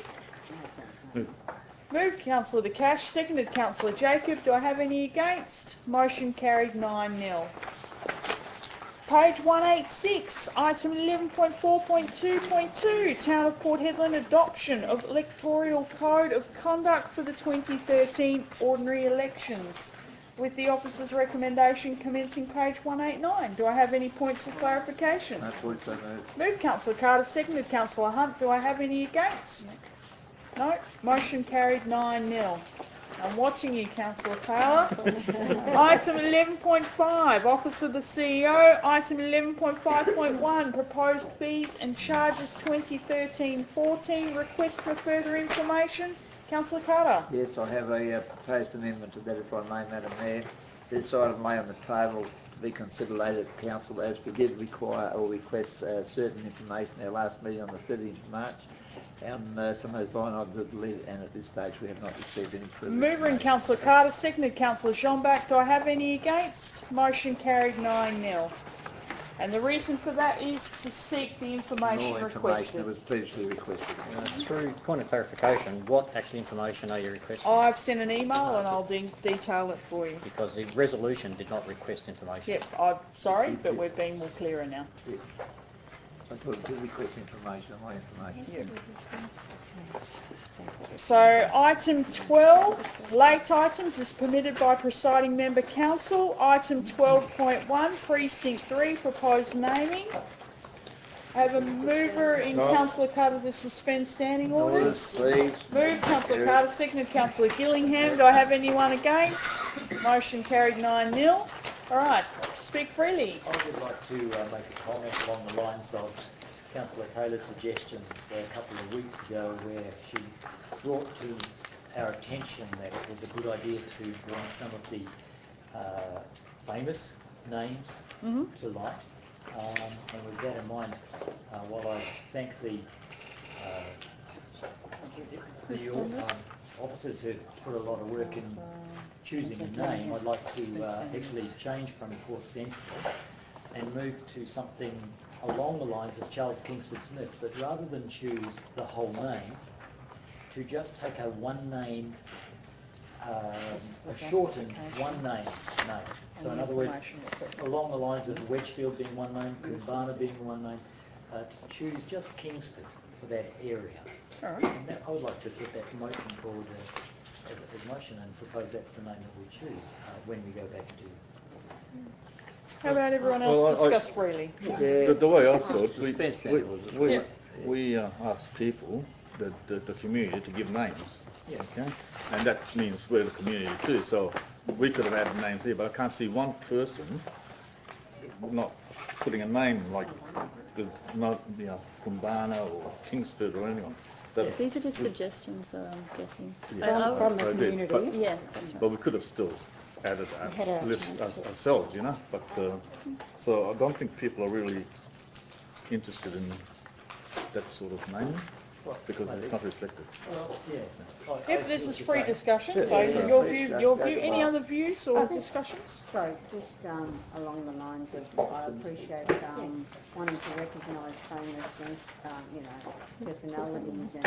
[SPEAKER 1] Moved Councillor De Cash, seconded Councillor Jacob. Do I have any against? Motion carried 9-0. Page 186, item 11.4.2.2, Town of Port Hedland adoption of electoral code of conduct for the 2013 ordinary elections, with the officer's recommendation commencing page 189. Do I have any points of clarification?
[SPEAKER 6] No points are moved.
[SPEAKER 1] Moved Councillor Carter, seconded Councillor Hunt. Do I have any against? No. Motion carried 9-0. I'm watching you, Councillor Taylor. Item 11.5, Office of the CEO. Item 11.5.1, Proposed Fees and Charges 2013-14. Request for further information. Councillor Carter.
[SPEAKER 6] Yes, I have a proposed amendment to that, if I may, Madam Mayor. This item lay on the table to be considered later at Council, as we did require or request certain information at our last meeting on the 30th of March. And some of those line items are deleted, and at this stage we have not received any further.
[SPEAKER 1] Mover and Councillor Carter, seconded Councillor Jean-Bac. Do I have any against? Motion carried 9-0. And the reason for that is to seek the information
[SPEAKER 6] More
[SPEAKER 1] requested.
[SPEAKER 6] information that was previously requested.
[SPEAKER 3] Through point of clarification, what actual information are you requesting?
[SPEAKER 1] I've sent an email and I'll detail it for you.
[SPEAKER 3] Because the resolution did not request information.
[SPEAKER 1] Yep, I'm sorry, but we're being more clearer now.
[SPEAKER 6] Yeah. I thought it did request information, my information.
[SPEAKER 1] Yep. So item 12, late items is permitted by presiding member council. Item 12.1, precinct 3, proposed naming. I have a mover in Councillor Carter to suspend standing orders.
[SPEAKER 6] Please.
[SPEAKER 1] Moved Councillor Carter, seconded Councillor Gillingham. Do I have anyone against? Motion carried 9-0. All right, speak freely.
[SPEAKER 17] I would like to make a comment along the lines of Councillor Taylor's suggestions a couple of weeks ago, where she brought to our attention that it was a good idea to bring some of the famous names to light. And with that in mind, while I thank the officers who put a lot of work in choosing a name, I'd like to actually change from Port Central and move to something along the lines of Charles Kingsford Smith, but rather than choose the whole name, to just take a one name, a shortened one name. So in other words, along the lines of Wedgfield being one name, Koombana being one name, to choose just Kingsford for that area.
[SPEAKER 1] All right.
[SPEAKER 17] And that, I would like to put that motion forward as motion and propose that's the name that we choose when we go back to.
[SPEAKER 1] How about everyone else discuss freely?
[SPEAKER 19] The way I thought, we asked people, the community, to give names.
[SPEAKER 17] Yeah.
[SPEAKER 19] Okay, and that means we're the community too. So we could have added names here, but I can't see one person not putting a name like Kumbana or Kingsford or anyone.
[SPEAKER 11] These are just suggestions, though, I'm guessing.
[SPEAKER 19] Yeah,
[SPEAKER 15] from the community.
[SPEAKER 19] But,
[SPEAKER 11] yeah, that's right.
[SPEAKER 19] But we could have still added
[SPEAKER 15] Had
[SPEAKER 19] a
[SPEAKER 15] our
[SPEAKER 19] list
[SPEAKER 15] chance.
[SPEAKER 19] ourselves, you know. But so I don't think people are really interested in that sort of name because it's not reflected.
[SPEAKER 17] Well, yeah.
[SPEAKER 1] Yep, this is free discussion, so your view, any other views or discussions?
[SPEAKER 9] Sorry, just along the lines of, I appreciate wanting to recognise famous, personalities,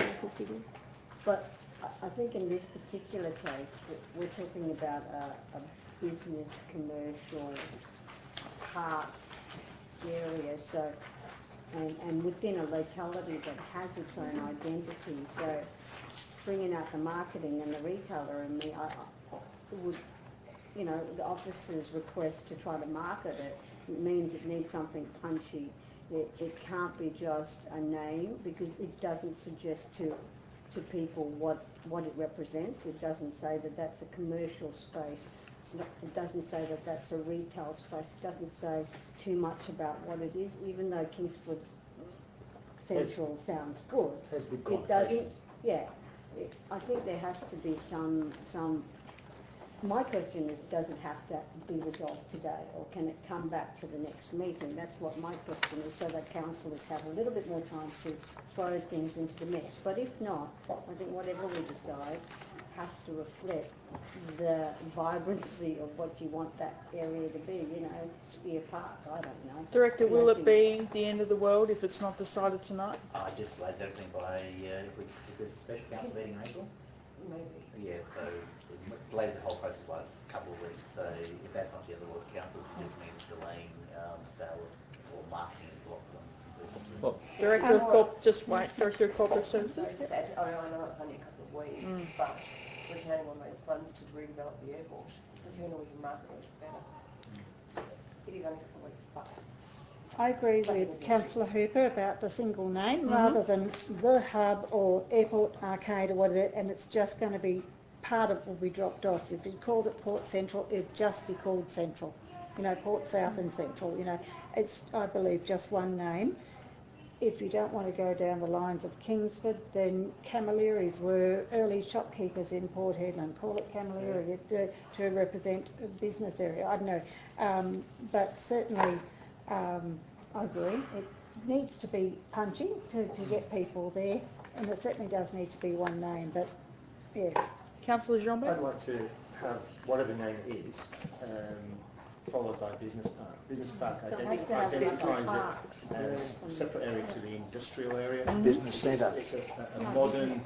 [SPEAKER 9] but I think in this particular case, we're talking about a business, commercial, park area, so, and within a locality that has its own identity, so bringing out the marketing and the retailer and me, I would, the officer's request to try to market it means it needs something punchy. It can't be just a name because it doesn't suggest to people what it represents. It doesn't say that that's a commercial space. It doesn't say that that's a retail space. It doesn't say too much about what it is, even though Kingsford Central sounds good. It doesn't. Yeah, I think there has to be some. My question is, does it have to be resolved today, or can it come back to the next meeting? That's what my question is, so that councillors have a little bit more time to throw things into the mix. But if not, I think whatever we decide has to reflect the vibrancy of what you want that area to be, Sphere Park, I don't know.
[SPEAKER 1] Director, will it be the end of the world if it's not decided tonight?
[SPEAKER 8] I just laid everything by, if there's a special council meeting in April?
[SPEAKER 16] Maybe.
[SPEAKER 8] Yeah, so we delayed the whole process by a couple of weeks, so if that's not the end of the world, council just means delaying sale or marketing and blocks on completion.
[SPEAKER 19] Well,
[SPEAKER 1] Director of Corp, just wait, Director of Corporate Services.
[SPEAKER 16] I know it's only a couple of weeks, but we're counting on those funds to redevelop the airport. The sooner we can market it, the better. It is only a couple of weeks, but...
[SPEAKER 15] I agree with Councillor Hooper about the single name rather than the hub or airport arcade or whatever, and it's just going to be part of it will be dropped off. If you called it Port Central, it'd just be called Central. Port South and Central. It's, I believe, just one name. If you don't want to go down the lines of Kingsford, then Camilleries were early shopkeepers in Port Hedland. Call it Camillery to represent a business area. I don't know. But certainly, I agree. It needs to be punchy to get people there, and it certainly does need to be one name. But, yeah.
[SPEAKER 1] Councillor Jean-Bert?
[SPEAKER 10] I'd like to have whatever name it is, followed by business park. Business park identifies it as a separate area to the industrial area.
[SPEAKER 6] Business centre.
[SPEAKER 10] It's a modern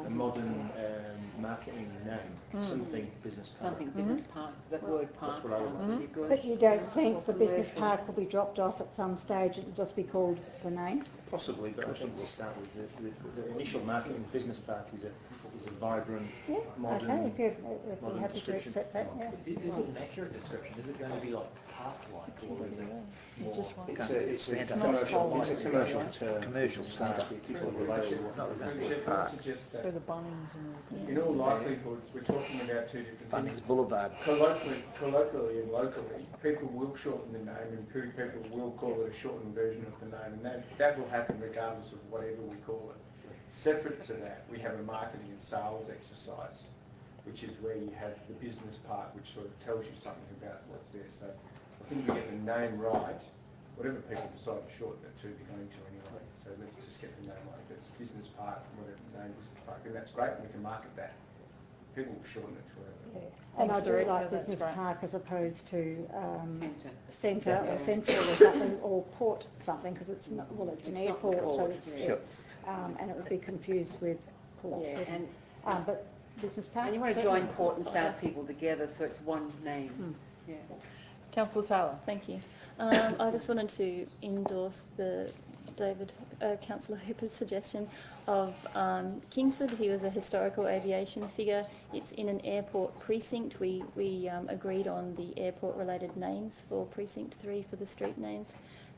[SPEAKER 10] marketing name. Something business park.
[SPEAKER 7] Something business park. That word park
[SPEAKER 10] That's what I would
[SPEAKER 7] sounds pretty good.
[SPEAKER 15] But you don't think the business park will be dropped off at some stage? It'll just be called the name?
[SPEAKER 10] Possibly, but I think we'll start with the initial marketing. Business park is a vibrant, modern.
[SPEAKER 15] Okay, if you're happy to accept that, yeah.
[SPEAKER 17] Is it an accurate description? Is it going to be like park-like, or is it more?
[SPEAKER 10] It's a commercial term.
[SPEAKER 6] Commercial centre.
[SPEAKER 10] People relate to
[SPEAKER 18] Chair, can I suggest that
[SPEAKER 1] For the Bunnings and
[SPEAKER 18] in all likelihood, we're talking about two different things.
[SPEAKER 6] Bunnings Boulevard.
[SPEAKER 18] Colloquially and locally, people will shorten the name and people will call it a shortened version of the name, and that will happen regardless of whatever we call it. Separate to that, we have a marketing and sales exercise, which is where you have the business part, which sort of tells you something about what's there. So I think we get the name right, whatever people decide to shorten it to, they're going to anyway. So let's just get the name right. If it's business park, whatever the name is, and that's great, and we can market that. People will shorten it to whatever.
[SPEAKER 15] Yeah. And I do like business park as opposed to centre or central or something, or port something, because it's not, well, it's an airport, so it's and it would be confused with port.
[SPEAKER 7] Yeah,
[SPEAKER 15] but business park.
[SPEAKER 7] And you want to join Port and South people together, so it's one name. Yeah.
[SPEAKER 1] Councillor Taylor.
[SPEAKER 11] Thank you. I just wanted to endorse the Councillor Hooper's suggestion of Kingsford. He was a historical aviation figure. It's in an airport precinct. We agreed on the airport-related names for Precinct 3 for the street names.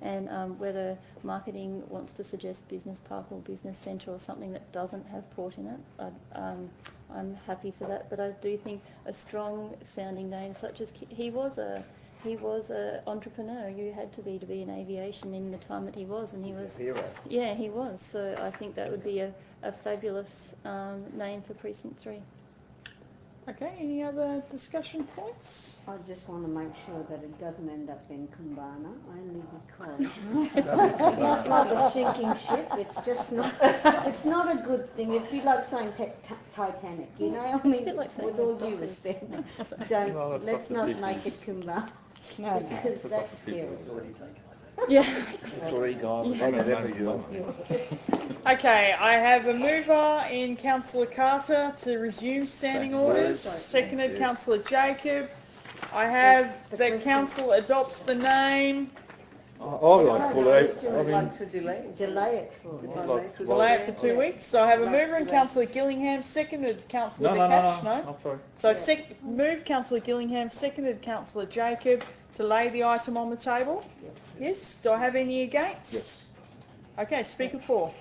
[SPEAKER 11] and whether marketing wants to suggest business park or business centre or something that doesn't have port in it. I'm happy for that, but I do think a strong sounding name such as he was a entrepreneur. You had to be in aviation in the time that he was, and he was
[SPEAKER 6] hero.
[SPEAKER 11] Yeah, he was. So I think that would be a fabulous name for Precinct 3.
[SPEAKER 1] Okay, any other discussion points?
[SPEAKER 9] I just want to make sure that it doesn't end up being Kumbana, only because it's like a sinking ship. It's just not. It's not a good thing. It'd be like saying Titanic, you know. I mean, with all due respect, let's not make it Kumbana. No, because that's scary.
[SPEAKER 1] Yeah.
[SPEAKER 6] Sorry, guys. I remember you.
[SPEAKER 1] Okay, I have a mover in Councillor Carter to resume standing orders, seconded Councillor Jacob. I have that Council adopts the name.
[SPEAKER 19] I'd like to
[SPEAKER 9] delay it for
[SPEAKER 1] delay it for 2 weeks. So I have a mover in Councillor Gillingham, seconded Councillor DeCash.
[SPEAKER 19] No, sorry.
[SPEAKER 1] So move Councillor Gillingham, seconded Councillor Jacob to lay the item on the table. Yes. Do I have any against?
[SPEAKER 19] Yes.
[SPEAKER 1] Okay, speaker 4.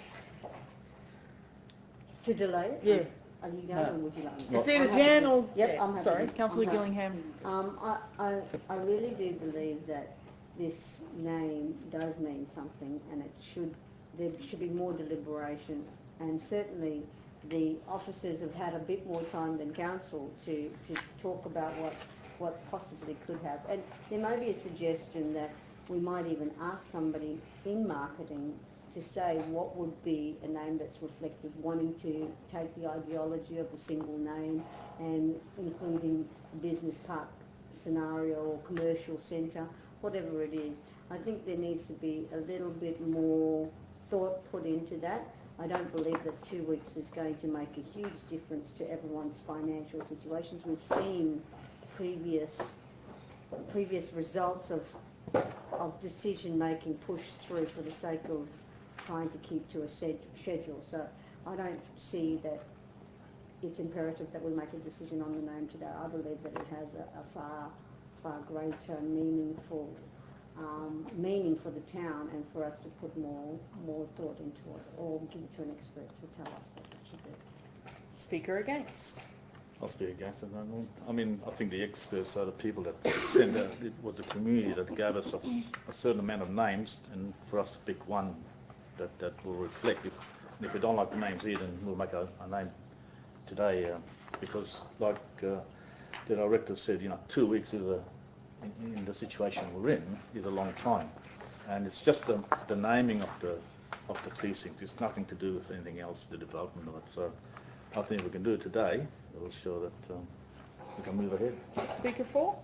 [SPEAKER 9] To delay it?
[SPEAKER 1] Yeah.
[SPEAKER 9] Are you going or would you like me?
[SPEAKER 1] It's either Jan or...
[SPEAKER 9] Yep, I'm happy.
[SPEAKER 1] Sorry, Councillor Gillingham.
[SPEAKER 9] I really do believe that this name does mean something, and there should be more deliberation, and certainly the officers have had a bit more time than council to talk about what possibly could have. And there may be a suggestion that we might even ask somebody in marketing to say what would be a name that's reflective, wanting to take the ideology of a single name and including a business park scenario or commercial centre, whatever it is. I think there needs to be a little bit more thought put into that. I don't believe that 2 weeks is going to make a huge difference to everyone's financial situations. We've seen previous results of decision making pushed through for the sake of trying to keep to a schedule. So I don't see that it's imperative that we make a decision on the name today. I believe that it has a far greater meaning for the town, and for us to put more thought into it, or give it to an expert to tell us what it should be.
[SPEAKER 1] Speaker against.
[SPEAKER 19] I'll speak against it. I mean, I think the experts are the people that sent out, it was the community that gave us a certain amount of names, and for us to pick one that will reflect. If we don't like the names here, then we'll make a name today, because like the director said, 2 weeks is in the situation we're in is a long time, and it's just the naming of the precinct. It's nothing to do with anything else, the development of it. So I think if we can do it today, it will show that we can move ahead.
[SPEAKER 1] Speaker 4?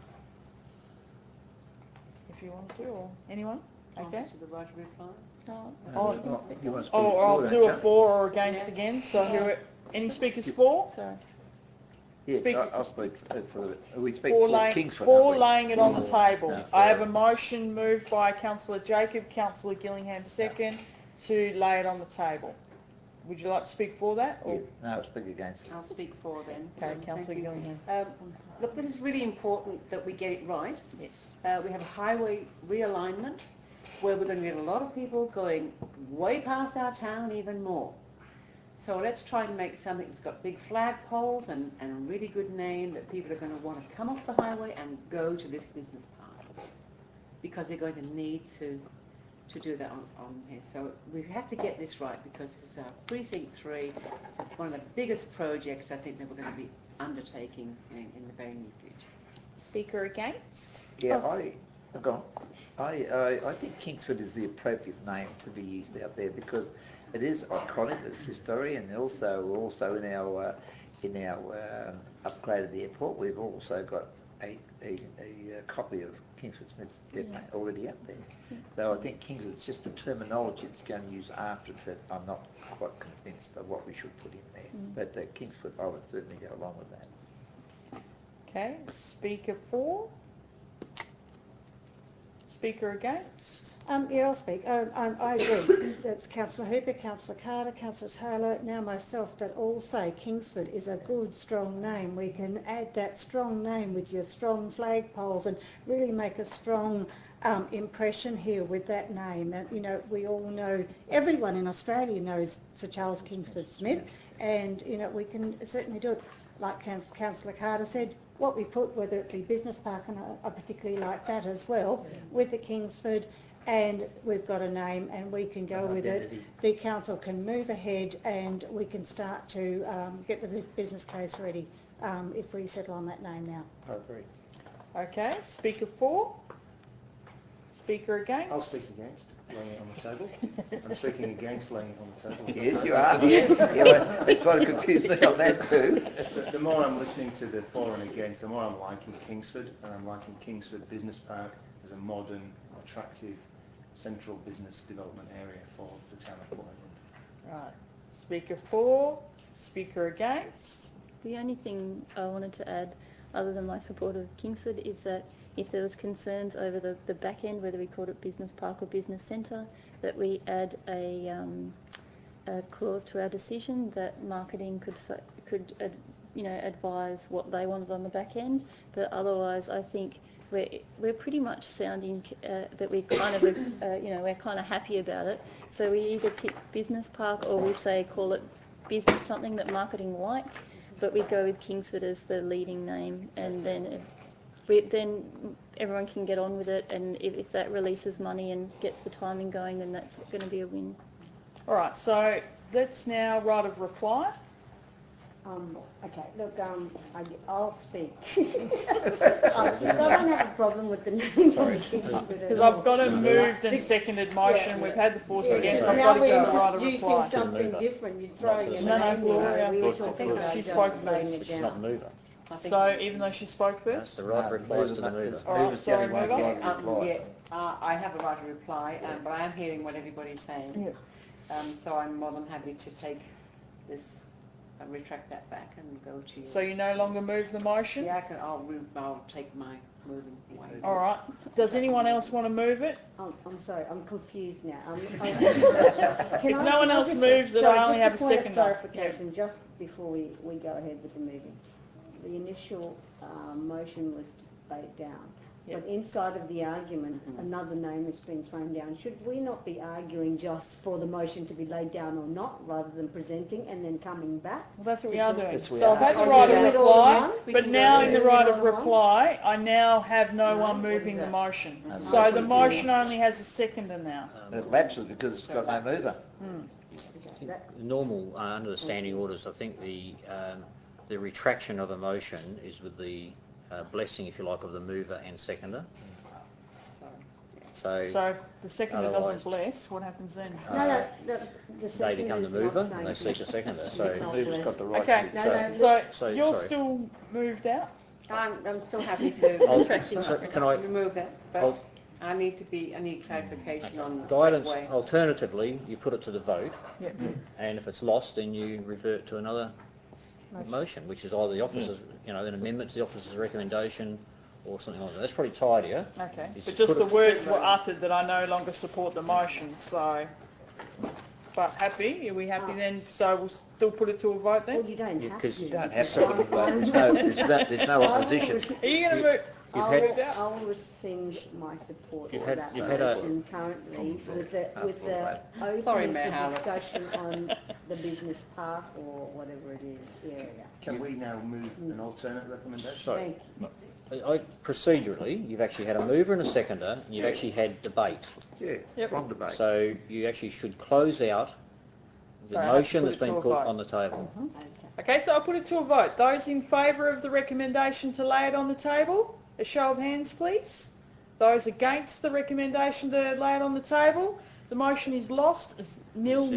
[SPEAKER 1] If you want to, or anyone? Okay.
[SPEAKER 7] To the right of reply?
[SPEAKER 11] No.
[SPEAKER 1] Or I'll do a 4 or against again. So any speakers for?
[SPEAKER 11] Sorry.
[SPEAKER 6] Yes, I'll speak for we speak
[SPEAKER 1] for
[SPEAKER 6] Kingsford.
[SPEAKER 1] For laying it on the table. No, I have a motion moved by Councillor Jacob, Councillor Gillingham second, to lay it on the table. Would you like to speak for that? Or?
[SPEAKER 6] Yeah, no, I'll speak against.
[SPEAKER 7] I'll speak for then.
[SPEAKER 1] Okay, Councillor Gillingham.
[SPEAKER 7] Look, this is really important that we get it right.
[SPEAKER 1] Yes.
[SPEAKER 7] We have a highway realignment where we're going to get a lot of people going way past our town even more. So let's try and make something that's got big flagpoles and a really good name that people are going to want to come off the highway and go to this business park, because they're going to need to do that on here. So we have to get this right, because this is our Precinct 3, one of the biggest projects I think that we're going to be undertaking in the very near future.
[SPEAKER 1] Speaker against?
[SPEAKER 6] Yeah, I think Kingsford is the appropriate name to be used out there, because it is iconic, it's history, and also in our upgrade of the airport, we've also got a copy of Kingsford Smith's Depot already up there. So I think Kingsford, it's just the terminology it's going to use after that I'm not quite convinced of what we should put in there. But Kingsford, I would certainly go along with that.
[SPEAKER 1] Okay, speaker 4. Speaker against?
[SPEAKER 15] Yeah, I'll speak. I agree. That's Councillor Hooper, Councillor Carter, Councillor Taylor, now myself, that all say Kingsford is a good, strong name. We can add that strong name with your strong flagpoles and really make a strong impression here with that name. And, you know, we all know, everyone in Australia knows Sir Charles Kingsford Smith, and, you know, we can certainly do it. Like Councillor Carter said, what we put, whether it be Business Park, and I particularly like that as well, with the Kingsford, and we've got a name and we can go with it. The council can move ahead and we can start to get the business case ready if we settle on that name now.
[SPEAKER 10] I agree.
[SPEAKER 1] Okay, speaker for? Speaker against?
[SPEAKER 10] I'll speak against laying it on the table. I'm speaking against laying it on the table.
[SPEAKER 6] Yes, you are. Yeah, they try to confuse me on that too.
[SPEAKER 10] The more I'm listening to the for and against, the more I'm liking Kingsford, and I'm liking Kingsford Business Park as a modern, attractive, central business development area for the town of Port Hedland.
[SPEAKER 1] Right. Speaker for? Speaker against?
[SPEAKER 11] The only thing I wanted to add, other than my support of Kingsford, is that if there was concerns over the back end, whether we called it business park or business centre, that we add a clause to our decision that marketing could advise what they wanted on the back end. But otherwise, I think we're pretty much sounding that we kind of we're kind of happy about it. So we either pick business park or we say call it business something that marketing liked, but we go with Kingsford as the leading name, and then everyone can get on with it, and if that releases money and gets the timing going, then that's going to be a win.
[SPEAKER 1] All right, so let's now right of reply.
[SPEAKER 9] Okay, look, I'll speak. I don't have a problem with the name of Kingsford.
[SPEAKER 1] Because I've got a moved and seconded motion. We've had the force against. I've got to go right of reply.
[SPEAKER 9] Using something different, you're throwing in a name. We were talking about
[SPEAKER 1] she spoke
[SPEAKER 9] laying
[SPEAKER 1] first.
[SPEAKER 9] it down.
[SPEAKER 3] mover.
[SPEAKER 1] So even though she spoke first?
[SPEAKER 3] The right replies to the mover.
[SPEAKER 1] All right, sorry, mover.
[SPEAKER 7] I have a right to reply, but I am hearing what everybody's saying. So I'm more than happy to take this, retract that back and go to you.
[SPEAKER 1] So you no longer move the motion?
[SPEAKER 7] Yeah, I'll take my moving away.
[SPEAKER 1] All right. Does anyone else want to move it?
[SPEAKER 9] I'm sorry, I'm confused now.
[SPEAKER 1] If no one else moves it, I only have a second.
[SPEAKER 9] Clarification, just before we go ahead with the moving. The initial motion was to lay it down. Yep. But inside of the argument, another name has been thrown down. Should we not be arguing just for the motion to be laid down or not, rather than presenting and then coming back?
[SPEAKER 1] Well, that's what we are doing. So I've had the right of reply, but now in the right of reply, I now have no one moving the motion. So the motion only has a seconder now.
[SPEAKER 6] It lapses because it's got no mover.
[SPEAKER 3] Normal, under the standing orders, I think the retraction of a motion is with the blessing, if you like, of the mover and seconder. So
[SPEAKER 1] if the seconder doesn't bless, what happens then?
[SPEAKER 3] They become the mover and they seek a seconder. So
[SPEAKER 6] the mover's got the right
[SPEAKER 1] to... So you're still moved out?
[SPEAKER 7] I'm still happy to remove that, but I need clarification on
[SPEAKER 3] guidance.
[SPEAKER 7] That way.
[SPEAKER 3] Alternatively, you put it to the vote, and if it's lost, then you revert to another motion, which is either the officer's, an amendment to the officer's recommendation or something like that. That's probably tidier.
[SPEAKER 1] Okay, but just the words were uttered that I no longer support the motion, so... But happy? Are we happy then? So we'll still put it to a vote then?
[SPEAKER 9] Well, you don't have to.
[SPEAKER 6] You don't have to. There's no opposition.
[SPEAKER 1] Are you going to move?
[SPEAKER 9] I'll rescind my support for that motion currently with the opening for discussion on the business park or whatever it is area.
[SPEAKER 10] Can we now move an alternate recommendation?
[SPEAKER 3] Sorry. Procedurally, you've actually had a mover and a seconder, and you've actually had debate.
[SPEAKER 6] Strong debate.
[SPEAKER 3] So you actually should close out the motion that's been put on the table.
[SPEAKER 1] Okay, so I'll put it to a vote. Those in favour of the recommendation to lay it on the table? A show of hands, please. Those against the recommendation to lay it on the table? The motion is lost. It's 0-9.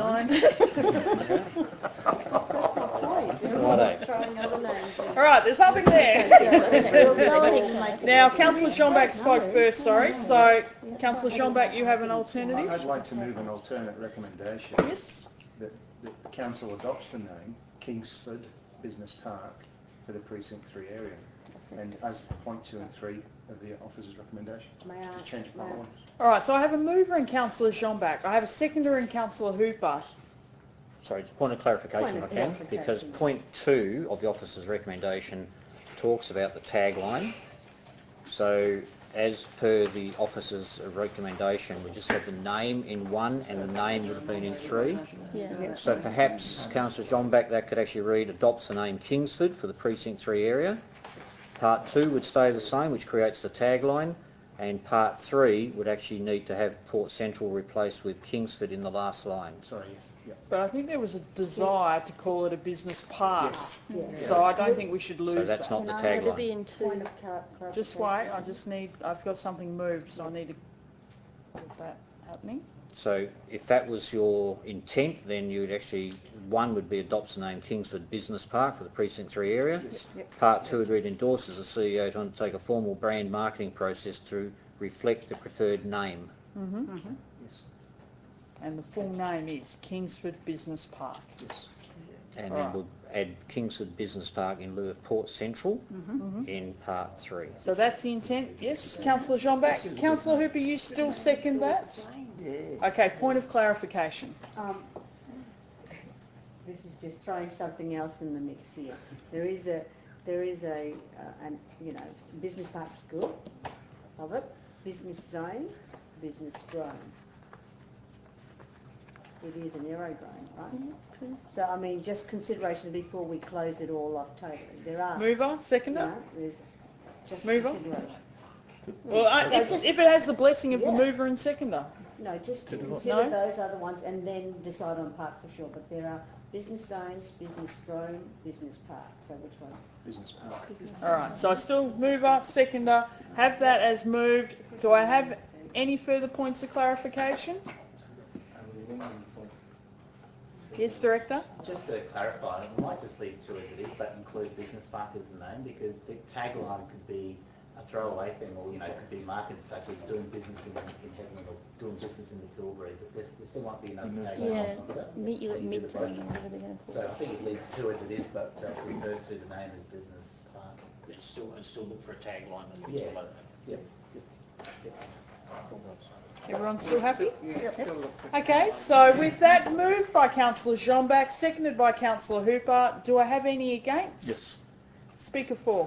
[SPEAKER 1] All right, there's nothing there. Now, Councillor Schomburg spoke first, sorry. So, Councillor Schomburg, you have an alternative?
[SPEAKER 10] I'd like to move an alternate recommendation.
[SPEAKER 1] Yes.
[SPEAKER 10] That the council adopts the name Kingsford Business Park for the Precinct 3 area. And as point 2 and 3 of the officer's recommendation,
[SPEAKER 9] May I?
[SPEAKER 10] just change part 1.
[SPEAKER 1] All right, so I have a mover in Councillor Jean-Bac. I have a seconder in Councillor Hooper.
[SPEAKER 3] Sorry, just point of clarification if I can, because point 2 of the officer's recommendation talks about the tagline. So as per the officer's recommendation, we just had the name in 1 and the name would have been in 3.
[SPEAKER 11] Yeah.
[SPEAKER 3] So perhaps, Councillor Jean-Bac, that could actually read adopts the name Kingsford for the Precinct 3 area. Part 2 would stay the same, which creates the tagline, and Part 3 would actually need to have Port Central replaced with Kingsford in the last line.
[SPEAKER 10] Sorry, yes. Yeah.
[SPEAKER 1] But I think there was a desire to call it a business park.
[SPEAKER 10] Yes.
[SPEAKER 9] Yes.
[SPEAKER 1] So I don't think we should lose
[SPEAKER 3] So that's
[SPEAKER 1] that.
[SPEAKER 3] not the
[SPEAKER 11] Would it
[SPEAKER 3] tagline.
[SPEAKER 11] be in 2?
[SPEAKER 1] Just wait, I've got something moved, so I need to get that happening.
[SPEAKER 3] So if that was your intent, then you would actually, 1 would be adopts the name Kingsford Business Park for the Precinct 3 area.
[SPEAKER 10] Yes.
[SPEAKER 1] Yep.
[SPEAKER 3] Part 2 would read endorses the CEO to undertake a formal brand marketing process to reflect the preferred name.
[SPEAKER 10] Yes.
[SPEAKER 1] And the full name is Kingsford Business Park.
[SPEAKER 10] Yes.
[SPEAKER 3] And
[SPEAKER 1] All
[SPEAKER 3] then
[SPEAKER 1] right.
[SPEAKER 3] we'll add Kingsford Business Park in lieu of Port Central in Part 3.
[SPEAKER 1] So that's the intent. Yes, Councillor Jean-Bac. Councillor Hooper, you still second that?
[SPEAKER 6] Yeah.
[SPEAKER 1] Okay, point of clarification.
[SPEAKER 9] This is just throwing something else in the mix here. There is a business park's good, love it. Business zone, business grown. It is an aero grown, right? So I mean, just consideration before we close it all off totally. There are.
[SPEAKER 1] Mover, seconder.
[SPEAKER 9] No, there's just
[SPEAKER 1] Mover?
[SPEAKER 9] consideration.
[SPEAKER 1] Well,
[SPEAKER 9] So just-
[SPEAKER 1] if it has the blessing of the
[SPEAKER 9] Yeah.
[SPEAKER 1] mover and seconder.
[SPEAKER 9] No, just to
[SPEAKER 1] No?
[SPEAKER 9] consider those other ones and then decide on park for sure. But there are business zones, business grown, business park. So which one?
[SPEAKER 10] Business park.
[SPEAKER 1] All right, so I still mover, seconder, have that as moved. Do I have any further points of clarification? Yes, Director?
[SPEAKER 8] Just to clarify, we might just leave 2 as it is, but include business park as the name, because the tagline could be a throwaway thing, or, it could be marketed such as doing business in Heaven or doing business in the Pilbara, but there still might be another tagline
[SPEAKER 11] Yeah,
[SPEAKER 8] on top of that.
[SPEAKER 11] meet you
[SPEAKER 8] So
[SPEAKER 11] at
[SPEAKER 8] do the
[SPEAKER 11] midterm,
[SPEAKER 8] motion.
[SPEAKER 11] or whatever they're going to call
[SPEAKER 8] So
[SPEAKER 11] it.
[SPEAKER 8] I think you'd leave 2 as it is, but refer to the name as business park.
[SPEAKER 3] And still look for a tagline that
[SPEAKER 8] fits below
[SPEAKER 3] that.
[SPEAKER 8] Yep.
[SPEAKER 1] Everyone still happy? Okay, so with that moved by Councillor Jean-Bac, seconded by Councillor Hooper, do I have any against?
[SPEAKER 19] Yes.
[SPEAKER 1] Speaker 4.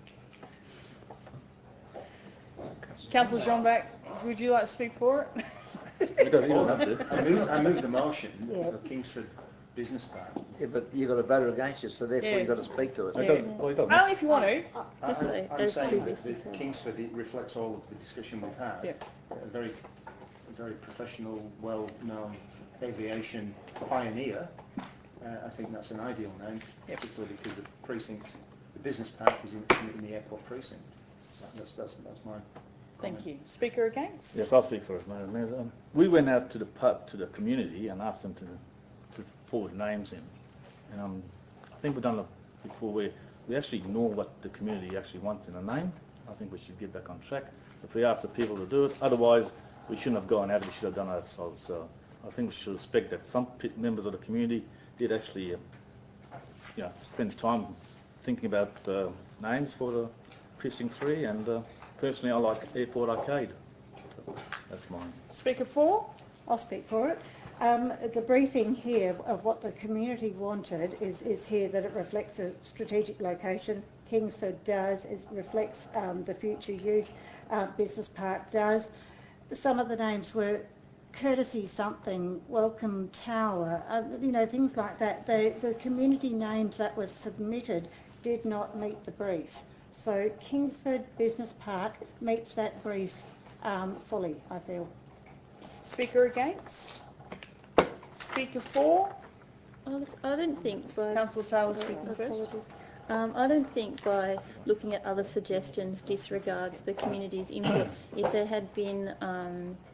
[SPEAKER 1] Councillor Jean-Bac, would you like to speak for it?
[SPEAKER 19] You don't have to.
[SPEAKER 10] I move the motion for Kingsford Business Park.
[SPEAKER 6] Yeah, but you've got to vote against it, so therefore
[SPEAKER 1] Yeah.
[SPEAKER 6] you've got to speak to it.
[SPEAKER 1] Only if you want to.
[SPEAKER 11] Just say,
[SPEAKER 10] I'm
[SPEAKER 11] as
[SPEAKER 10] saying
[SPEAKER 11] previously
[SPEAKER 10] that
[SPEAKER 11] said.
[SPEAKER 10] Kingsford, it reflects all of the discussion we've had.
[SPEAKER 1] Yeah.
[SPEAKER 10] A very professional, well-known aviation pioneer. I think that's an ideal name, particularly because the precinct, the business park is in the airport precinct. That's my
[SPEAKER 1] Thank you. Speaker against?
[SPEAKER 19] Yes, I'll speak for us, Madam Mayor. We went out to the community and asked them to forward names in. And I think we've done it before where we actually ignore what the community actually wants in a name. I think we should get back on track. If we ask the people to do it, otherwise we shouldn't have gone out, we should have done it ourselves. So I think we should respect that some members of the community did actually spend time thinking about names for the Precinct 3, and personally I like Airport Arcade. So that's mine.
[SPEAKER 1] Speaker 4?
[SPEAKER 15] I'll speak for it. The briefing here of what the community wanted is here that it reflects a strategic location. Kingsford does. It reflects the future use. Business Park does. Some of the names were Courtesy something, Welcome Tower, things like that. The community names that were submitted did not meet the brief. So Kingsford Business Park meets that brief fully, I feel.
[SPEAKER 1] Speaker against? Speaker 4?
[SPEAKER 11] I don't think by...
[SPEAKER 1] Councillor Taylor speaking first.
[SPEAKER 11] I don't think by looking at other suggestions disregards the community's input. If there had been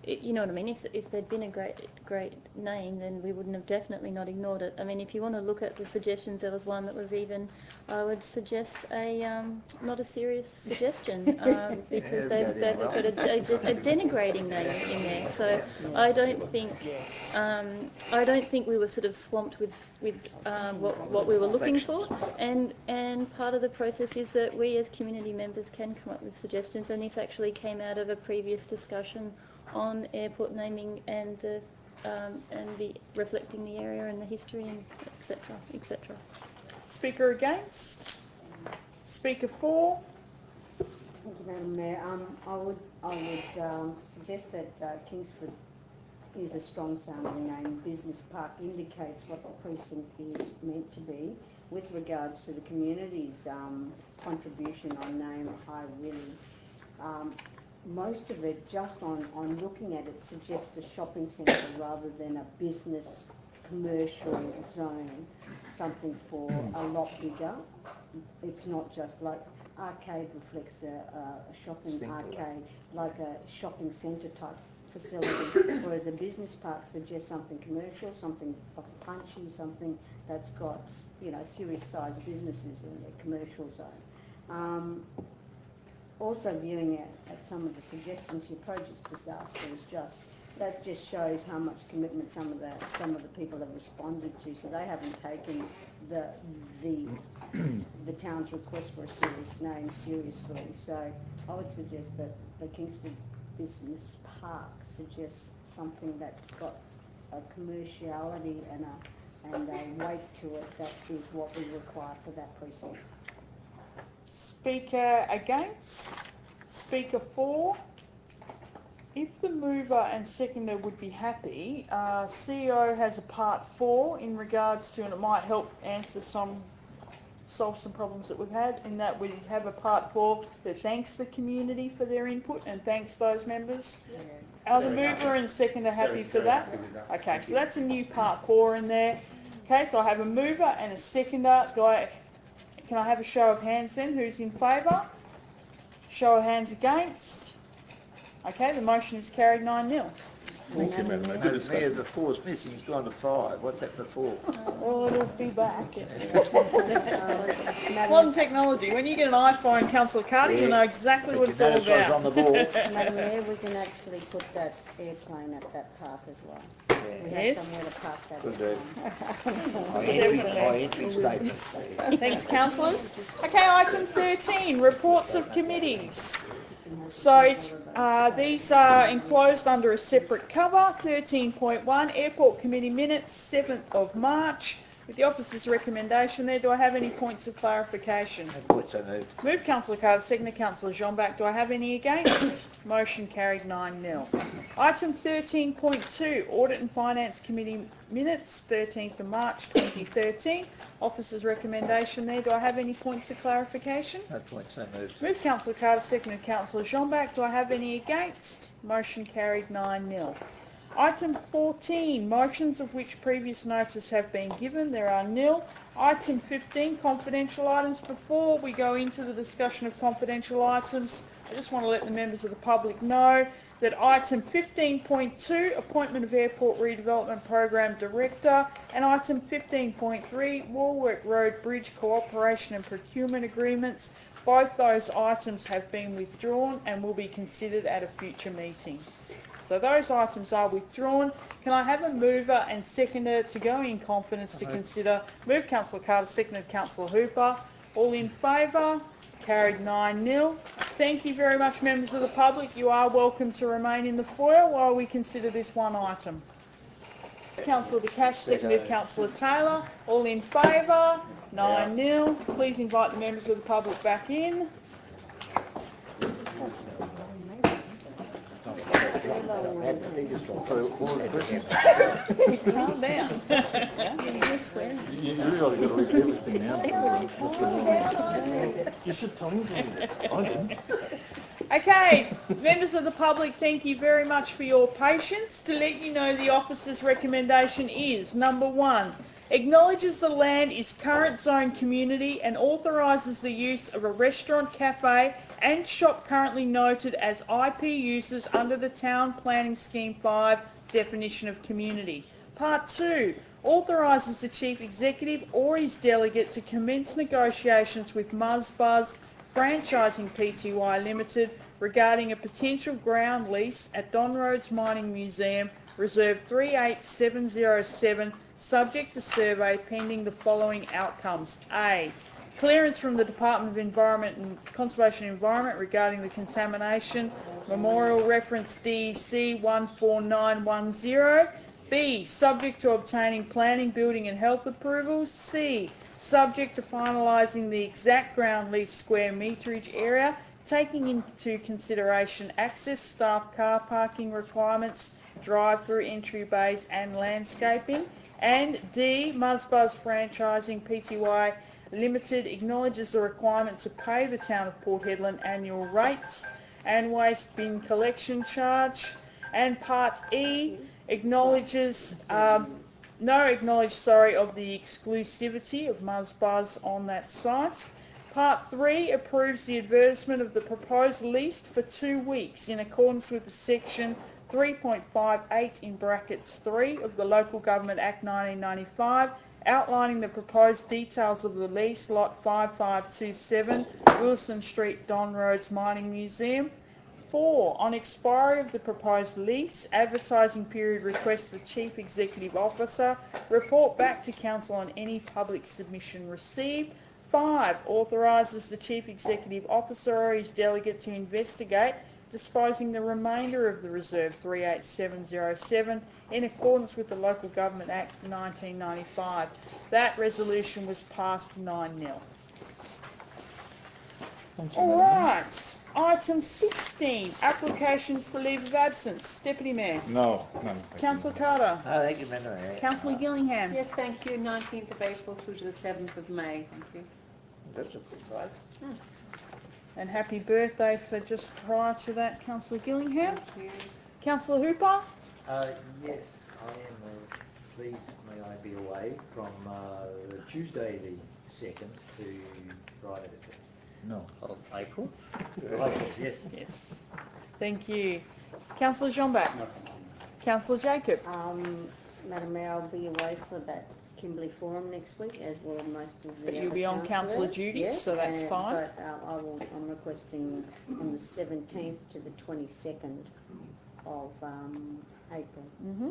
[SPEAKER 11] you know what I mean? If there'd been a great name, then we wouldn't have definitely not ignored it. I mean, if you want to look at the suggestions, there was one that was even, I would suggest not a serious suggestion because they've got a denigrating name in there. So I don't think we were sort of swamped with what we were looking for, and part of the process is that we as community members can come up with suggestions, and this actually came out of a previous discussion on airport naming and the reflecting the area and the history and etc.
[SPEAKER 1] Speaker against? Speaker for?
[SPEAKER 9] Thank you, Madam Mayor. I would suggest that Kingsford is a strong sounding name. Business Park indicates what the precinct is meant to be. With regards to the community's contribution on name, I really, most of it, just on looking at it, suggests a shopping centre rather than a business commercial zone, something for a lot bigger. It's not just like arcade reflects a shopping arcade, like a shopping centre type facility, whereas a business park suggests something commercial, something punchy, something that's got, you know, serious sized businesses in the commercial zone. Also viewing at some of the suggestions, your project disaster is that just shows how much commitment some of the people have responded to. So they haven't taken the town's request for a serious name seriously. So I would suggest that the Kingsford Business Park suggests something that's got a commerciality and a weight to it that is what we require for that precinct.
[SPEAKER 1] Speaker against? Speaker for? If the mover and seconder would be happy, CEO has a part 4 in regards to, and it might help solve some problems that we've had, in that we have a part 4 that thanks the community for their input and thanks those members. Yeah. Are the mover and seconder happy for that? Okay, so that's a new part 4 in there. Okay, so I have a mover and a seconder. Can I have a show of hands then? Who's in favour? Show of hands against? Okay, the motion is carried 9-0.
[SPEAKER 19] Thank you, Madam Mayor.
[SPEAKER 6] Madam Mayor, the 4's missing. He's gone to 5. What's happened to 4?
[SPEAKER 1] Well, it'll be back. Modern technology. When you get an iPhone, Councillor Carter, you'll know exactly what it's all about.
[SPEAKER 6] On the ball.
[SPEAKER 9] Madam Mayor, we can actually put that airplane at that park as well. We have somewhere to park that.
[SPEAKER 6] Good do. My entry statements.
[SPEAKER 1] Thanks, councillors. Okay, item 13, reports of committees. So these are enclosed under a separate cover. 13.1, Airport Committee Minutes, 7th of March. With the officer's recommendation there, do I have any points of clarification?
[SPEAKER 6] Points so moved.
[SPEAKER 1] Move Councillor Carter, second Councillor Jean-Baptiste. Do I have any against? Motion carried 9-0. Item 13.2, Audit and Finance Committee Minutes, 13th of March 2013. Officer's recommendation there. Do I have any points of clarification?
[SPEAKER 6] No points so moved.
[SPEAKER 1] Move Councillor Carter, second Councillor Jean-Baptiste. Do I have any against? Motion carried 9-0. Item 14, motions of which previous notice have been given. There are nil. Item 15, confidential items. Before we go into the discussion of confidential items, I just want to let the members of the public know that item 15.2, appointment of Airport Redevelopment Program Director, and item 15.3, Warwick Road Bridge Cooperation and Procurement Agreements, both those items have been withdrawn and will be considered at a future meeting. So those items are withdrawn. Can I have a mover and seconder to go in confidence to consider? Move Councillor Carter, seconded Councillor Hooper. All in favour? Carried 9-0. Thank you very much, members of the public. You are welcome to remain in the foyer while we consider this one item. Councillor De Cash, seconded Councillor Taylor. All in favour? 9-0. Please invite the members of the public back in. Calm down.
[SPEAKER 19] You really got to read everything now. You should tell him to do that. I didn't.
[SPEAKER 1] Okay, members of the public, thank you very much for your patience. To let you know, the officer's recommendation is, number 1, acknowledges the land is current zone community and authorises the use of a restaurant, cafe and shop currently noted as IP uses under the Town Planning Scheme 5 definition of community. Part 2 authorises the Chief Executive or his delegate to commence negotiations with Muzbuzz Franchising Pty Limited regarding a potential ground lease at Don Roads Mining Museum, Reserve 38707, subject to survey pending the following outcomes. A. Clearance from the Department of Environment and Conservation Environment regarding the contamination, Memorial Reference DEC 14910. B. Subject to obtaining planning, building and health approvals. C. Subject to finalising the exact ground lease square meterage area, taking into consideration access, staff car parking requirements, drive-through entry bays and landscaping. And D. Muzbuzz Franchising Pty Limited acknowledges the requirement to pay the Town of Port Hedland annual rates and waste bin collection charge. And Part E acknowledges of the exclusivity of Muzbuzz on that site. Part 3 approves the advertisement of the proposed lease for 2 weeks in accordance with the section 3.58 in brackets 3 of the Local Government Act 1995, outlining the proposed details of the lease, lot 5527, Wilson Street, Don Roads Mining Museum. 4. On expiry of the proposed lease, advertising period requests the Chief Executive Officer report back to Council on any public submission received. 5. Authorises the Chief Executive Officer or his delegate to investigate disposing the remainder of the Reserve 38707 in accordance with the Local Government Act 1995. That resolution was passed 9-0. All right. Item 16, applications for leave of absence. Deputy Mayor.
[SPEAKER 19] No, none.
[SPEAKER 1] Councillor Carter.
[SPEAKER 6] Thank you, Madam Mayor.
[SPEAKER 1] Councillor Gillingham.
[SPEAKER 7] Yes, thank you. 19th of April through to the 7th of May. Thank you.
[SPEAKER 6] That's a good vote.
[SPEAKER 1] And happy birthday for just prior to that, Councillor Gillingham.
[SPEAKER 7] Thank you.
[SPEAKER 1] Councillor Hooper.
[SPEAKER 17] Yes, I am pleased may I be away from Tuesday the 2nd to Friday the 5th.
[SPEAKER 3] No, of April.
[SPEAKER 17] Yes.
[SPEAKER 1] Yes. Thank you. Councillor Jeanback. Councillor Jacob.
[SPEAKER 9] Madam Mayor, I'll be away for that Kimberley Forum next week, as will most of the
[SPEAKER 1] But you'll
[SPEAKER 9] other
[SPEAKER 1] be on councillor
[SPEAKER 9] councillors.
[SPEAKER 1] duties,
[SPEAKER 9] Yes,
[SPEAKER 1] so that's fine.
[SPEAKER 9] But I'm requesting on the 17th to the 22nd of April.
[SPEAKER 1] Mm-hmm.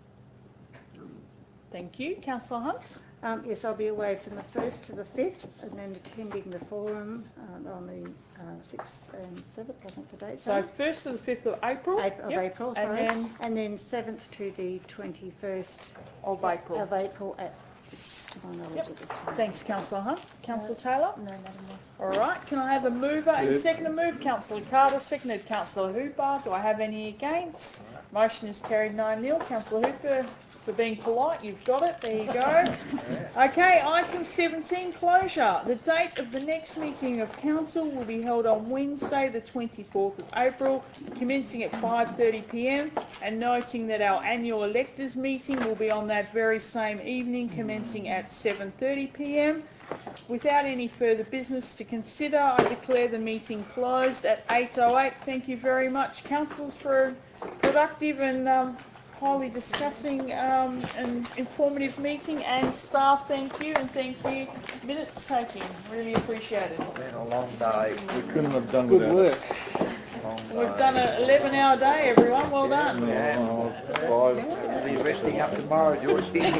[SPEAKER 1] Thank you. Councillor Hunt.
[SPEAKER 15] Yes, I'll be away from the 1st to the 5th, and then attending the forum on the 6th and 7th, I think the dates
[SPEAKER 1] So
[SPEAKER 15] are.
[SPEAKER 1] 1st to the 5th of April.
[SPEAKER 15] April, sorry.
[SPEAKER 1] And
[SPEAKER 15] then 7th to the 21st
[SPEAKER 1] of April.
[SPEAKER 15] Of April to my knowledge at this time.
[SPEAKER 1] Thanks, Councillor Hunt. Councillor Taylor?
[SPEAKER 11] No, Madam Mayor.
[SPEAKER 1] All right. Can I have a mover and seconder move? Councillor Carter, seconded. Councillor Hooper. Do I have any against? Motion is carried 9-0. Councillor Hooper, for being polite, you've got it. There you go. Okay, item 17, closure. The date of the next meeting of council will be held on Wednesday, the 24th of April, commencing at 5:30 p.m, and noting that our annual electors meeting will be on that very same evening, commencing at 7:30 p.m. Without any further business to consider, I declare the meeting closed at 8:08. Thank you very much, councillors, for a productive and highly discussing and informative meeting, and staff, thank you, and thank you, minutes taking, really appreciate it.
[SPEAKER 6] It's been a long day.
[SPEAKER 19] We couldn't have done
[SPEAKER 6] Good
[SPEAKER 19] without
[SPEAKER 6] work.
[SPEAKER 1] We've done an 11-hour day, everyone, well done.
[SPEAKER 6] We'll be resting up tomorrow, George.
[SPEAKER 1] You'll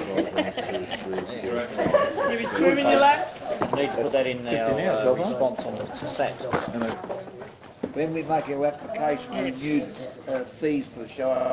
[SPEAKER 1] be swimming your laps.
[SPEAKER 3] Need to put that in our response on the SAT.
[SPEAKER 6] When we make our application, we need fees for the show.